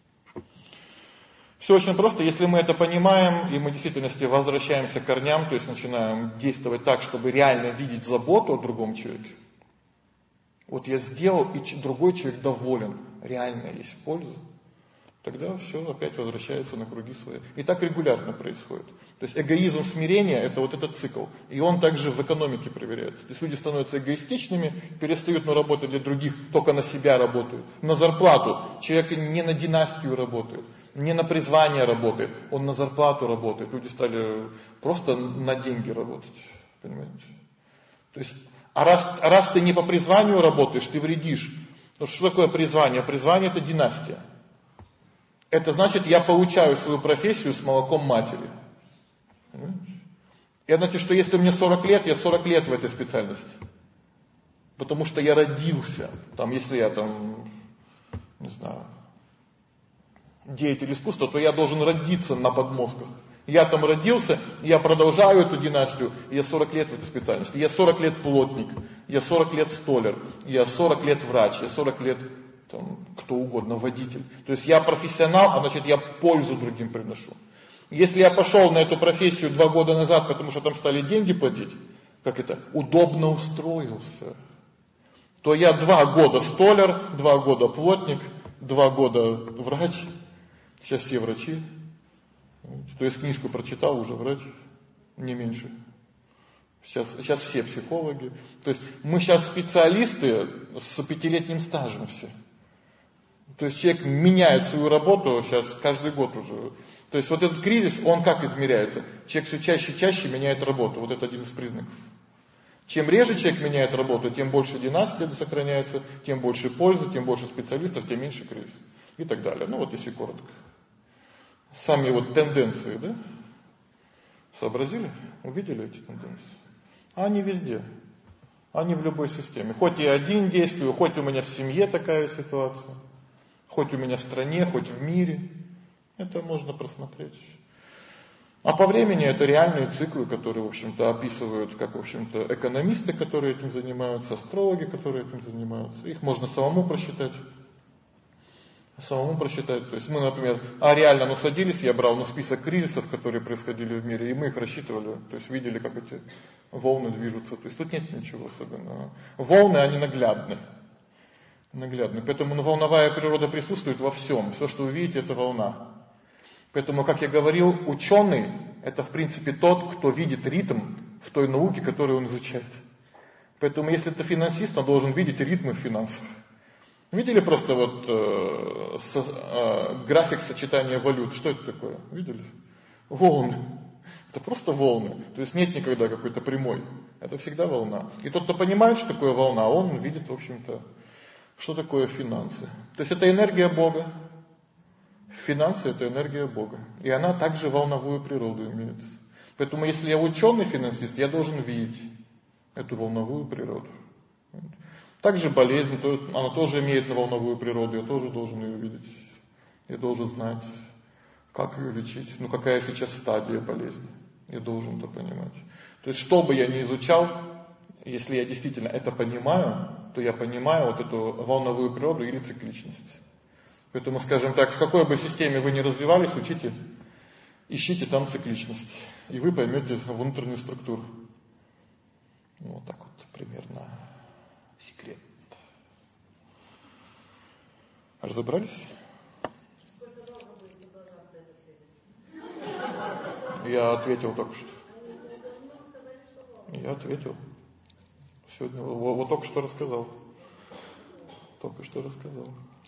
Все очень просто, если мы это понимаем, и мы в действительности возвращаемся к корням, то есть начинаем действовать так, чтобы реально видеть заботу о другом человеке. Вот я сделал, и другой человек доволен, реально есть польза. Тогда все опять возвращается на круги свои. И так регулярно происходит. То есть эгоизм смирения – это вот этот цикл. И он также в экономике проверяется. То есть люди становятся эгоистичными, перестают на работать для других, только на себя работают. На зарплату. Человек не на династию работает, не на призвание работает, он на зарплату работает. Люди стали просто на деньги работать. Понимаете? То есть, а раз, а раз ты не по призванию работаешь, ты вредишь. Потому что что такое призвание? Призвание – это династия. Это значит, я получаю свою профессию с молоком матери. Это значит, что если мне сорок лет, я сорок лет в этой специальности. Потому что я родился. Там, если я там, не знаю, деятель искусства, то я должен родиться на подмостках. Я там родился, я продолжаю эту династию, я сорок лет в этой специальности. Я сорок лет плотник, я сорок лет столяр, я сорок лет врач, я сорок лет там, кто угодно, водитель. То есть я профессионал, а значит я пользу другим приношу. Если я пошел на эту профессию два года назад, потому что там стали деньги платить, как это, удобно устроился, то я два года столяр, два года плотник, два года врач. Сейчас все врачи. То есть книжку прочитал, уже врач, не меньше. Сейчас, сейчас все психологи. То есть мы сейчас специалисты с пятилетним стажем все. То есть человек меняет свою работу сейчас каждый год уже. То есть вот этот кризис, он как измеряется? Человек все чаще и чаще меняет работу. Вот это один из признаков. Чем реже человек меняет работу, тем больше династия сохраняется, тем больше пользы, тем больше специалистов, тем меньше кризис. И так далее. Ну вот если коротко. Сами вот тенденции, да? Сообразили? Увидели эти тенденции? Они везде. Они в любой системе. Хоть я один действую, хоть у меня в семье такая ситуация, хоть у меня в стране, хоть в мире. Это можно просмотреть. А по времени это реальные циклы, которые, в общем-то, описывают, как, в общем-то, экономисты, которые этим занимаются, астрологи, которые этим занимаются. Их можно самому просчитать. Самому просчитать. То есть мы, например, а реально мы садились, я брал на список кризисов, которые происходили в мире, и мы их рассчитывали, то есть видели, как эти волны движутся. То есть тут нет ничего особенного. Волны, они наглядны. Наглядны. Поэтому волновая природа присутствует во всем. Все, что вы видите, это волна. Поэтому, как я говорил, ученый – это в принципе тот, кто видит ритм в той науке, которую он изучает. Поэтому, если это финансист, он должен видеть ритмы в финансах. Видели просто вот э, со, э, график сочетания валют? Что это такое? Видели? Волны. Это просто волны. То есть нет никогда какой-то прямой. Это всегда волна. И тот, кто понимает, что такое волна, он видит, в общем-то, что такое финансы. То есть это энергия Бога. Финансы – это энергия Бога. И она также волновую природу имеет. Поэтому если я ученый-финансист, я должен видеть эту волновую природу. Также болезнь, она тоже имеет волновую природу, я тоже должен ее видеть. Я должен знать, как ее лечить. Ну, какая сейчас стадия болезни. Я должен это понимать. То есть, что бы я ни изучал, если я действительно это понимаю, то я понимаю вот эту волновую природу или цикличность. Поэтому, скажем так, в какой бы системе вы ни развивались, учите, ищите там цикличность. И вы поймете внутреннюю структуру. Вот так вот примерно. Секрет. Разобрались? Я ответил только что. Я ответил. Сегодня вот, вот только что рассказал. Только что рассказал.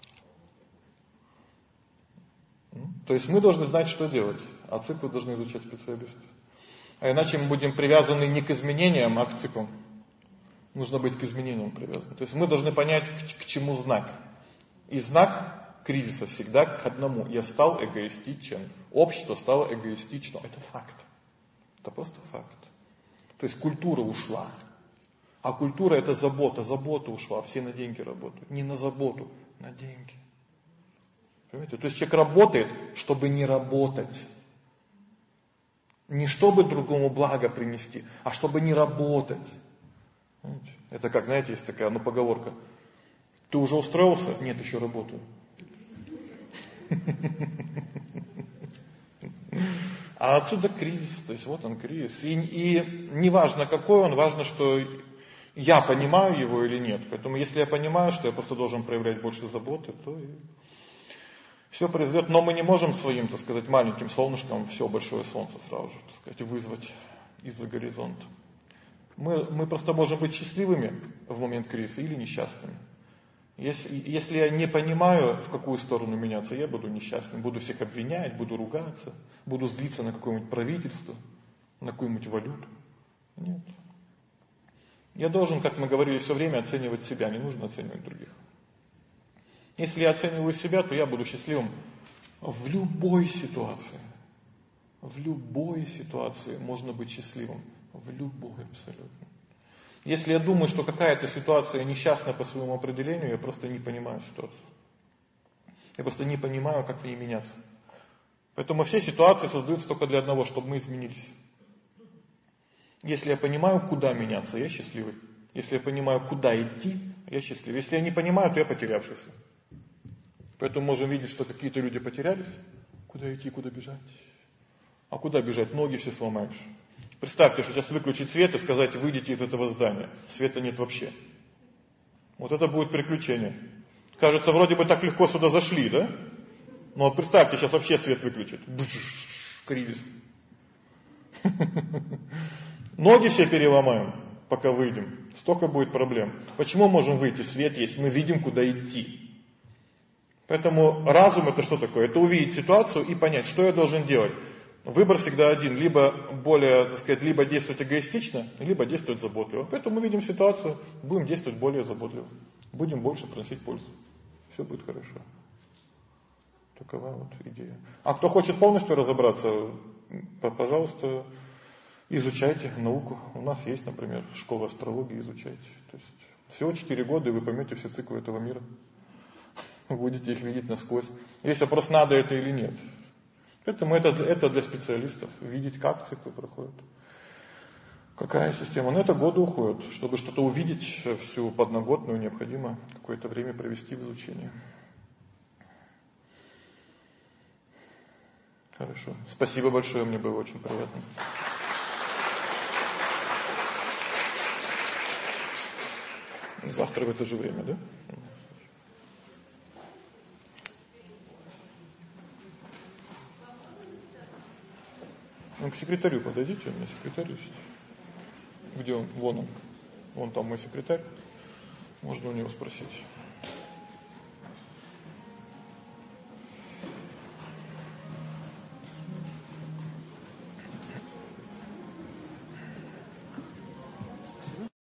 То есть мы должны знать, что делать, а циклы должны изучать специалисты. А иначе мы будем привязаны не к изменениям, а к циклам. Нужно быть к изменениям привязан. То есть мы должны понять, к, к чему знак. И знак кризиса всегда к одному. Я стал эгоистичен. Общество стало эгоистичным. Это факт. Это просто факт. То есть культура ушла. А культура это забота. Забота ушла. Все на деньги работают. Не на заботу, на деньги. Понимаете? То есть человек работает, чтобы не работать. Не чтобы другому благо принести, а чтобы не работать. Это как, знаете, есть такая, ну, поговорка. Ты уже устроился? Нет, еще работаю. А отсюда кризис, то есть вот он кризис. И, и не важно какой он, важно, что я понимаю его или нет. Поэтому если я понимаю, что я просто должен проявлять больше заботы, то и все произойдет. Но мы не можем своим, так сказать, маленьким солнышком все большое солнце сразу же, так сказать, вызвать из-за горизонта. Мы, мы просто можем быть счастливыми в момент кризиса или несчастными. Если, если я не понимаю, в какую сторону меняться, я буду несчастным, буду всех обвинять, буду ругаться, буду злиться на какое-нибудь правительство, на какую-нибудь валюту. Нет. Я должен, как мы говорили все время, оценивать себя, не нужно оценивать других. Если я оцениваю себя, то я буду счастливым в любой ситуации. В любой ситуации можно быть счастливым. В любой абсолютно. Если я думаю, что какая-то ситуация несчастна по своему определению, я просто не понимаю ситуацию. Я просто не понимаю, как в ней меняться. Поэтому все ситуации создаются только для одного, чтобы мы изменились. Если я понимаю, куда меняться, я счастливый. Если я понимаю, куда идти, я счастливый. Если я не понимаю, то я потерявшийся. Поэтому можем видеть, что какие-то люди потерялись. Куда идти, куда бежать? А куда бежать? Ноги все сломаешь. Представьте, что сейчас выключить свет и сказать, выйдите из этого здания. Света нет вообще. Вот это будет приключение. Кажется, вроде бы так легко сюда зашли, да? Но вот представьте, сейчас вообще свет выключат. Кризис. Ноги все переломаем, пока выйдем. Столько будет проблем. Почему можем выйти? Свет есть, мы видим, куда идти. Поэтому разум это что такое? Это увидеть ситуацию и понять, что я должен делать. Выбор всегда один. Либо более, так сказать, либо действовать эгоистично, либо действовать заботливо. Поэтому мы видим ситуацию, будем действовать более заботливо. Будем больше приносить пользу. Все будет хорошо. Такова вот идея. А кто хочет полностью разобраться, пожалуйста, изучайте науку. У нас есть, например, школа астрологии, изучайте. То есть всего четыре года, и вы поймете все циклы этого мира. Вы будете их видеть насквозь. Есть вопрос, надо это или нет. Поэтому это, это для специалистов. Видеть, как циклы проходят. Какая система. Но это годы уходят. Чтобы что-то увидеть, всю подноготную, необходимо какое-то время провести в изучении. Хорошо. Спасибо большое, мне было очень приятно. Завтра в это же время, да? Ну, к секретарю подойдите, у меня секретарь есть. Где он? Вон он. Вон там мой секретарь. Можно у него спросить.